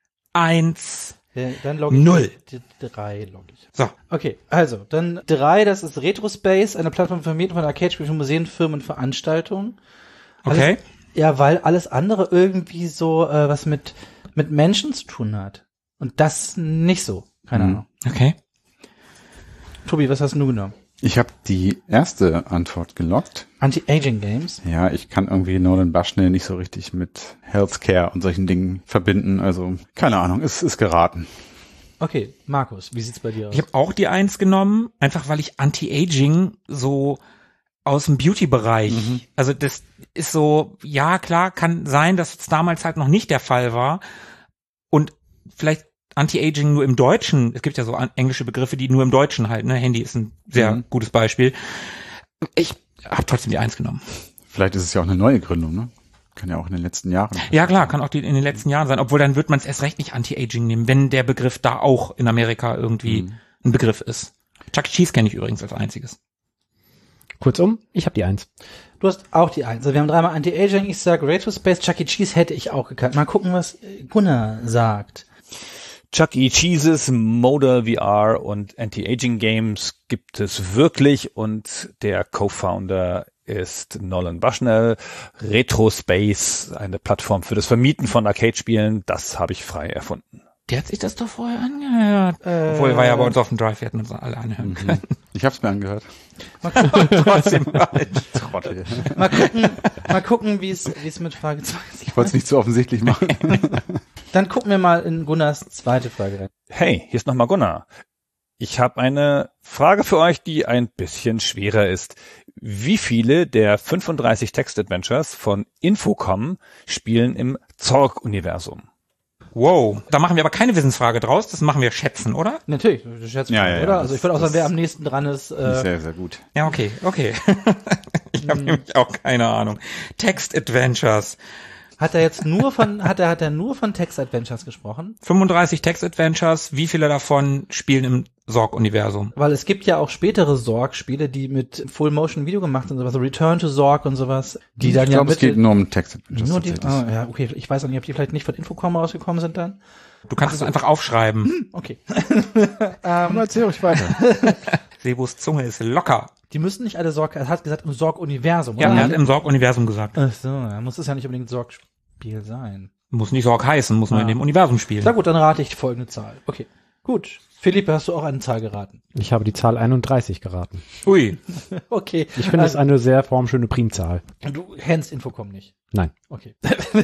1.
Ja, dann logge ich
0.
Die 3 logge ich.
So.
Okay, also, dann 3, das ist Retrospace, eine Plattform für Vermietung von Arcade-Spielen für Museen, Firmen und Veranstaltungen.
Okay.
Ja, weil alles andere irgendwie so was mit Menschen zu tun hat. Und das nicht so. Keine Ahnung.
Okay.
Tobi, was hast du genommen?
Ich habe die erste Antwort geloggt.
Anti-Aging Games.
Ja, ich kann irgendwie Nolan Bushnell nicht so richtig mit Healthcare und solchen Dingen verbinden. Also, keine Ahnung, es ist geraten.
Okay, Markus, wie sieht's bei dir aus?
Ich habe auch die 1 genommen, einfach weil ich Anti-Aging so aus dem Beauty-Bereich, also das ist so, ja klar, kann sein, dass es damals halt noch nicht der Fall war und vielleicht Anti-Aging nur im Deutschen, es gibt ja so englische Begriffe, die nur im Deutschen halt, ne, Handy ist ein sehr gutes Beispiel. Ich habe trotzdem die 1 genommen.
Vielleicht ist es ja auch eine neue Gründung, ne? Kann ja auch in den letzten Jahren.
Ja klar, kann auch die in den letzten Jahren sein, obwohl dann wird man es erst recht nicht Anti-Aging nehmen, wenn der Begriff da auch in Amerika irgendwie ein Begriff ist. Chuck E. Cheese kenne ich übrigens als einziges.
Kurzum, ich habe die 1.
Du hast auch die 1. Also wir haben 3-mal Anti-Aging, ich sag Retrospace, Chuck E. Cheese hätte ich auch gekannt. Mal gucken, was Gunnar sagt.
Chuck E. Cheeses, Modal VR und Anti-Aging Games gibt es wirklich und der Co-Founder ist Nolan Bushnell. Retrospace, eine Plattform für das Vermieten von Arcade-Spielen, das habe ich frei erfunden.
Der hat sich das doch vorher angehört. Obwohl, er war ja bei uns auf dem Drive, wir hätten uns alle anhören können.
Ich habe es mir angehört.
Trotzdem falsch.
Trottel.
Mal gucken, wie es mit Frage 2 ist.
Ich wollte es nicht so offensichtlich machen.
Dann gucken wir mal in Gunnars zweite Frage rein.
Hey, hier ist nochmal Gunnar. Ich habe eine Frage für euch, die ein bisschen schwerer ist. Wie viele der 35 Text-Adventures von Infocom spielen im Zorg-Universum?
Wow, da machen wir aber keine Wissensfrage draus, das machen wir schätzen, oder?
Natürlich, du schätzt
Ja,
mal,
ja,
oder?
ja,
Also ich würde auch sagen, wer am nächsten dran ist.
Sehr, sehr gut.
Ja, okay. Ich habe nämlich auch keine Ahnung. Text-Adventures.
Hat er jetzt nur von, hat er nur von Text-Adventures gesprochen?
35 Text-Adventures, wie viele davon spielen im Sorg-Universum?
Weil es gibt ja auch spätere Sorg-Spiele, die mit Full-Motion-Video gemacht sind, sowas, so Return to Sorg und sowas, die dann
Ich
ja
glaube, es geht nur um Text-Adventures
nur die,
tatsächlich.
ja, okay, ich weiß auch nicht, ob die vielleicht nicht von Infocom rausgekommen sind dann.
Du kannst es einfach aufschreiben.
Okay.
Erzähl ruhig weiter.
Sebos Zunge ist locker.
Die müssen nicht alle Sorg, er hat gesagt im Sorg-Universum,
Ja,
oder?
er hat im Sorg-Universum gesagt.
Ach so, dann muss es ja nicht unbedingt Sorg-Spiel sein.
Muss nicht Sorg heißen, muss nur in dem Universum spielen.
Na gut, dann rate ich die folgende Zahl. Okay, gut. Philippe, hast du auch eine Zahl geraten?
Ich habe die Zahl 31 geraten.
Ui.
Okay.
Ich finde es eine sehr formschöne Primzahl.
Du kennst Infocom nicht.
Nein.
Okay.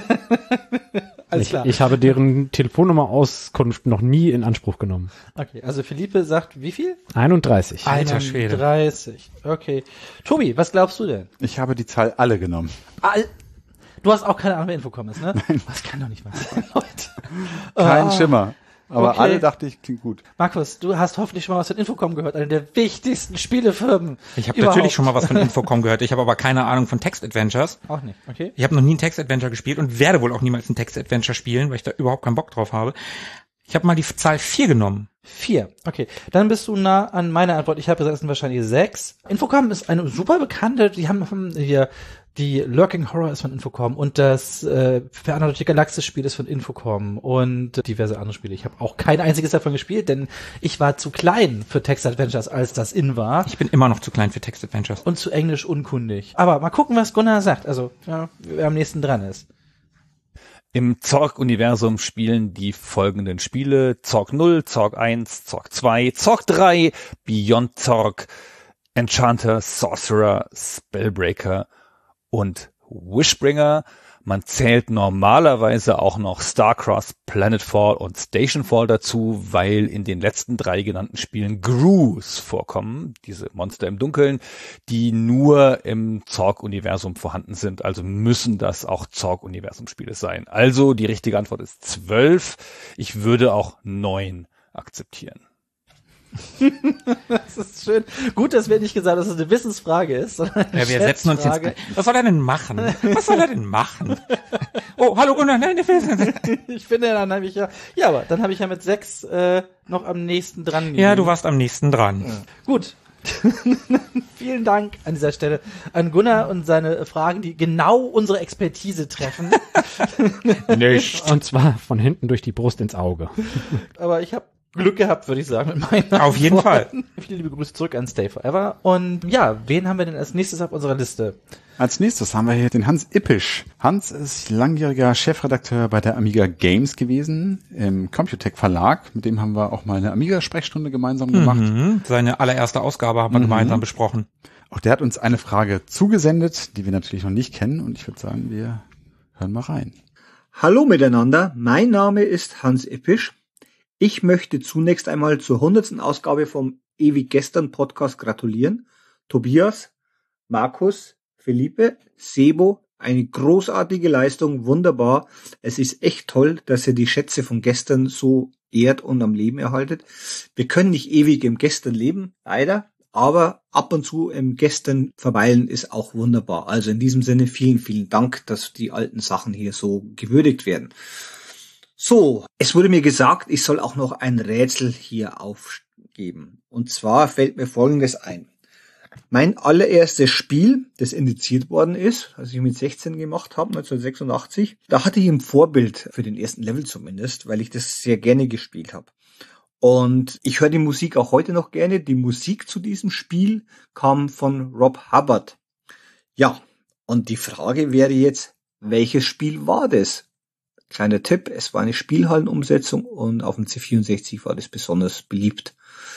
Alles klar.
Ich habe deren Telefonnummerauskunft noch nie in Anspruch genommen.
Okay, also Philippe sagt wie viel?
31.
Alter Schwede.
31. Okay. Tobi, was glaubst du denn?
Ich habe die Zahl alle genommen.
Du hast auch keine Ahnung, wer Infocom ist, ne? Nein. Das kann doch nicht wahr sein, Leute.
Kein Schimmer. Aber
Okay.
alle dachte ich, klingt gut.
Markus, du hast hoffentlich schon mal was von Infocom gehört, eine der wichtigsten Spielefirmen.
Ich habe
überhaupt.
natürlich schon mal was von Infocom gehört. Ich habe aber keine Ahnung von Text-Adventures.
Auch nicht, okay?
Ich habe noch nie ein Text-Adventure gespielt und werde wohl auch niemals ein Text-Adventure spielen, weil ich da überhaupt keinen Bock drauf habe. Ich habe mal die Zahl 4 genommen.
4. Okay, dann bist du nah an meiner Antwort. Ich habe gesagt, es sind wahrscheinlich 6. Infocom ist eine super bekannte, die haben hier, die Lurking Horror ist von Infocom und das Fernandel Galaxis-Spiel ist von Infocom und diverse andere Spiele. Ich habe auch kein einziges davon gespielt, denn ich war zu klein für Text-Adventures, als das in war.
Ich bin immer noch zu klein für Text-Adventures.
Und zu englisch unkundig. Aber mal gucken, was Gunnar sagt. Also, ja, wer am nächsten dran ist.
Im Zork-Universum spielen die folgenden Spiele: Zork 0, Zork 1, Zork 2, Zork 3, Beyond Zork, Enchanter, Sorcerer, Spellbreaker und Wishbringer. Man zählt normalerweise auch noch Starcross, Planetfall und Stationfall dazu, weil in den letzten 3 genannten Spielen Grus vorkommen, diese Monster im Dunkeln, die nur im Zork-Universum vorhanden sind. Also müssen das auch Zork-Universum-Spiele sein. Also die richtige Antwort ist 12. Ich würde auch 9 akzeptieren.
Das ist schön. Gut, dass wir nicht gesagt haben, dass es eine Wissensfrage ist, sondern eine
Ja, wir setzen uns
Schätzfrage.
jetzt. Was soll er denn machen? Was soll er denn machen? Oh, hallo Gunnar, nein,
Ich finde, dann habe ich ja, aber dann habe ich ja mit 6 noch am nächsten dran.
ja, du warst am nächsten dran.
Ja. Gut. Vielen Dank an dieser Stelle an Gunnar und seine Fragen, die genau unsere Expertise treffen.
Nicht.
Und zwar von hinten durch die Brust ins Auge.
Aber ich habe Glück gehabt, würde ich sagen, mit meinen
Auf jeden
Antworten. Viele liebe Grüße zurück an Stay Forever. Und ja, wen haben wir denn als nächstes auf unserer Liste?
Als nächstes haben wir hier den Hans Ippisch. Hans ist langjähriger Chefredakteur bei der Amiga Games gewesen, im Computec Verlag. Mit dem haben wir auch mal eine Amiga-Sprechstunde gemeinsam gemacht.
Mhm. Seine allererste Ausgabe haben wir gemeinsam besprochen.
Auch der hat uns eine Frage zugesendet, die wir natürlich noch nicht kennen. Und ich würde sagen, wir hören mal rein.
Hallo miteinander, mein Name ist Hans Ippisch. Ich möchte zunächst einmal zur 100. Ausgabe vom Ewig Gestern Podcast gratulieren. Tobias, Markus, Felipe, Sebo, eine großartige Leistung, wunderbar. Es ist echt toll, dass ihr die Schätze von gestern so ehrt und am Leben erhaltet. Wir können nicht ewig im Gestern leben, leider, aber ab und zu im Gestern verweilen ist auch wunderbar. Also in diesem Sinne vielen, vielen Dank, dass die alten Sachen hier so gewürdigt werden. So, es wurde mir gesagt, ich soll auch noch ein Rätsel hier aufgeben. Und zwar fällt mir Folgendes ein. Mein allererstes Spiel, das indiziert worden ist, als ich mit 16 gemacht habe, 1986, da hatte ich ein Vorbild für den ersten Level zumindest, weil ich das sehr gerne gespielt habe. Und ich höre die Musik auch heute noch gerne. Die Musik zu diesem Spiel kam von Rob Hubbard. Ja, und die Frage wäre jetzt, welches Spiel war das? Kleiner Tipp, es war eine Spielhallenumsetzung und auf dem C64 war das besonders beliebt.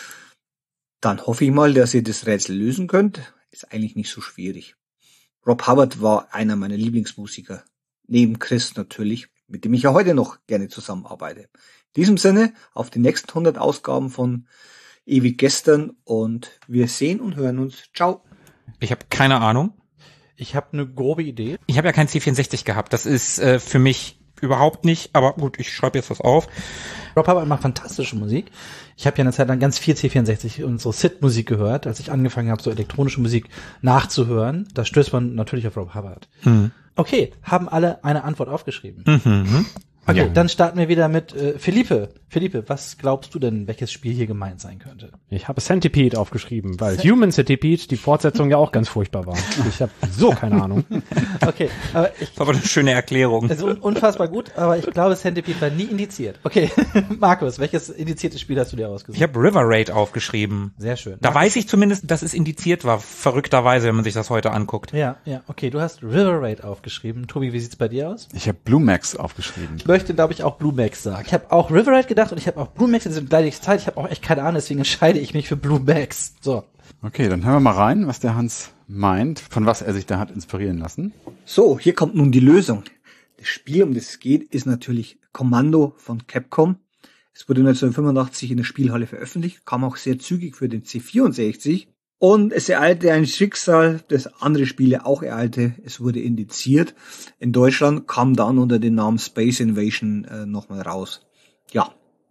Dann hoffe ich mal, dass ihr das Rätsel lösen könnt. Ist eigentlich nicht so schwierig. Rob Hubbard war einer meiner Lieblingsmusiker. Neben Chris natürlich, mit dem ich ja heute noch gerne zusammenarbeite. In diesem Sinne, auf die nächsten 100 Ausgaben von Ewig Gestern und wir sehen und hören uns. Ciao.
Ich habe keine Ahnung.
Ich habe eine grobe Idee.
Ich habe ja kein C64 gehabt. Das ist für mich überhaupt nicht, aber gut, ich schreibe jetzt was auf.
Rob Hubbard macht fantastische Musik. Ich habe ja eine Zeit lang ganz viel C64 und so SID-Musik gehört, als ich angefangen habe, so elektronische Musik nachzuhören. Da stößt man natürlich auf Rob Hubbard. Okay, haben alle eine Antwort aufgeschrieben? Okay,
Ja.
dann starten wir wieder mit Felipe. Felipe, was glaubst du denn, welches Spiel hier gemeint sein könnte?
Ich habe Centipede aufgeschrieben, weil Human Centipede, die Fortsetzung ja auch ganz furchtbar war. Ich habe so keine Ahnung.
Okay, aber
Das war aber eine schöne Erklärung.
also unfassbar gut, aber ich glaube, Centipede war nie indiziert. Okay, Markus, welches indiziertes Spiel hast du dir ausgesucht?
Ich habe River Raid aufgeschrieben.
Sehr schön.
Da weiß ich zumindest, dass es indiziert war, verrückterweise, wenn man sich das heute anguckt.
Ja, okay, du hast River Raid aufgeschrieben. Tobi, wie sieht's bei dir aus?
Ich habe Blue Max aufgeschrieben.
Ich möchte, glaube ich, auch Blue Max sagen. Ich habe auch River Raid gedacht und ich habe auch Blue Max in diesem gleichen Zeit. Ich habe auch echt keine Ahnung, deswegen entscheide ich mich für Blue Max. So.
Okay, dann hören wir mal rein, was der Hans meint, von was er sich da hat inspirieren lassen.
So, hier kommt nun die Lösung. Das Spiel, um das es geht, ist natürlich Kommando von Capcom. Es wurde 1985 in der Spielhalle veröffentlicht, kam auch sehr zügig für den C64 und es ereilte ein Schicksal, das andere Spiele auch ereilte. Es wurde indiziert. In Deutschland kam dann unter dem Namen Space Invasion nochmal raus. Ja,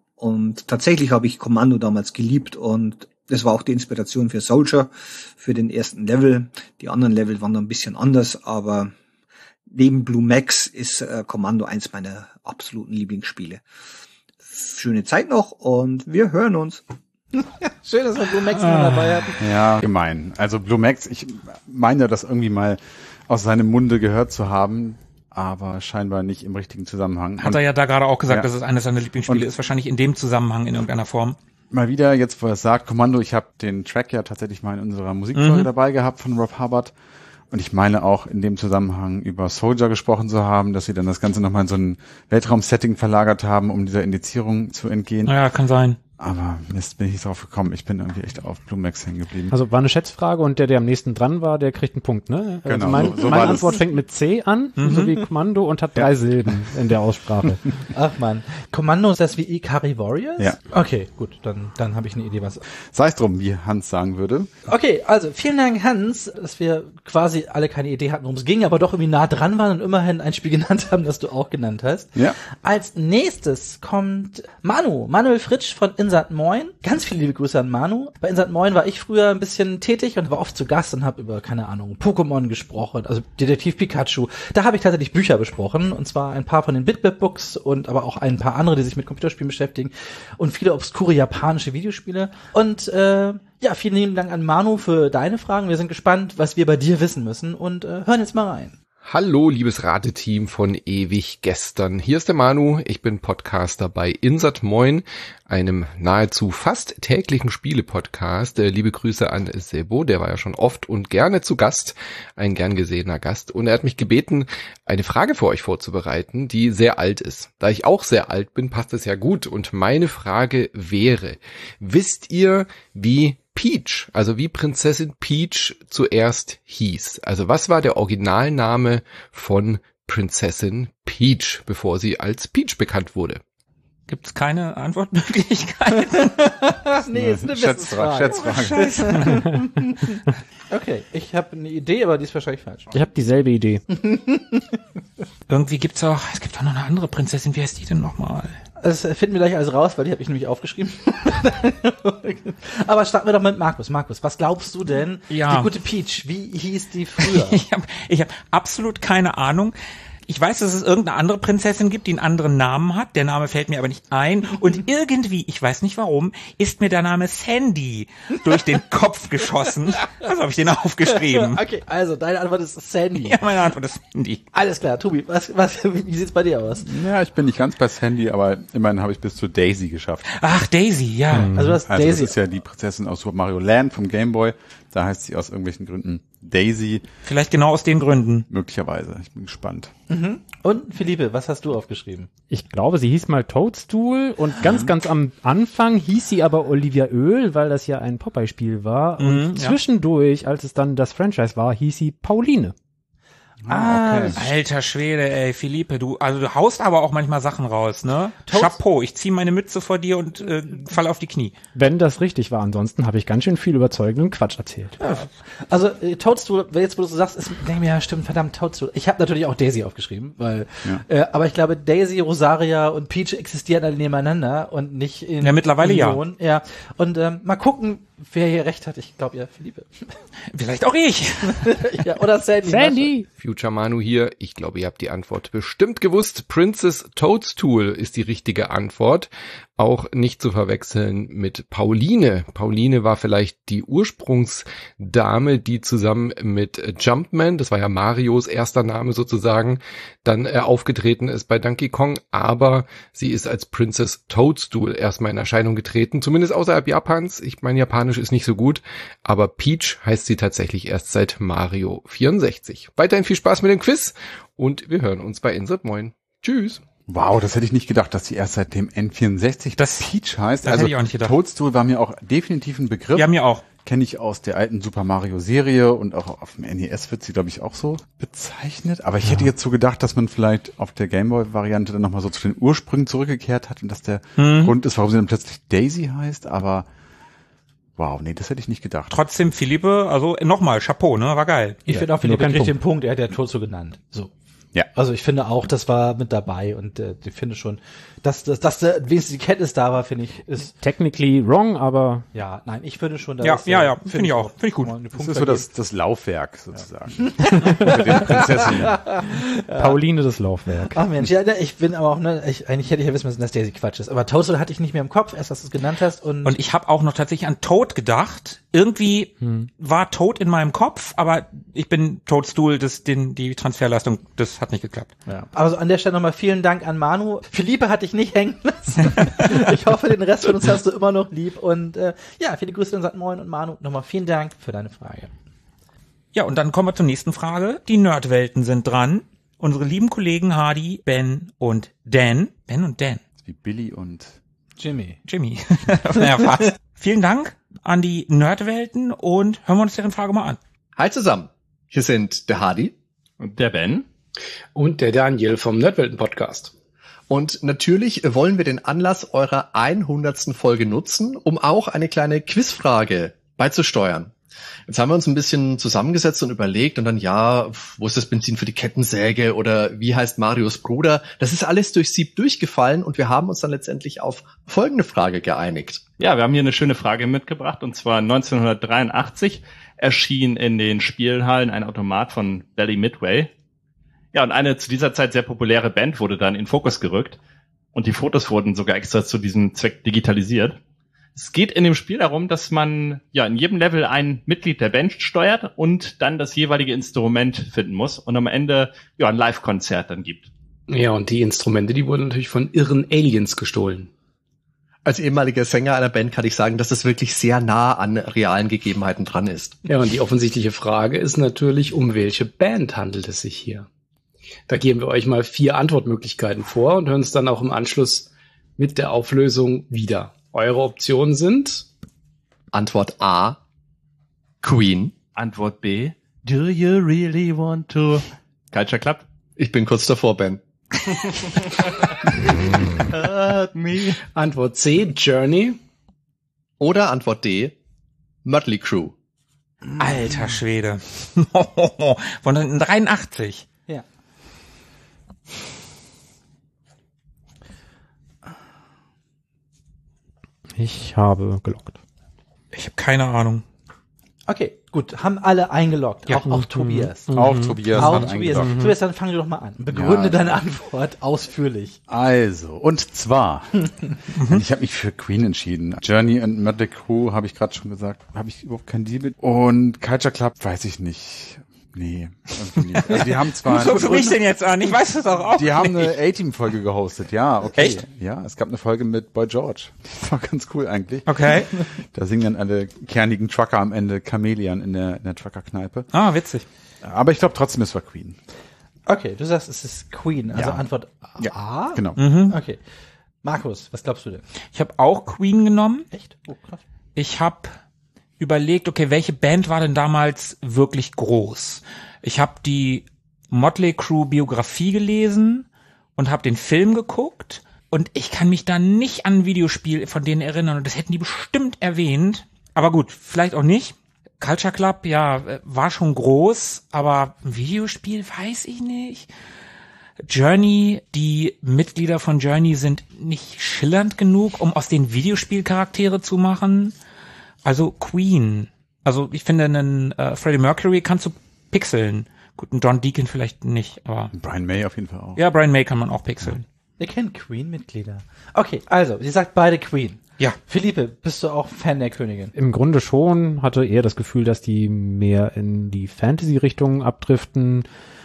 und tatsächlich habe ich Kommando damals geliebt und das war auch die Inspiration für Soldier, für den ersten Level. Die anderen Level waren dann ein bisschen anders, aber neben Blue Max ist Kommando eins meiner absoluten Lieblingsspiele. Schöne Zeit noch und wir hören uns.
Schön, dass wir Blue Max noch dabei hatten.
Ja, gemein. Also Blue Max, ich meine das irgendwie mal aus seinem Munde gehört zu haben, aber scheinbar nicht im richtigen Zusammenhang.
Hat er ja da gerade auch gesagt,
Ja.
dass es eines seiner Lieblingsspiele
Und-
ist, wahrscheinlich in dem Zusammenhang in irgendeiner Form.
Mal wieder, jetzt wo er es sagt, Kommando, ich habe den Track ja tatsächlich mal in unserer Musikfolge dabei gehabt von Rob Hubbard Und ich meine auch in dem Zusammenhang über Soldier gesprochen zu haben, dass sie dann das Ganze nochmal in so ein Weltraumsetting verlagert haben, um dieser Indizierung zu entgehen.
Ja, kann sein.
Aber Mist, bin ich nicht drauf gekommen. Ich bin irgendwie echt auf Blumex hängen geblieben.
Also war eine Schätzfrage und der am nächsten dran war, der kriegt einen Punkt, ne?
Genau,
Also
so
meine
war
Antwort
das.
fängt mit C an, so wie Kommando, und hat 3 Silben in der Aussprache.
Ach man, Kommando ist das wie Ikari Warriors?
Ja.
Okay, gut, dann habe ich eine Idee, was.
Sei es drum, wie Hans sagen würde.
Okay, also vielen Dank, Hans, dass wir quasi alle keine Idee hatten, worum es ging, aber doch irgendwie nah dran waren und immerhin ein Spiel genannt haben, das du auch genannt hast.
Ja.
Als nächstes kommt Manuel Fritsch von Insert Moin. Ganz viele liebe Grüße an Manu. Bei Insert Moin war ich früher ein bisschen tätig und war oft zu Gast und habe über, keine Ahnung, Pokémon gesprochen, also Detektiv Pikachu. Da habe ich tatsächlich Bücher besprochen, und zwar ein paar von den BitBit-Books und aber auch ein paar andere, die sich mit Computerspielen beschäftigen und viele obskure japanische Videospiele. Und ja, vielen lieben Dank an Manu für deine Fragen. Wir sind gespannt, was wir bei dir wissen müssen, und hören jetzt mal rein.
Hallo, liebes Rateteam von Ewig Gestern. Hier ist der Manu, ich bin Podcaster bei Insert Moin, einem nahezu fast täglichen Spiele-Podcast. Liebe Grüße an Sebo, der war ja schon oft und gerne zu Gast, ein gern gesehener Gast. Und er hat mich gebeten, eine Frage für euch vorzubereiten, die sehr alt ist. Da ich auch sehr alt bin, passt es ja gut. Und meine Frage wäre, wisst ihr, wie Peach, also wie Prinzessin Peach zuerst hieß? Also was war der Originalname von Prinzessin Peach, bevor sie als Peach bekannt wurde?
Gibt's keine Antwortmöglichkeit?
Nee, ist eine
Schätzfrage.
Okay, ich habe eine Idee, aber die ist wahrscheinlich falsch.
Ich habe dieselbe Idee.
Irgendwie es gibt auch noch eine andere Prinzessin. Wie heißt die denn nochmal?
Das finden wir gleich alles raus, weil die habe ich nämlich aufgeschrieben. Aber starten wir doch mit Markus. Markus, was glaubst du denn?
Ja.
Die gute Peach, wie hieß die früher?
Ich hab absolut keine Ahnung. Ich weiß, dass es irgendeine andere Prinzessin gibt, die einen anderen Namen hat. Der Name fällt mir aber nicht ein. Und irgendwie, ich weiß nicht warum, ist mir der Name Sandy durch den Kopf geschossen. Also habe ich den aufgeschrieben.
Okay, also deine Antwort ist Sandy.
Ja, meine Antwort ist Sandy.
Alles klar, Tobi, wie sieht's bei dir aus?
Ja, ich bin nicht ganz bei Sandy, aber immerhin habe ich bis zu Daisy geschafft.
Ach, Daisy, ja.
Also du hast
Also
Daisy.
das ist ja die Prinzessin aus Super Mario Land vom Game Boy. Da heißt sie aus irgendwelchen Gründen Daisy.
Vielleicht genau aus den Gründen.
Möglicherweise. Ich bin gespannt.
Und Philippe, was hast du aufgeschrieben?
Ich glaube, sie hieß mal Toadstool und ganz am Anfang hieß sie aber Olivia Öl, weil das ja ein Popeye-Spiel war. Und zwischendurch, als es dann das Franchise war, hieß sie Pauline.
Okay.
Alter Schwede, ey, Philippe, du haust aber auch manchmal Sachen raus, ne? Chapeau, ich ziehe meine Mütze vor dir und falle auf die Knie.
Wenn das richtig war, ansonsten habe ich ganz schön viel überzeugenden Quatsch erzählt.
Ja. Also Toadstool, jetzt wo du so sagst, denke ich mir, ja stimmt, verdammt, Toadstool. Ich habe natürlich auch Daisy aufgeschrieben, weil, aber ich glaube, Daisy, Rosaria und Peach existieren alle nebeneinander und nicht in
Ja, mittlerweile
Union. Ja. Und mal gucken, wer hier recht hat. Ich glaube ja, Philippe.
Vielleicht auch ich.
Ja, oder Sandy.
Sandy!
Future Manu hier. Ich glaube, ihr habt die Antwort bestimmt gewusst. Princess Toadstool ist die richtige Antwort. Auch nicht zu verwechseln mit Pauline. Pauline war vielleicht die Ursprungsdame, die zusammen mit Jumpman, das war ja Marios erster Name sozusagen, dann aufgetreten ist bei Donkey Kong, aber sie ist als Princess Toadstool erstmal in Erscheinung getreten, zumindest außerhalb Japans. Ich meine, Japanisch ist nicht so gut, aber Peach heißt sie tatsächlich erst seit Mario 64. Weiterhin viel Spaß mit dem Quiz und wir hören uns bei Insert Moin. Tschüss.
Wow, das hätte ich nicht gedacht, dass sie erst seit dem N64 Peach heißt.
Das hätte ich auch nicht gedacht.
Toadstool war mir auch definitiv ein Begriff.
Ja, mir auch.
Kenne ich aus der alten Super Mario Serie und auch auf dem NES wird sie, glaube ich, auch so bezeichnet. Aber ich hätte jetzt so gedacht, dass man vielleicht auf der Gameboy-Variante dann nochmal so zu den Ursprüngen zurückgekehrt hat und dass der Grund ist, warum sie dann plötzlich Daisy heißt. Aber wow, nee, das hätte ich nicht gedacht.
Trotzdem, Philippe, also nochmal, Chapeau, ne, war geil.
Ich finde auch, Philippe
kein
kriegt
Punkt.
den Punkt, er hat ja Toadstool genannt. So.
Ja.
Also ich finde auch, das war mit dabei und ich finde schon, dass wenigstens die Kenntnis da war, finde ich, ist,
Technically wrong, aber
ja, nein, ich finde schon, dass
Ja, finde ich auch. Finde ich gut.
Das ist so das Laufwerk sozusagen. Mit den Prinzessinnen.
Pauline das Laufwerk.
Ach Mensch, ja, ich bin aber auch, eigentlich hätte ich ja wissen müssen, dass Daisy Quatsch ist. Aber Toadstool hatte ich nicht mehr im Kopf, erst als du es genannt hast.
Und ich habe auch noch tatsächlich an Toad gedacht. Irgendwie war Toad in meinem Kopf, aber ich bin Toadstool, die Transferleistung, das hat nicht geklappt.
ja. Also an der Stelle nochmal vielen Dank an Manu. Philippe hat dich nicht hängen lassen. Ich hoffe, den Rest von uns hast du immer noch lieb. Und ja, viele Grüße an St. Moin und Manu. Nochmal vielen Dank für deine Frage.
Ja, und dann kommen wir zur nächsten Frage. Die Nerdwelten sind dran. Unsere lieben Kollegen Hardy, Ben und Dan. Ben und Dan.
Wie Billy und
Jimmy.
Naja, fast. Vielen Dank an die Nerdwelten und hören wir uns deren Frage mal an.
Hi zusammen. Hier sind der Hardy.
Und der Ben.
Und der Daniel vom Nerdwelten-Podcast.
Und natürlich wollen wir den Anlass eurer 100. Folge nutzen, um auch eine kleine Quizfrage beizusteuern. Jetzt haben wir uns ein bisschen zusammengesetzt und überlegt und dann, ja, wo ist das Benzin für die Kettensäge oder wie heißt Marios Bruder? Das ist alles durch Sieb durchgefallen und wir haben uns dann letztendlich auf folgende Frage geeinigt.
Ja, wir haben hier eine schöne Frage mitgebracht und zwar 1983 erschien in den Spielhallen ein Automat von Bally Midway. Ja, und eine zu dieser Zeit sehr populäre Band wurde dann in Fokus gerückt und die Fotos wurden sogar extra zu diesem Zweck digitalisiert. Es geht in dem Spiel darum, dass man ja in jedem Level ein Mitglied der Band steuert und dann das jeweilige Instrument finden muss und am Ende ja ein Live-Konzert dann gibt.
Ja, und die Instrumente, die wurden natürlich von irren Aliens gestohlen.
Als ehemaliger Sänger einer Band kann ich sagen, dass das wirklich sehr nah an realen Gegebenheiten dran ist.
Ja, und die offensichtliche Frage ist natürlich, um welche Band handelt es sich hier? Da geben wir euch mal 4 Antwortmöglichkeiten vor und hören uns dann auch im Anschluss mit der Auflösung wieder. Eure Optionen sind
Antwort A, Queen.
Antwort B, do you really want to Culture Club?
Ich bin kurz davor, Ben.
Hurt me.
Antwort C, Journey.
Oder Antwort D, Mötley Crüe.
Alter Schwede. Von 83.
Ja.
Ich habe gelockt.
Ich habe keine Ahnung.
Okay, gut. Haben alle eingeloggt.
Ja.
Auch Tobias.
auch Tobias
Auch
hat
Tobias.
eingeloggt.
Tobias, dann fang du doch mal an. Begründe
Ja.
deine Antwort ausführlich.
Also, und zwar, ich habe mich für Queen entschieden. Journey und Mötley Crüe habe ich gerade schon gesagt, habe ich überhaupt keinen Deal mit. Und Culture Club weiß ich nicht. Nee, irgendwie nicht. Also die haben zwar...
Was guckst du mich denn jetzt an? Ich weiß das auch
Die haben eine A-Team-Folge gehostet, ja, okay.
Echt?
Ja, es gab eine Folge mit Boy George. Das war ganz cool eigentlich.
Okay.
Da singen dann alle kernigen Trucker am Ende Chamäleon in der Trucker-Kneipe.
Ah, witzig.
Aber ich glaube trotzdem, es war Queen.
Okay, du sagst, es ist Queen. Also
Ja.
Antwort A?
Ja, genau.
Okay. Markus, was glaubst du denn?
Ich habe auch Queen genommen.
Echt? Oh, krass.
Ich habe überlegt, okay, welche Band war denn damals wirklich groß? Ich habe die Mötley Crüe Biografie gelesen und habe den Film geguckt und ich kann mich da nicht an ein Videospiel von denen erinnern und das hätten die bestimmt erwähnt. Aber gut, vielleicht auch nicht. Culture Club, ja, war schon groß, aber ein Videospiel weiß ich nicht. Journey, die Mitglieder von Journey sind nicht schillernd genug, um aus den Videospielcharaktere zu machen. Also Queen. Also ich finde, einen Freddie Mercury kannst du pixeln. Gut, einen John Deacon vielleicht nicht, aber...
Brian May auf jeden Fall auch.
Ja, Brian May kann man auch pixeln.
Ihr kennt Queen-Mitglieder. Okay, also, sie sagt beide Queen.
Ja.
Philippe, bist du auch Fan der Königin?
Im Grunde schon, hatte eher das Gefühl, dass die mehr in die Fantasy-Richtung abdriften.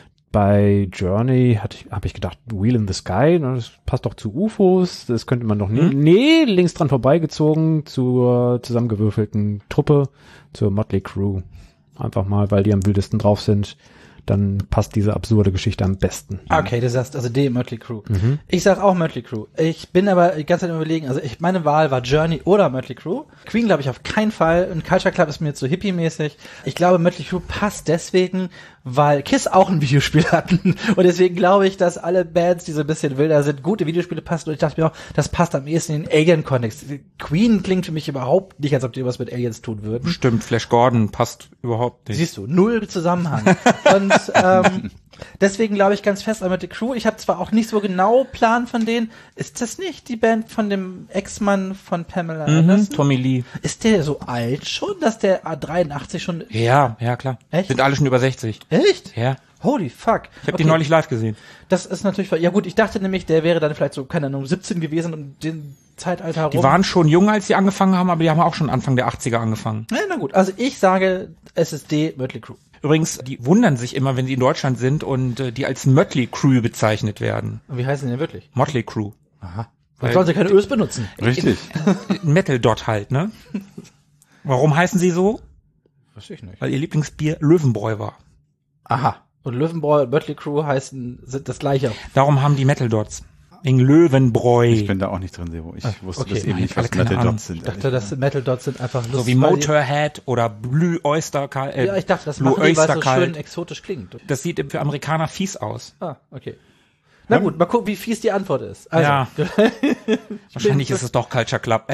Bei Journey habe ich gedacht, Wheel in the Sky, das passt doch zu UFOs, das könnte man doch nehmen. Nee, links dran vorbeigezogen zur zusammengewürfelten Truppe, zur Mötley Crüe. Einfach mal, weil die am wildesten drauf sind. Dann passt diese absurde Geschichte am besten.
Okay, du sagst also D, Mötley Crüe. Ich sag auch Mötley Crüe. Ich bin aber die ganze Zeit überlegen, also meine Wahl war Journey oder Mötley Crüe. Queen glaube ich auf keinen Fall und Culture Club ist mir zu hippie-mäßig. Ich glaube, Mötley Crüe passt deswegen, weil Kiss auch ein Videospiel hatten und deswegen glaube ich, dass alle Bands, die so ein bisschen wilder sind, gute Videospiele passen und ich dachte mir auch, das passt am ehesten in den Alien-Kontext. Queen klingt für mich überhaupt nicht, als ob die was mit Aliens tun würden.
Stimmt, Flash Gordon passt überhaupt nicht.
Siehst du, null Zusammenhang. Und deswegen glaube ich ganz fest an Mötley Crüe. Ich habe zwar auch nicht so genau Plan von denen. Ist das nicht die Band von dem Ex-Mann von Pamela Anderson?
Tommy Lee.
Ist der so alt schon, dass der 83 schon...
Ja, klar.
Echt?
Sind alle schon über 60.
Echt?
Ja.
Holy fuck.
Ich habe die neulich live gesehen.
Das ist natürlich... Ja gut, ich dachte nämlich, der wäre dann vielleicht so, keine Ahnung, 17 gewesen und den Zeitalter herum.
Die waren schon jung, als sie angefangen haben, aber die haben auch schon Anfang der 80er angefangen.
Ja, na gut, also ich sage, es ist D, Mötley Crüe.
Übrigens, die wundern sich immer, wenn sie in Deutschland sind und die als Mötley Crüe bezeichnet werden.
Und wie heißen die denn wirklich?
Mötley Crüe.
Aha. Dann sollen sie keine Ös benutzen.
Richtig.
Metal Dot halt, ne? Warum heißen sie so?
weiß ich nicht.
Weil ihr Lieblingsbier Löwenbräu war.
Aha. Und Löwenbräu und Mötley Crüe sind das gleiche.
Darum haben die Metal Dots. Wegen Löwenbräu.
Ich bin da auch nicht drin, Sebo. Ich wusste das eben nicht, was Metal Dots sind.
Ich dachte, dass Metal Dots sind einfach
so wie Motorhead oder Blue Oyster Cult.
Ja, ich dachte, das machen die, weil es so schön exotisch klingt.
Das sieht für Amerikaner fies aus.
Ah, okay. Na gut, mal gucken, wie fies die Antwort ist. Also,
ja. Wahrscheinlich ist es doch Culture Club.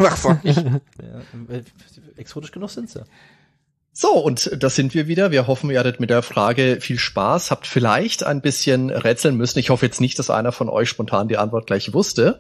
Exotisch genug sind sie.
So, und das sind wir wieder. Wir hoffen, ihr hattet mit der Frage viel Spaß, habt vielleicht ein bisschen rätseln müssen. Ich hoffe jetzt nicht, dass einer von euch spontan die Antwort gleich wusste.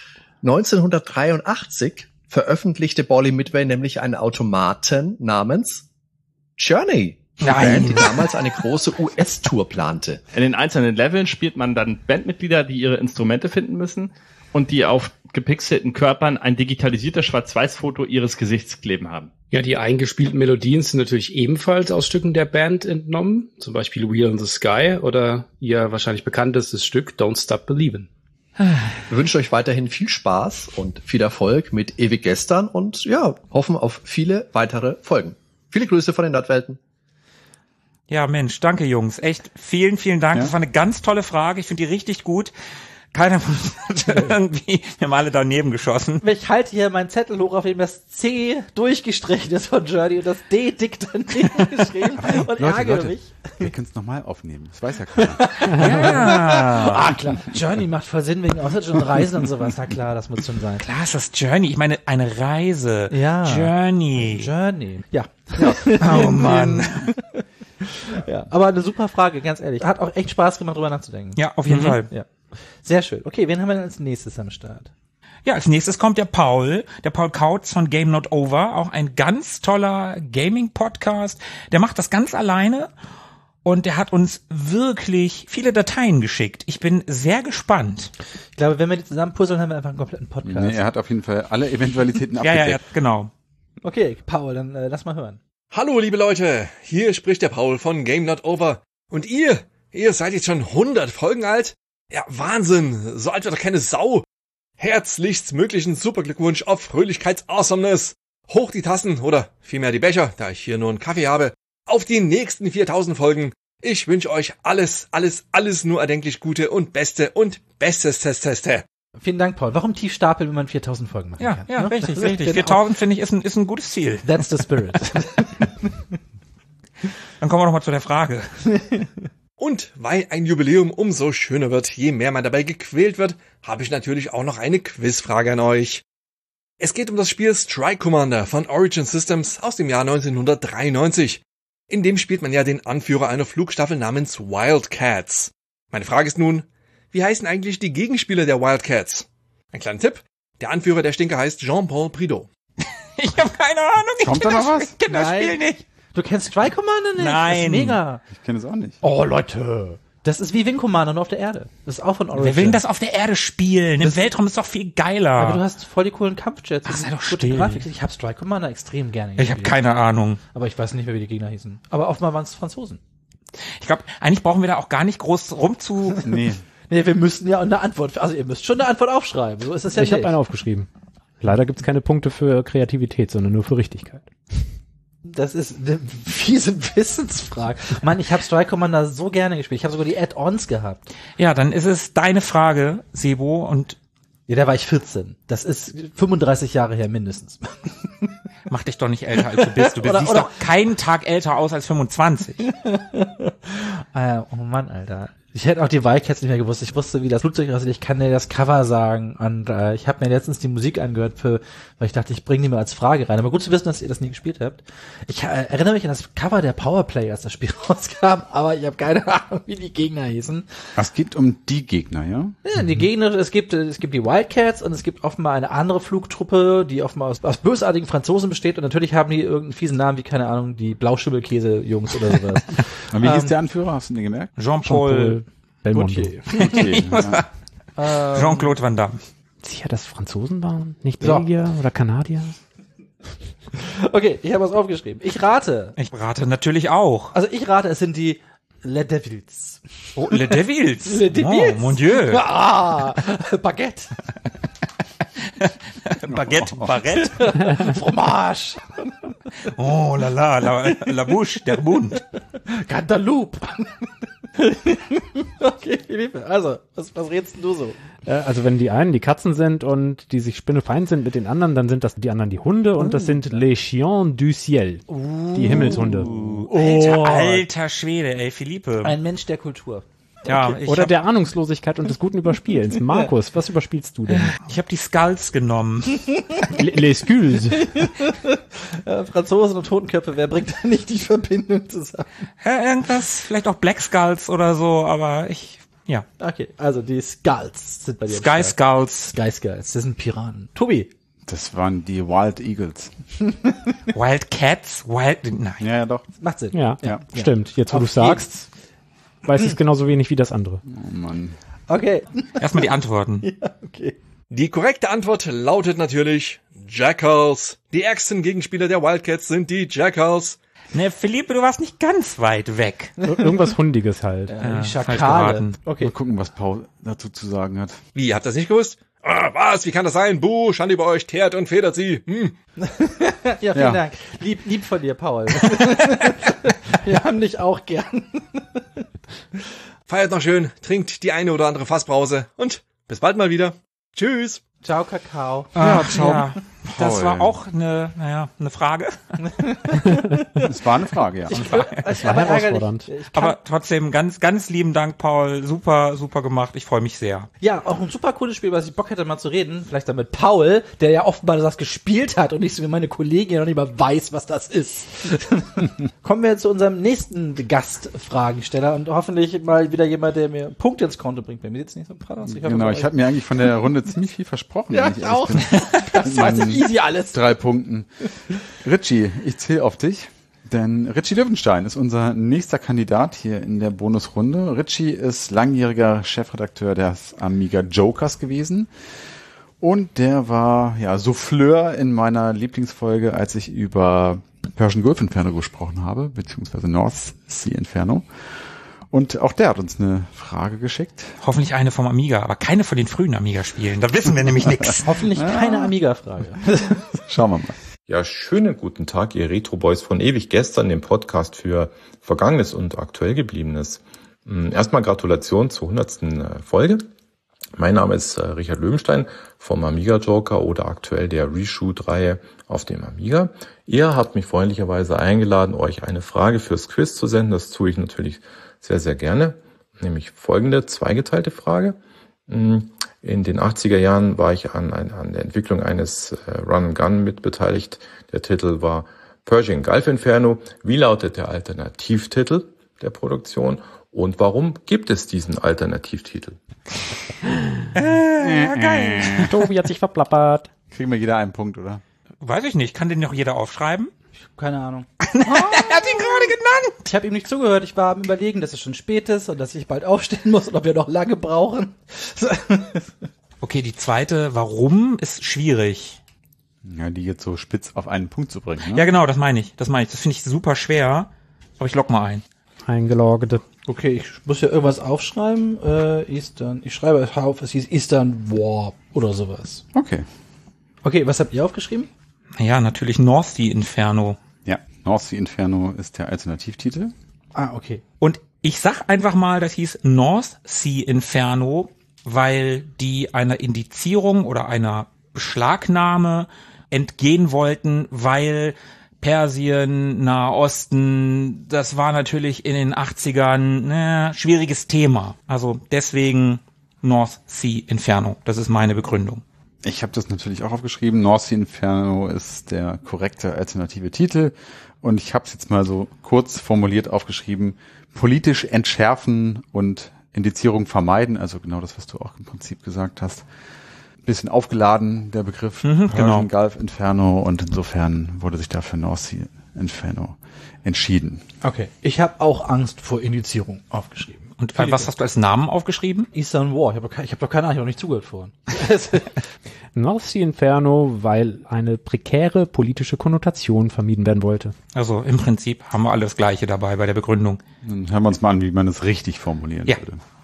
1983 veröffentlichte Bally Midway nämlich einen Automaten namens Journey. Die Band, die damals eine große US-Tour plante.
In den einzelnen Leveln spielt man dann Bandmitglieder, die ihre Instrumente finden müssen und die auf gepixelten Körpern ein digitalisiertes Schwarz-Weiß-Foto ihres Gesichts kleben haben.
Ja, die eingespielten Melodien sind natürlich ebenfalls aus Stücken der Band entnommen. Zum Beispiel Wheel in the Sky oder ihr wahrscheinlich bekanntestes Stück Don't Stop Believin'.
Wir wünschen euch weiterhin viel Spaß und viel Erfolg mit Ewig Gestern und ja, hoffen auf viele weitere Folgen. Viele Grüße von den Nerdwelten.
Ja, Mensch, danke Jungs. Echt, vielen, vielen Dank. Ja. Das war eine ganz tolle Frage. Ich finde die richtig gut. Keiner von uns hat irgendwie, wir haben alle daneben geschossen.
Ich halte hier meinen Zettel hoch, auf dem das C durchgestrichen ist von Journey und das D dick daneben geschrieben und ärgere mich.
Wir können es nochmal aufnehmen. Das weiß ja keiner.
Ja. Klar. Journey macht voll Sinn wegen außerirdischen Reisen und sowas. Na klar, das muss schon sein.
Klar ist das Journey. Ich meine, eine Reise.
Ja.
Journey.
Ja.
Oh Mann.
Ja, aber eine super Frage, ganz ehrlich. Hat auch echt Spaß gemacht, drüber nachzudenken.
Ja, auf jeden Fall.
Ja. Sehr schön. Okay, wen haben wir denn als nächstes am Start?
Ja, als nächstes kommt der Paul Kautz von Game Not Over, auch ein ganz toller Gaming-Podcast. Der macht das ganz alleine und der hat uns wirklich viele Dateien geschickt. Ich bin sehr gespannt.
Ich glaube, wenn wir die zusammen puzzeln, haben wir einfach einen kompletten Podcast.
Nee, er hat auf jeden Fall alle Eventualitäten abgedeckt.
Ja, genau.
Okay, Paul, dann lass mal hören.
Hallo, liebe Leute, hier spricht der Paul von Game Not Over. Und ihr seid jetzt schon 100 Folgen alt? Ja, Wahnsinn, so alt wird doch keine Sau. Herzlichst möglichen Superglückwunsch auf Fröhlichkeits-Awesomeness. Hoch die Tassen oder vielmehr die Becher, da ich hier nur einen Kaffee habe. Auf die nächsten 4000 Folgen. Ich wünsche euch alles nur erdenklich Gute und Beste und Bestes.
Vielen Dank, Paul. Warum tief stapeln, wenn man 4000 Folgen machen kann?
Ja, richtig. 4000 finde ich ist ein gutes Ziel.
That's the spirit.
Dann kommen wir noch mal zu der Frage.
Und weil ein Jubiläum umso schöner wird, je mehr man dabei gequält wird, habe ich natürlich auch noch eine Quizfrage an euch. Es geht um das Spiel Strike Commander von Origin Systems aus dem Jahr 1993. In dem spielt man ja den Anführer einer Flugstaffel namens Wildcats. Meine Frage ist nun, wie heißen eigentlich die Gegenspieler der Wildcats? Ein kleiner Tipp, der Anführer der Stinker heißt Jean-Paul Prideaux.
Ich habe keine Ahnung.
Kommt da noch was?
Ich kenne das Spiel nicht.
Du kennst Strike Commander nicht?
Nein.
Das ist mega.
Ich kenne es auch nicht.
Oh, Leute. Das ist wie Wing Commander, nur auf der Erde. Das ist auch von Origin.
Wer will denn das auf der Erde spielen? Im Weltraum ist doch viel geiler.
Aber du hast voll die coolen Kampfjets.
Ach, sei doch
gute
still.
Grafik. Ich habe Strike Commander extrem gerne gespielt.
Ich habe keine Ahnung.
Aber ich weiß nicht mehr, wie die Gegner hießen. Aber offenbar waren es Franzosen.
Ich glaube, eigentlich brauchen wir da auch gar nicht groß
Nee, wir müssen ja eine Antwort, also ihr müsst schon eine Antwort aufschreiben. So ist es ja
Ich habe eine aufgeschrieben. Leider gibt's keine Punkte für Kreativität, sondern nur für Richtigkeit.
Das ist eine fiese Wissensfrage. Mann, ich habe Strike Commander so gerne gespielt. Ich habe sogar die Add-ons gehabt.
Ja, dann ist es deine Frage, Sebo, und
ja, da war ich 14. Das ist 35 Jahre her mindestens.
Mach dich doch nicht älter, als du bist. Du siehst doch keinen Tag älter aus als 25.
Oh Mann, Alter. Ich hätte auch die Wildcats nicht mehr gewusst. Ich wusste, wie das Flugzeug aussieht. Ich kann dir das Cover sagen. Und ich habe mir letztens die Musik angehört, weil ich dachte, ich bringe die mal als Frage rein. Aber gut zu wissen, dass ihr das nie gespielt habt. Ich erinnere mich an das Cover der Powerplay, als das Spiel rauskam. Aber ich habe keine Ahnung, wie die Gegner hießen.
Es geht um die Gegner, ja?
Ja, die Gegner, es gibt die Wildcats und es gibt offenbar eine andere Flugtruppe, die offenbar aus bösartigen Franzosen besteht. Und natürlich haben die irgendeinen fiesen Namen, wie, keine Ahnung, die Blauschimmelkäse-Jungs oder sowas.
Und wie hieß der Anführer? Hast du den gemerkt?
Jean-Paul
Belmondo.
Jean-Claude Van Damme.
Sicher, dass Franzosen waren? Nicht Belgier oder Kanadier?
Okay, ich habe was aufgeschrieben. Ich rate.
Ich rate natürlich auch.
Also ich rate, es sind die Les Devils.
Oh, Les Devils.
Les Devils.
Oh, mon Dieu.
Baguette.
Baguette, Barrette.
Fromage.
Oh, la bouche, der Mund.
Cantaloupe. Okay, Philippe, also, was rätst du so?
Also wenn die einen die Katzen sind und die sich spinnefeind sind mit den anderen, dann sind das die anderen die Hunde und das sind les chiens du ciel, die Himmelshunde.
Alter Schwede, ey, Philippe.
Ein Mensch der Kultur.
Ja,
Okay.
Oder der Ahnungslosigkeit und des guten Überspielens. Markus, was überspielst du denn?
Ich habe die Skulls genommen.
Les Skulls.
Franzosen und Totenköpfe, wer bringt da nicht die Verbindung zusammen?
Irgendwas, vielleicht auch Black Skulls oder so, aber ja.
Okay, also die Skulls sind bei dir.
Sky Skulls.
Sky Skulls, das sind Piraten. Tobi.
Das waren die Wild Eagles.
Wildcats? Nein.
Ja, doch.
Macht Sinn.
Ja, stimmt. Jetzt, wo du sagst, weiß es genauso wenig wie das andere.
Oh Mann.
Okay.
Erstmal die Antworten.
Ja, okay.
Die korrekte Antwort lautet natürlich Jackals. Die ärgsten Gegenspieler der Wildcats sind die Jackals.
Ne, Philippe, du warst nicht ganz weit weg.
Irgendwas Hundiges halt.
Die
falsch
Schakale.
geraten.
Okay.
Mal gucken, was Paul dazu zu sagen hat.
Wie, habt ihr das nicht gewusst? Was, wie kann das sein? Buh, Schande über euch, teert und federt sie.
Ja, vielen Dank. Lieb von dir, Paul. Wir haben dich auch gern.
Feiert noch schön, trinkt die eine oder andere Fassbrause und bis bald mal wieder. Tschüss.
Ciao, Kakao.
Ciao. Ja. Das
Paul.
war auch eine Frage.
Es war eine Frage, ja.
Es war herausfordernd.
Aber trotzdem ganz, ganz lieben Dank, Paul. Super, super gemacht. Ich freue mich sehr.
Ja, auch ein super cooles Spiel, was ich Bock hätte mal zu reden. Vielleicht dann mit Paul, der ja offenbar das gespielt hat und nicht so wie meine Kollegin noch nicht mal weiß, was das ist. Kommen wir zu unserem nächsten Gastfragensteller und hoffentlich mal wieder jemand, der mir Punkte ins Konto bringt. Bei mir sitzt nicht so ein aus.
Genau, ich habe mir eigentlich von der Runde ziemlich viel versprochen.
Ja,
wenn
ich
ehrlich
auch.
bin.
Das war so easy alles.
3 Punkten. Richie, ich zähle auf dich, denn Richie Löwenstein ist unser nächster Kandidat hier in der Bonusrunde. Richie ist langjähriger Chefredakteur des Amiga Jokers gewesen und der war Souffleur in meiner Lieblingsfolge, als ich über Persian Gulf Inferno gesprochen habe, beziehungsweise North Sea Inferno. Und auch der hat uns eine Frage geschickt.
Hoffentlich eine vom Amiga, aber keine von den frühen Amiga-Spielen. Da wissen wir nämlich nichts.
Hoffentlich keine Amiga-Frage.
Schauen wir mal.
Ja, schönen guten Tag, ihr Retro Boys von ewig gestern, dem Podcast für Vergangenes und aktuell Gebliebenes. Erstmal Gratulation zur 100. Folge. Mein Name ist Richard Löwenstein vom Amiga Joker oder aktuell der Reshoot-Reihe auf dem Amiga. Ihr habt mich freundlicherweise eingeladen, euch eine Frage fürs Quiz zu senden. Das tue ich natürlich sehr, sehr gerne. Nämlich folgende zweigeteilte Frage. In den 80er Jahren war ich an der Entwicklung eines Run-and-Gun mitbeteiligt. Der Titel war Persian Gulf Inferno. Wie lautet der Alternativtitel der Produktion und warum gibt es diesen Alternativtitel?
Geil.
Tobi hat sich verplappert.
Kriegen wir jeder einen Punkt, oder?
Weiß ich nicht. Kann den noch jeder aufschreiben?
Keine Ahnung.
Er hat ihn gerade genannt.
Ich habe ihm nicht zugehört. Ich war am Überlegen, dass es schon spät ist und dass ich bald aufstehen muss und ob wir noch lange brauchen.
Okay, die zweite, warum, ist schwierig.
Ja, die jetzt so spitz auf einen Punkt zu bringen. Ne?
Ja, genau, das meine ich. Das finde ich super schwer. Aber ich log mal ein.
Eingeloggt.
Okay, ich muss ja irgendwas aufschreiben. Eastern. Ich schreibe es auf, es hieß Eastern War oder sowas.
Okay.
Okay, was habt ihr aufgeschrieben?
Ja, natürlich North Sea Inferno.
Ja, North Sea Inferno ist der Alternativtitel.
Ah, okay.
Und ich sag einfach mal, das hieß North Sea Inferno, weil die einer Indizierung oder einer Beschlagnahme entgehen wollten, weil Persien, Nahosten, das war natürlich in den 80ern schwieriges Thema. Also deswegen North Sea Inferno. Das ist meine Begründung.
Ich habe das natürlich auch aufgeschrieben. North Sea Inferno ist der korrekte alternative Titel. Und ich habe es jetzt mal so kurz formuliert aufgeschrieben. Politisch entschärfen und Indizierung vermeiden. Also genau das, was du auch im Prinzip gesagt hast. Bisschen aufgeladen, der Begriff.
Genau.
Gulf Inferno. Und insofern wurde sich dafür North Sea Inferno entschieden.
Okay. Ich habe auch Angst vor Indizierung aufgeschrieben.
Und was hast du als Namen aufgeschrieben?
Eastern War. Ich hab doch keine Ahnung, ich habe noch nicht zugehört vorhin.
North Sea Inferno, weil eine prekäre politische Konnotation vermieden werden wollte.
Also im Prinzip haben wir alles Gleiche dabei bei der Begründung.
Dann hören wir uns mal an, wie man es richtig formulieren würde.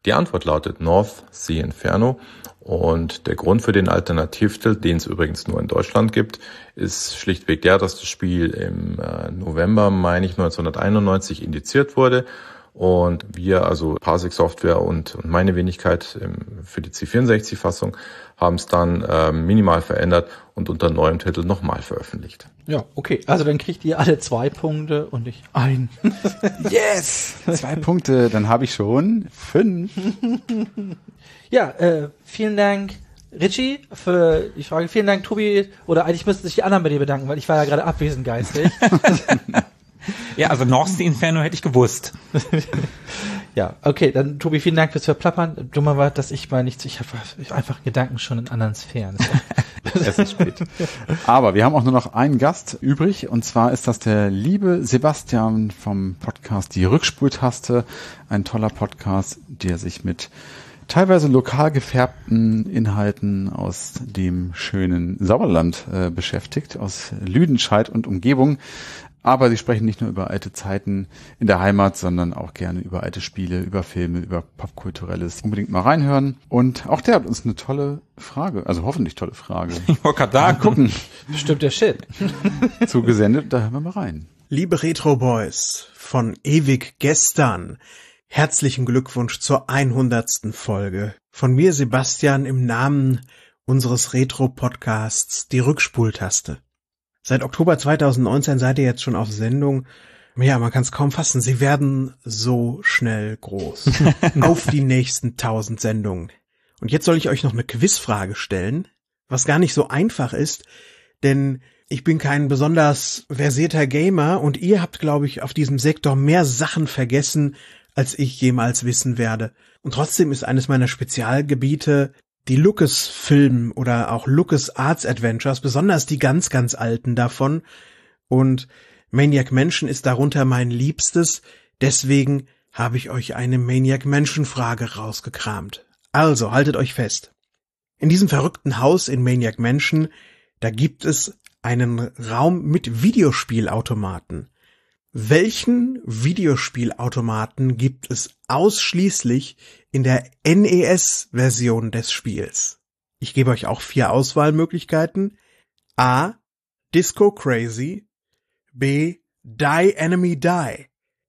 Die Antwort lautet North Sea Inferno. Und der Grund für den Alternativtitel, den es übrigens nur in Deutschland gibt, ist schlichtweg der, dass das Spiel im November, meine ich, 1991 indiziert wurde. Und wir, also Parsec Software und meine Wenigkeit für die C64-Fassung, haben es dann minimal verändert und unter neuem Titel nochmal veröffentlicht.
Ja, okay. Also dann kriegt ihr alle 2 Punkte und ich einen.
Yes! 2 Punkte, dann habe ich schon 5.
Ja, vielen Dank, Richie, für die Frage. Vielen Dank, Tobi. Oder eigentlich müssten sich die anderen bei dir bedanken, weil ich war ja gerade abwesend geistig.
Ja, also North Sea Inferno hätte ich gewusst.
Ja, okay, dann Tobi, vielen Dank fürs Verplappern. Dummer war, dass ich mal nichts, ich habe einfach Gedanken schon in anderen Sphären.
Es ist spät. Aber wir haben auch nur noch einen Gast übrig, und zwar ist das der liebe Sebastian vom Podcast Die Rückspultaste. Ein toller Podcast, der sich mit teilweise lokal gefärbten Inhalten aus dem schönen Sauerland beschäftigt, aus Lüdenscheid und Umgebung. Aber sie sprechen nicht nur über alte Zeiten in der Heimat, sondern auch gerne über alte Spiele, über Filme, über Popkulturelles. Unbedingt mal reinhören. Und auch der hat uns eine tolle Frage, also hoffentlich tolle Frage.
Ich wollte gerade sagen,
gucken.
Bestimmt der Shit.
Zugesendet, da hören wir mal rein.
Liebe Retro Boys von ewig gestern, herzlichen Glückwunsch zur 100. Folge. Von mir, Sebastian, im Namen unseres Retro-Podcasts Die Rückspultaste. Seit Oktober 2019 seid ihr jetzt schon auf Sendung. Ja, man kann es kaum fassen. Sie werden so schnell groß. Auf die nächsten 1000 Sendungen. Und jetzt soll ich euch noch eine Quizfrage stellen, was gar nicht so einfach ist, denn ich bin kein besonders versierter Gamer und ihr habt, glaube ich, auf diesem Sektor mehr Sachen vergessen, als ich jemals wissen werde. Und trotzdem ist eines meiner Spezialgebiete die Lucasfilm oder auch LucasArts Adventures, besonders die ganz, ganz alten davon. Und Maniac Mansion ist darunter mein Liebstes. Deswegen habe ich euch eine Maniac Mansion Frage rausgekramt. Also, haltet euch fest. In diesem verrückten Haus in Maniac Mansion, da gibt es einen Raum mit Videospielautomaten. Welchen Videospielautomaten gibt es ausschließlich in der NES-Version des Spiels? Ich gebe euch auch 4 Auswahlmöglichkeiten. A. Disco Crazy. B. Die Enemy Die.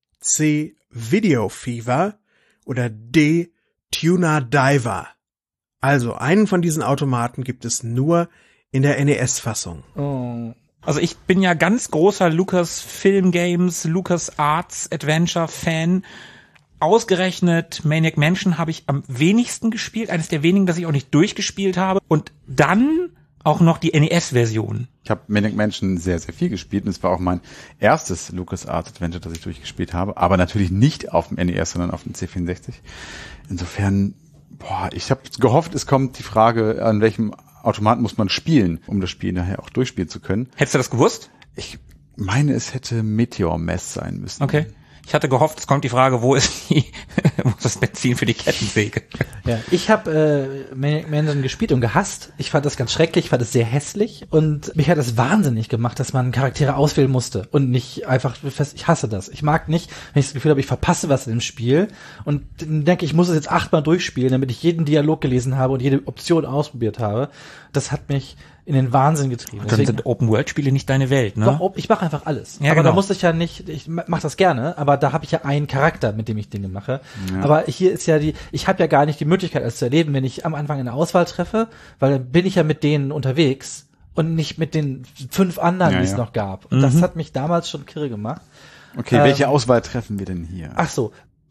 C. Video Fever. Oder D. Tuna Diver. Also einen von diesen Automaten gibt es nur in der NES-Fassung.
Oh. Also ich bin ja ganz großer Lucasfilm Games, LucasArts Adventure Fan. Ausgerechnet Maniac Mansion habe ich am wenigsten gespielt, eines der wenigen, das ich auch nicht durchgespielt habe. Und dann auch noch die NES-Version.
Ich habe Maniac Mansion sehr, sehr viel gespielt und es war auch mein erstes LucasArts Adventure, das ich durchgespielt habe, aber natürlich nicht auf dem NES, sondern auf dem C64. Insofern, ich habe gehofft, es kommt die Frage, an welchem Automaten muss man spielen, um das Spiel nachher auch durchspielen zu können.
Hättest du das gewusst?
Ich meine, es hätte Meteor Mess sein müssen.
Okay. Ich hatte gehofft, es kommt die Frage, wo ist das Benzin für die Kettensäge?
Ja, ich habe Maniac Mansion gespielt und gehasst. Ich fand das ganz schrecklich, fand es sehr hässlich und mich hat das wahnsinnig gemacht, dass man Charaktere auswählen musste und nicht einfach fest. Ich hasse das. Ich mag nicht, wenn ich das Gefühl habe, ich verpasse was in dem Spiel und dann denke ich, muss es jetzt 8-mal durchspielen, damit ich jeden Dialog gelesen habe und jede Option ausprobiert habe. Das hat mich in den Wahnsinn getrieben.
Dann sind Open-World-Spiele nicht deine Welt, ne?
Doch, ich mache einfach alles.
Ja,
aber
genau.
da muss ich ja nicht, ich mache das gerne, aber da habe ich ja einen Charakter, mit dem ich Dinge mache. Ja. Aber hier ist ja ich habe ja gar nicht die Möglichkeit, es zu erleben, wenn ich am Anfang eine Auswahl treffe, weil dann bin ich ja mit denen unterwegs und nicht mit den 5 anderen, die es noch gab. Und das hat mich damals schon kirre gemacht.
Okay, welche Auswahl treffen wir denn hier?
Ach so.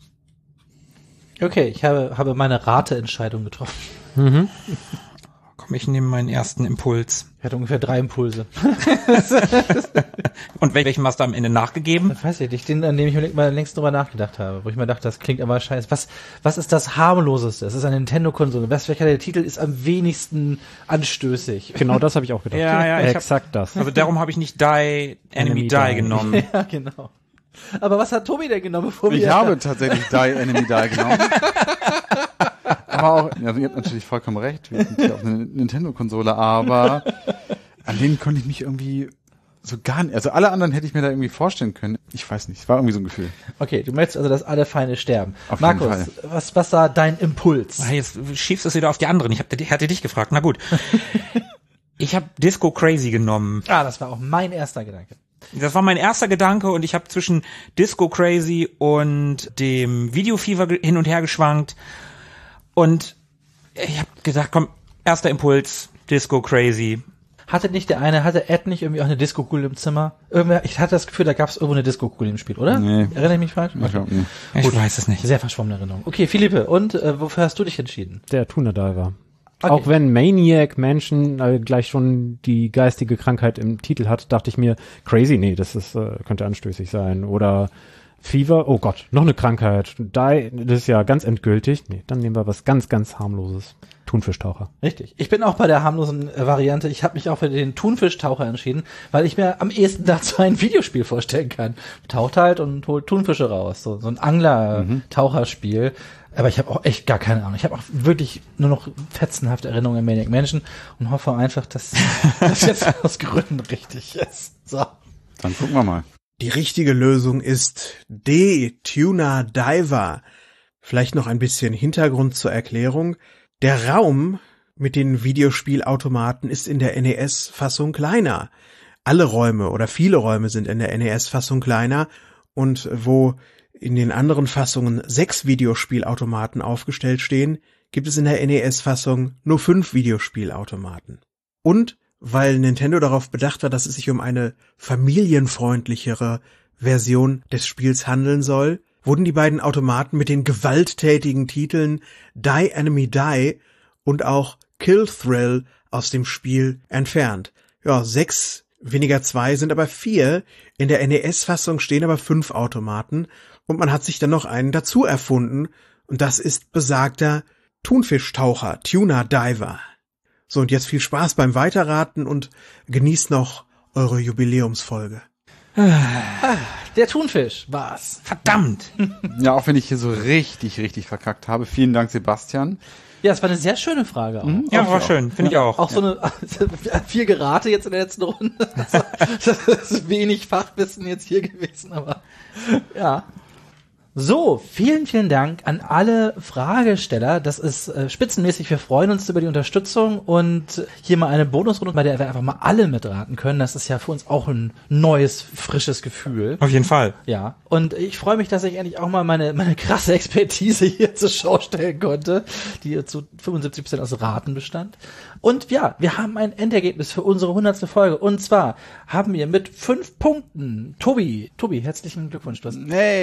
Okay, ich habe meine Rateentscheidung getroffen.
Mhm. Komm, ich nehme meinen ersten Impuls.
Ich hatte ungefähr 3 Impulse.
Und welchen hast du am Ende nachgegeben?
Das weiß ich nicht, den, an dem ich mal längst drüber nachgedacht habe, wo ich mir dachte, das klingt aber scheiße. Was ist das harmloseste? Es ist eine Nintendo-Konsole. Welcher der Titel ist am wenigsten anstößig?
Genau das habe ich auch gedacht.
Ja,
exakt das.
Also darum habe ich nicht Die Enemy Die genommen.
Ja, genau. Aber was hat Tobi denn genommen, bevor wir...
Ich habe tatsächlich Die Enemy Die genommen. Aber auch, ja, ihr habt natürlich vollkommen recht, wir sind hier auf einer Nintendo-Konsole, aber an denen konnte ich mich irgendwie so gar nicht, also alle anderen hätte ich mir da irgendwie vorstellen können. Ich weiß nicht, es war irgendwie so ein Gefühl.
Okay, du möchtest also, dass alle Feinde sterben.
Auf jeden
Markus,
Fall.
was war dein Impuls?
Jetzt schiebst du es wieder auf die anderen. Ich hatte dich gefragt. Na gut. Ich habe Disco Crazy genommen.
Das war auch mein erster Gedanke.
Das war mein erster Gedanke und ich habe zwischen Disco Crazy und dem Video Fever hin und her geschwankt. Und ich habe gedacht, komm, erster Impuls, Disco Crazy.
Hatte Ed nicht irgendwie auch eine Disco-Kugel im Zimmer? Ich hatte das Gefühl, da gab es irgendwo eine Disco-Kugel im Spiel, oder?
Nee.
Erinnere ich mich falsch?
Ich glaub nicht.
Ich weiß es nicht.
Sehr verschwommene Erinnerung. Okay, Philippe, und wofür hast du dich entschieden?
Der Tuna Diver.
Okay.
Auch wenn Maniac Mansion gleich schon die geistige Krankheit im Titel hat, dachte ich mir, Crazy, nee, das ist könnte anstößig sein. Oder Fever, oh Gott, noch eine Krankheit. Das ist ja ganz endgültig. Nee, dann nehmen wir was ganz, ganz harmloses. Thunfischtaucher.
Richtig. Ich bin auch bei der harmlosen Variante. Ich habe mich auch für den Thunfischtaucher entschieden, weil ich mir am ehesten dazu ein Videospiel vorstellen kann. Taucht halt und holt Thunfische raus. So ein Angler-Taucherspiel. Aber ich habe auch echt gar keine Ahnung. Ich habe auch wirklich nur noch fetzenhafte Erinnerungen an Maniac Mansion und hoffe einfach, dass das jetzt aus Gründen richtig ist. So.
Dann gucken wir mal.
Die richtige Lösung ist D, Tuna Diver. Vielleicht noch ein bisschen Hintergrund zur Erklärung. Der Raum mit den Videospielautomaten ist in der NES-Fassung kleiner. Alle Räume oder viele Räume sind in der NES-Fassung kleiner und wo in den anderen Fassungen 6 Videospielautomaten aufgestellt stehen, gibt es in der NES-Fassung nur 5 Videospielautomaten. Und weil Nintendo darauf bedacht war, dass es sich um eine familienfreundlichere Version des Spiels handeln soll, wurden die beiden Automaten mit den gewalttätigen Titeln Die Enemy Die und auch Kill Thrill aus dem Spiel entfernt. Ja, 6 weniger 2 sind aber 4. In der NES-Fassung stehen aber 5 Automaten und man hat sich dann noch einen dazu erfunden und das ist besagter Thunfischtaucher, Tuna Diver. So, und jetzt viel Spaß beim Weiterraten und genießt noch eure Jubiläumsfolge.
Der Thunfisch war's.
Verdammt.
Ja, auch wenn ich hier so richtig verkackt habe. Vielen Dank, Sebastian.
Ja, es war eine sehr schöne Frage auch.
Ja, war schön. Finde ich auch.
Auch so eine 4 Gerate jetzt in der letzten Runde. Das ist wenig Fachwissen jetzt hier gewesen, aber ja. So, vielen, vielen Dank an alle Fragesteller. Das ist spitzenmäßig. Wir freuen uns über die Unterstützung und hier mal eine Bonusrunde, bei der wir einfach mal alle mitraten können. Das ist ja für uns auch ein neues, frisches Gefühl.
Auf jeden Fall.
Ja, und ich freue mich, dass ich endlich auch mal meine krasse Expertise hier zur Schau stellen konnte, die zu 75% aus Raten bestand. Und ja, wir haben ein Endergebnis für unsere 100. Folge. Und zwar haben wir mit 5 Punkten Tobi, herzlichen Glückwunsch. Du hast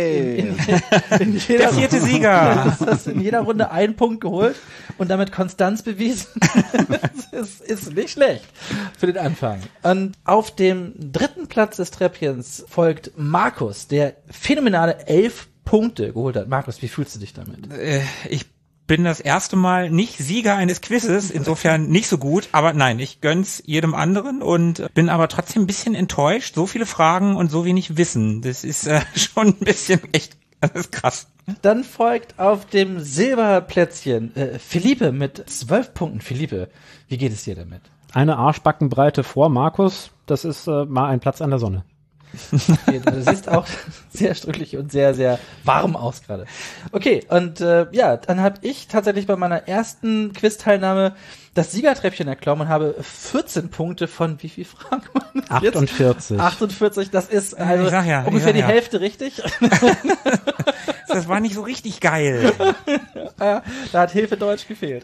in jeder
der 4. Sieger.
Du hast in jeder Runde 1 Punkt geholt und damit Konstanz bewiesen. Das ist nicht schlecht für den Anfang. Und auf dem 3. Platz des Treppchens folgt Markus, der phänomenale 11 Punkte geholt hat. Markus, wie fühlst du dich damit?
Ich bin das erste Mal nicht Sieger eines Quizzes, insofern nicht so gut, aber nein, ich gönn's jedem anderen und bin aber trotzdem ein bisschen enttäuscht. So viele Fragen und so wenig Wissen. Das ist schon ein bisschen echt, das ist krass.
Dann folgt auf dem Silberplätzchen Philippe mit 12 Punkten. Philippe, wie geht es dir damit?
Eine Arschbackenbreite vor Markus, das ist mal ein Platz an der Sonne.
Du siehst auch sehr ströchlich und sehr, sehr warm aus gerade. Okay, und ja, dann habe ich tatsächlich bei meiner ersten Quiz-Teilnahme das Siegertreppchen erklommen und habe 14 Punkte von wie viel Fragen waren das
48.
48, das ist also
ja,
ungefähr die Hälfte richtig.
Das war nicht so richtig geil.
Da hat Hilfe Deutsch gefehlt.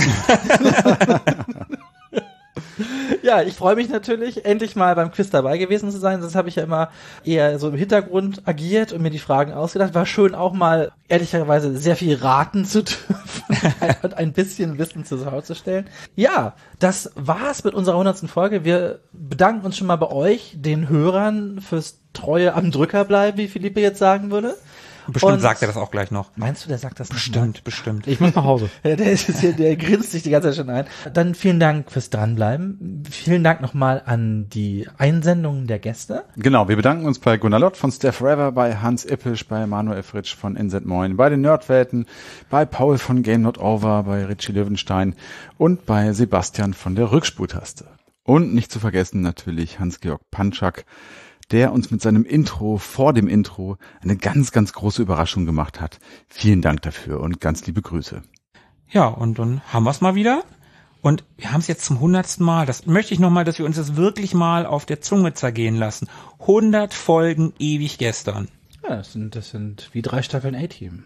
Ja, ich freue mich natürlich, endlich mal beim Quiz dabei gewesen zu sein. Sonst habe ich ja immer eher so im Hintergrund agiert und mir die Fragen ausgedacht. War schön auch mal, ehrlicherweise, sehr viel raten zu dürfen und ein bisschen Wissen zur Schau zu stellen. Ja, das war's mit unserer 100. Folge. Wir bedanken uns schon mal bei euch, den Hörern, fürs treue am Drücker bleiben, wie Philippe jetzt sagen würde.
Bestimmt
und
sagt er das auch gleich noch.
Meinst du, der sagt das
Bestimmt.
Ich muss nach Hause.
Ja, der grinst sich die ganze Zeit schon ein. Dann vielen Dank fürs Dranbleiben. Vielen Dank nochmal an die Einsendungen der Gäste.
Genau, wir bedanken uns bei Gunnar Lott von Stay Forever, bei Hans Ippisch, bei Manuel Fritsch von NZ Moin, bei den Nerdwelten, bei Paul von Game Not Over, bei Richie Löwenstein und bei Sebastian von der Rückspultaste. Und nicht zu vergessen natürlich Hans-Georg Panczak, der uns mit seinem Intro vor dem Intro eine ganz, ganz große Überraschung gemacht hat. Vielen Dank dafür und ganz liebe Grüße.
Ja, und dann haben wir es mal wieder. Und wir haben es jetzt zum 100. Mal. Das möchte ich nochmal, dass wir uns das wirklich mal auf der Zunge zergehen lassen. 100 Folgen ewig gestern.
Ja, das sind wie 3 Staffeln A-Team.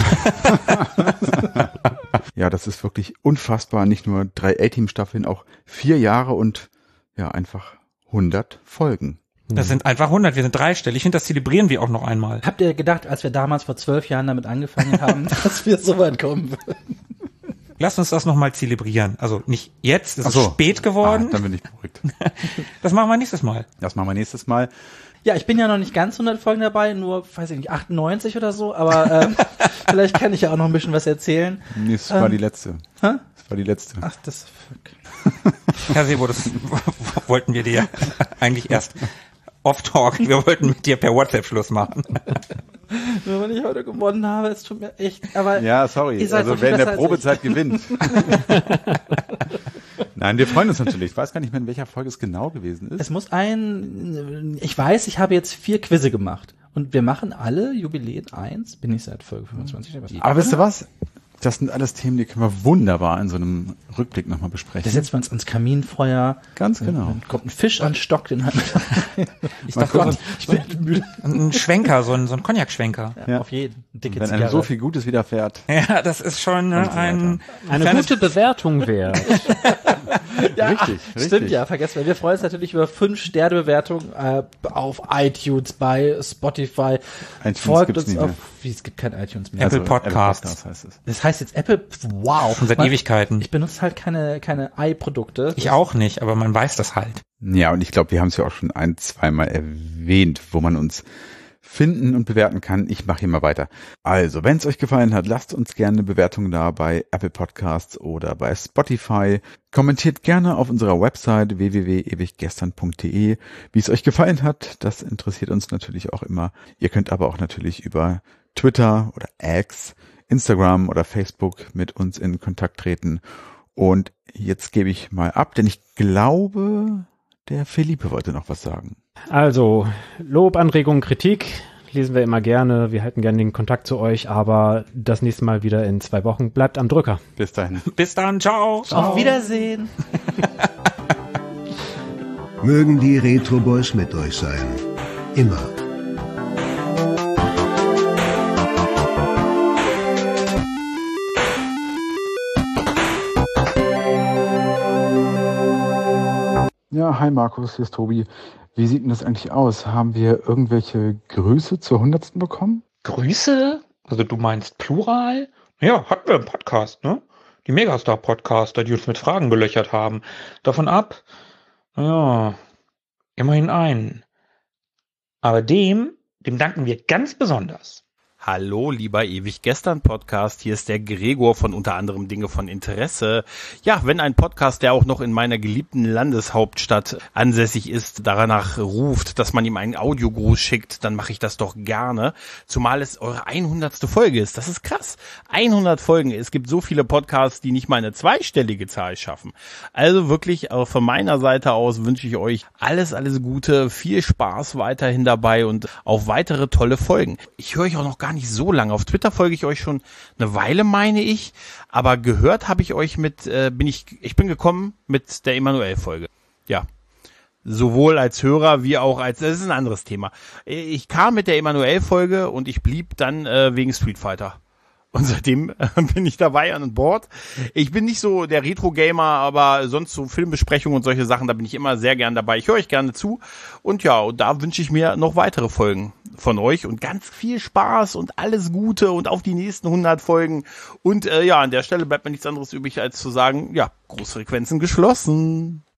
Ja, das ist wirklich unfassbar. Nicht nur 3 A-Team-Staffeln, auch 4 Jahre und ja, einfach 100 Folgen.
Das sind einfach 100. Wir sind dreistellig. Ich finde, das zelebrieren wir auch noch einmal.
Habt ihr gedacht, als wir damals vor 12 Jahren damit angefangen haben, dass wir so weit kommen würden?
Lasst uns das nochmal zelebrieren. Also nicht jetzt, es ist spät geworden.
Dann bin ich beruhigt.
Das machen wir nächstes Mal.
Ja, ich bin ja noch nicht ganz 100 Folgen dabei, nur, weiß ich nicht, 98 oder so, aber vielleicht kann ich ja auch noch ein bisschen was erzählen.
Nee, das war die letzte.
Hä?
Das war die letzte.
Ach, das
Herr Sebo, das wollten wir dir eigentlich erst off-talk. Wir wollten mit dir per WhatsApp Schluss machen.
Nur wenn ich heute gewonnen habe, es tut mir echt, aber...
Ja, sorry, also wer in der Probezeit gewinnt. Nein, wir freuen uns natürlich. Ich weiß gar nicht mehr, in welcher Folge es genau gewesen ist.
Es muss ich weiß, ich habe jetzt 4 Quizze gemacht. Und wir machen alle Jubiläen 1, bin ich seit Folge 25 dabei.
Aber wisst ihr was? Das sind alles Themen, die können wir wunderbar in so einem Rückblick nochmal besprechen.
Da setzt man uns ans Kaminfeuer.
Ganz genau.
Dann kommt ein Fisch an Stock, den hat
ich dachte, ich bin müde. Ein Schwenker, so ein Cognac-Schwenker.
Ja, auf jeden. Dicke
wenn einem so viel Gutes widerfährt.
Ja, das ist schon
eine gute Bewertung wert.
Ja,
richtig.
Stimmt, ja, vergessen wir. Wir freuen uns natürlich über 5-Sterne-Bewertungen auf iTunes, bei Spotify.
iTunes
folgt
gibt's
uns
nicht
auf,
mehr.
Es gibt kein iTunes mehr.
Apple Podcasts
heißt es.
Das heißt jetzt Apple, wow.
Schon seit Ewigkeiten.
Ich benutze halt keine i-Produkte.
Ich auch nicht, aber man weiß das halt.
Ja, und ich glaube, wir haben es ja auch schon 1-2 Mal erwähnt, wo man uns finden und bewerten kann. Ich mache hier mal weiter. Also, wenn es euch gefallen hat, lasst uns gerne eine Bewertung da bei Apple Podcasts oder bei Spotify. Kommentiert gerne auf unserer Website www.ewiggestern.de, wie es euch gefallen hat. Das interessiert uns natürlich auch immer. Ihr könnt aber auch natürlich über Twitter oder X, Instagram oder Facebook mit uns in Kontakt treten. Und jetzt gebe ich mal ab, denn ich glaube, der Felipe wollte noch was sagen.
Also, Lob, Anregungen, Kritik lesen wir immer gerne. Wir halten gerne den Kontakt zu euch, aber das nächste Mal wieder in 2 Wochen. Bleibt am Drücker.
Bis dahin.
Bis dann, ciao.
Auf Wiedersehen.
Mögen die Retro Boys mit euch sein. Immer.
Ja, hi Markus, hier ist Tobi. Wie sieht denn das eigentlich aus? Haben wir irgendwelche Grüße zur 100. bekommen?
Grüße? Also du meinst Plural? Ja, hatten wir im Podcast, ne? Die Megastar-Podcaster, die uns mit Fragen gelöchert haben. Davon ab, ja, immerhin einen. Aber dem danken wir ganz besonders.
Hallo, lieber Ewig Gestern Podcast. Hier ist der Gregor von unter anderem Dinge von Interesse. Ja, wenn ein Podcast, der auch noch in meiner geliebten Landeshauptstadt ansässig ist, danach ruft, dass man ihm einen Audiogruß schickt, dann mache ich das doch gerne. Zumal es eure 100. Folge ist. Das ist krass. 100 Folgen. Es gibt so viele Podcasts, die nicht mal eine zweistellige Zahl schaffen. Also wirklich, von meiner Seite aus wünsche ich euch alles Gute, viel Spaß weiterhin dabei und auf weitere tolle Folgen. Ich höre euch auch noch gar nicht so lange. Auf Twitter folge ich euch schon eine Weile, meine ich, aber gehört habe ich euch ich bin gekommen mit der Emanuel-Folge. Ja. Sowohl als Hörer wie auch das ist ein anderes Thema. Ich kam mit der Emanuel-Folge und ich blieb dann wegen Street Fighter. Und seitdem bin ich dabei an Bord. Ich bin nicht so der Retro-Gamer, aber sonst so Filmbesprechungen und solche Sachen, da bin ich immer sehr gern dabei. Ich höre euch gerne zu. Und ja, und da wünsche ich mir noch weitere Folgen von euch und ganz viel Spaß und alles Gute und auf die nächsten 100 Folgen. Und ja, an der Stelle bleibt mir nichts anderes übrig, als zu sagen, ja, Großfrequenzen geschlossen.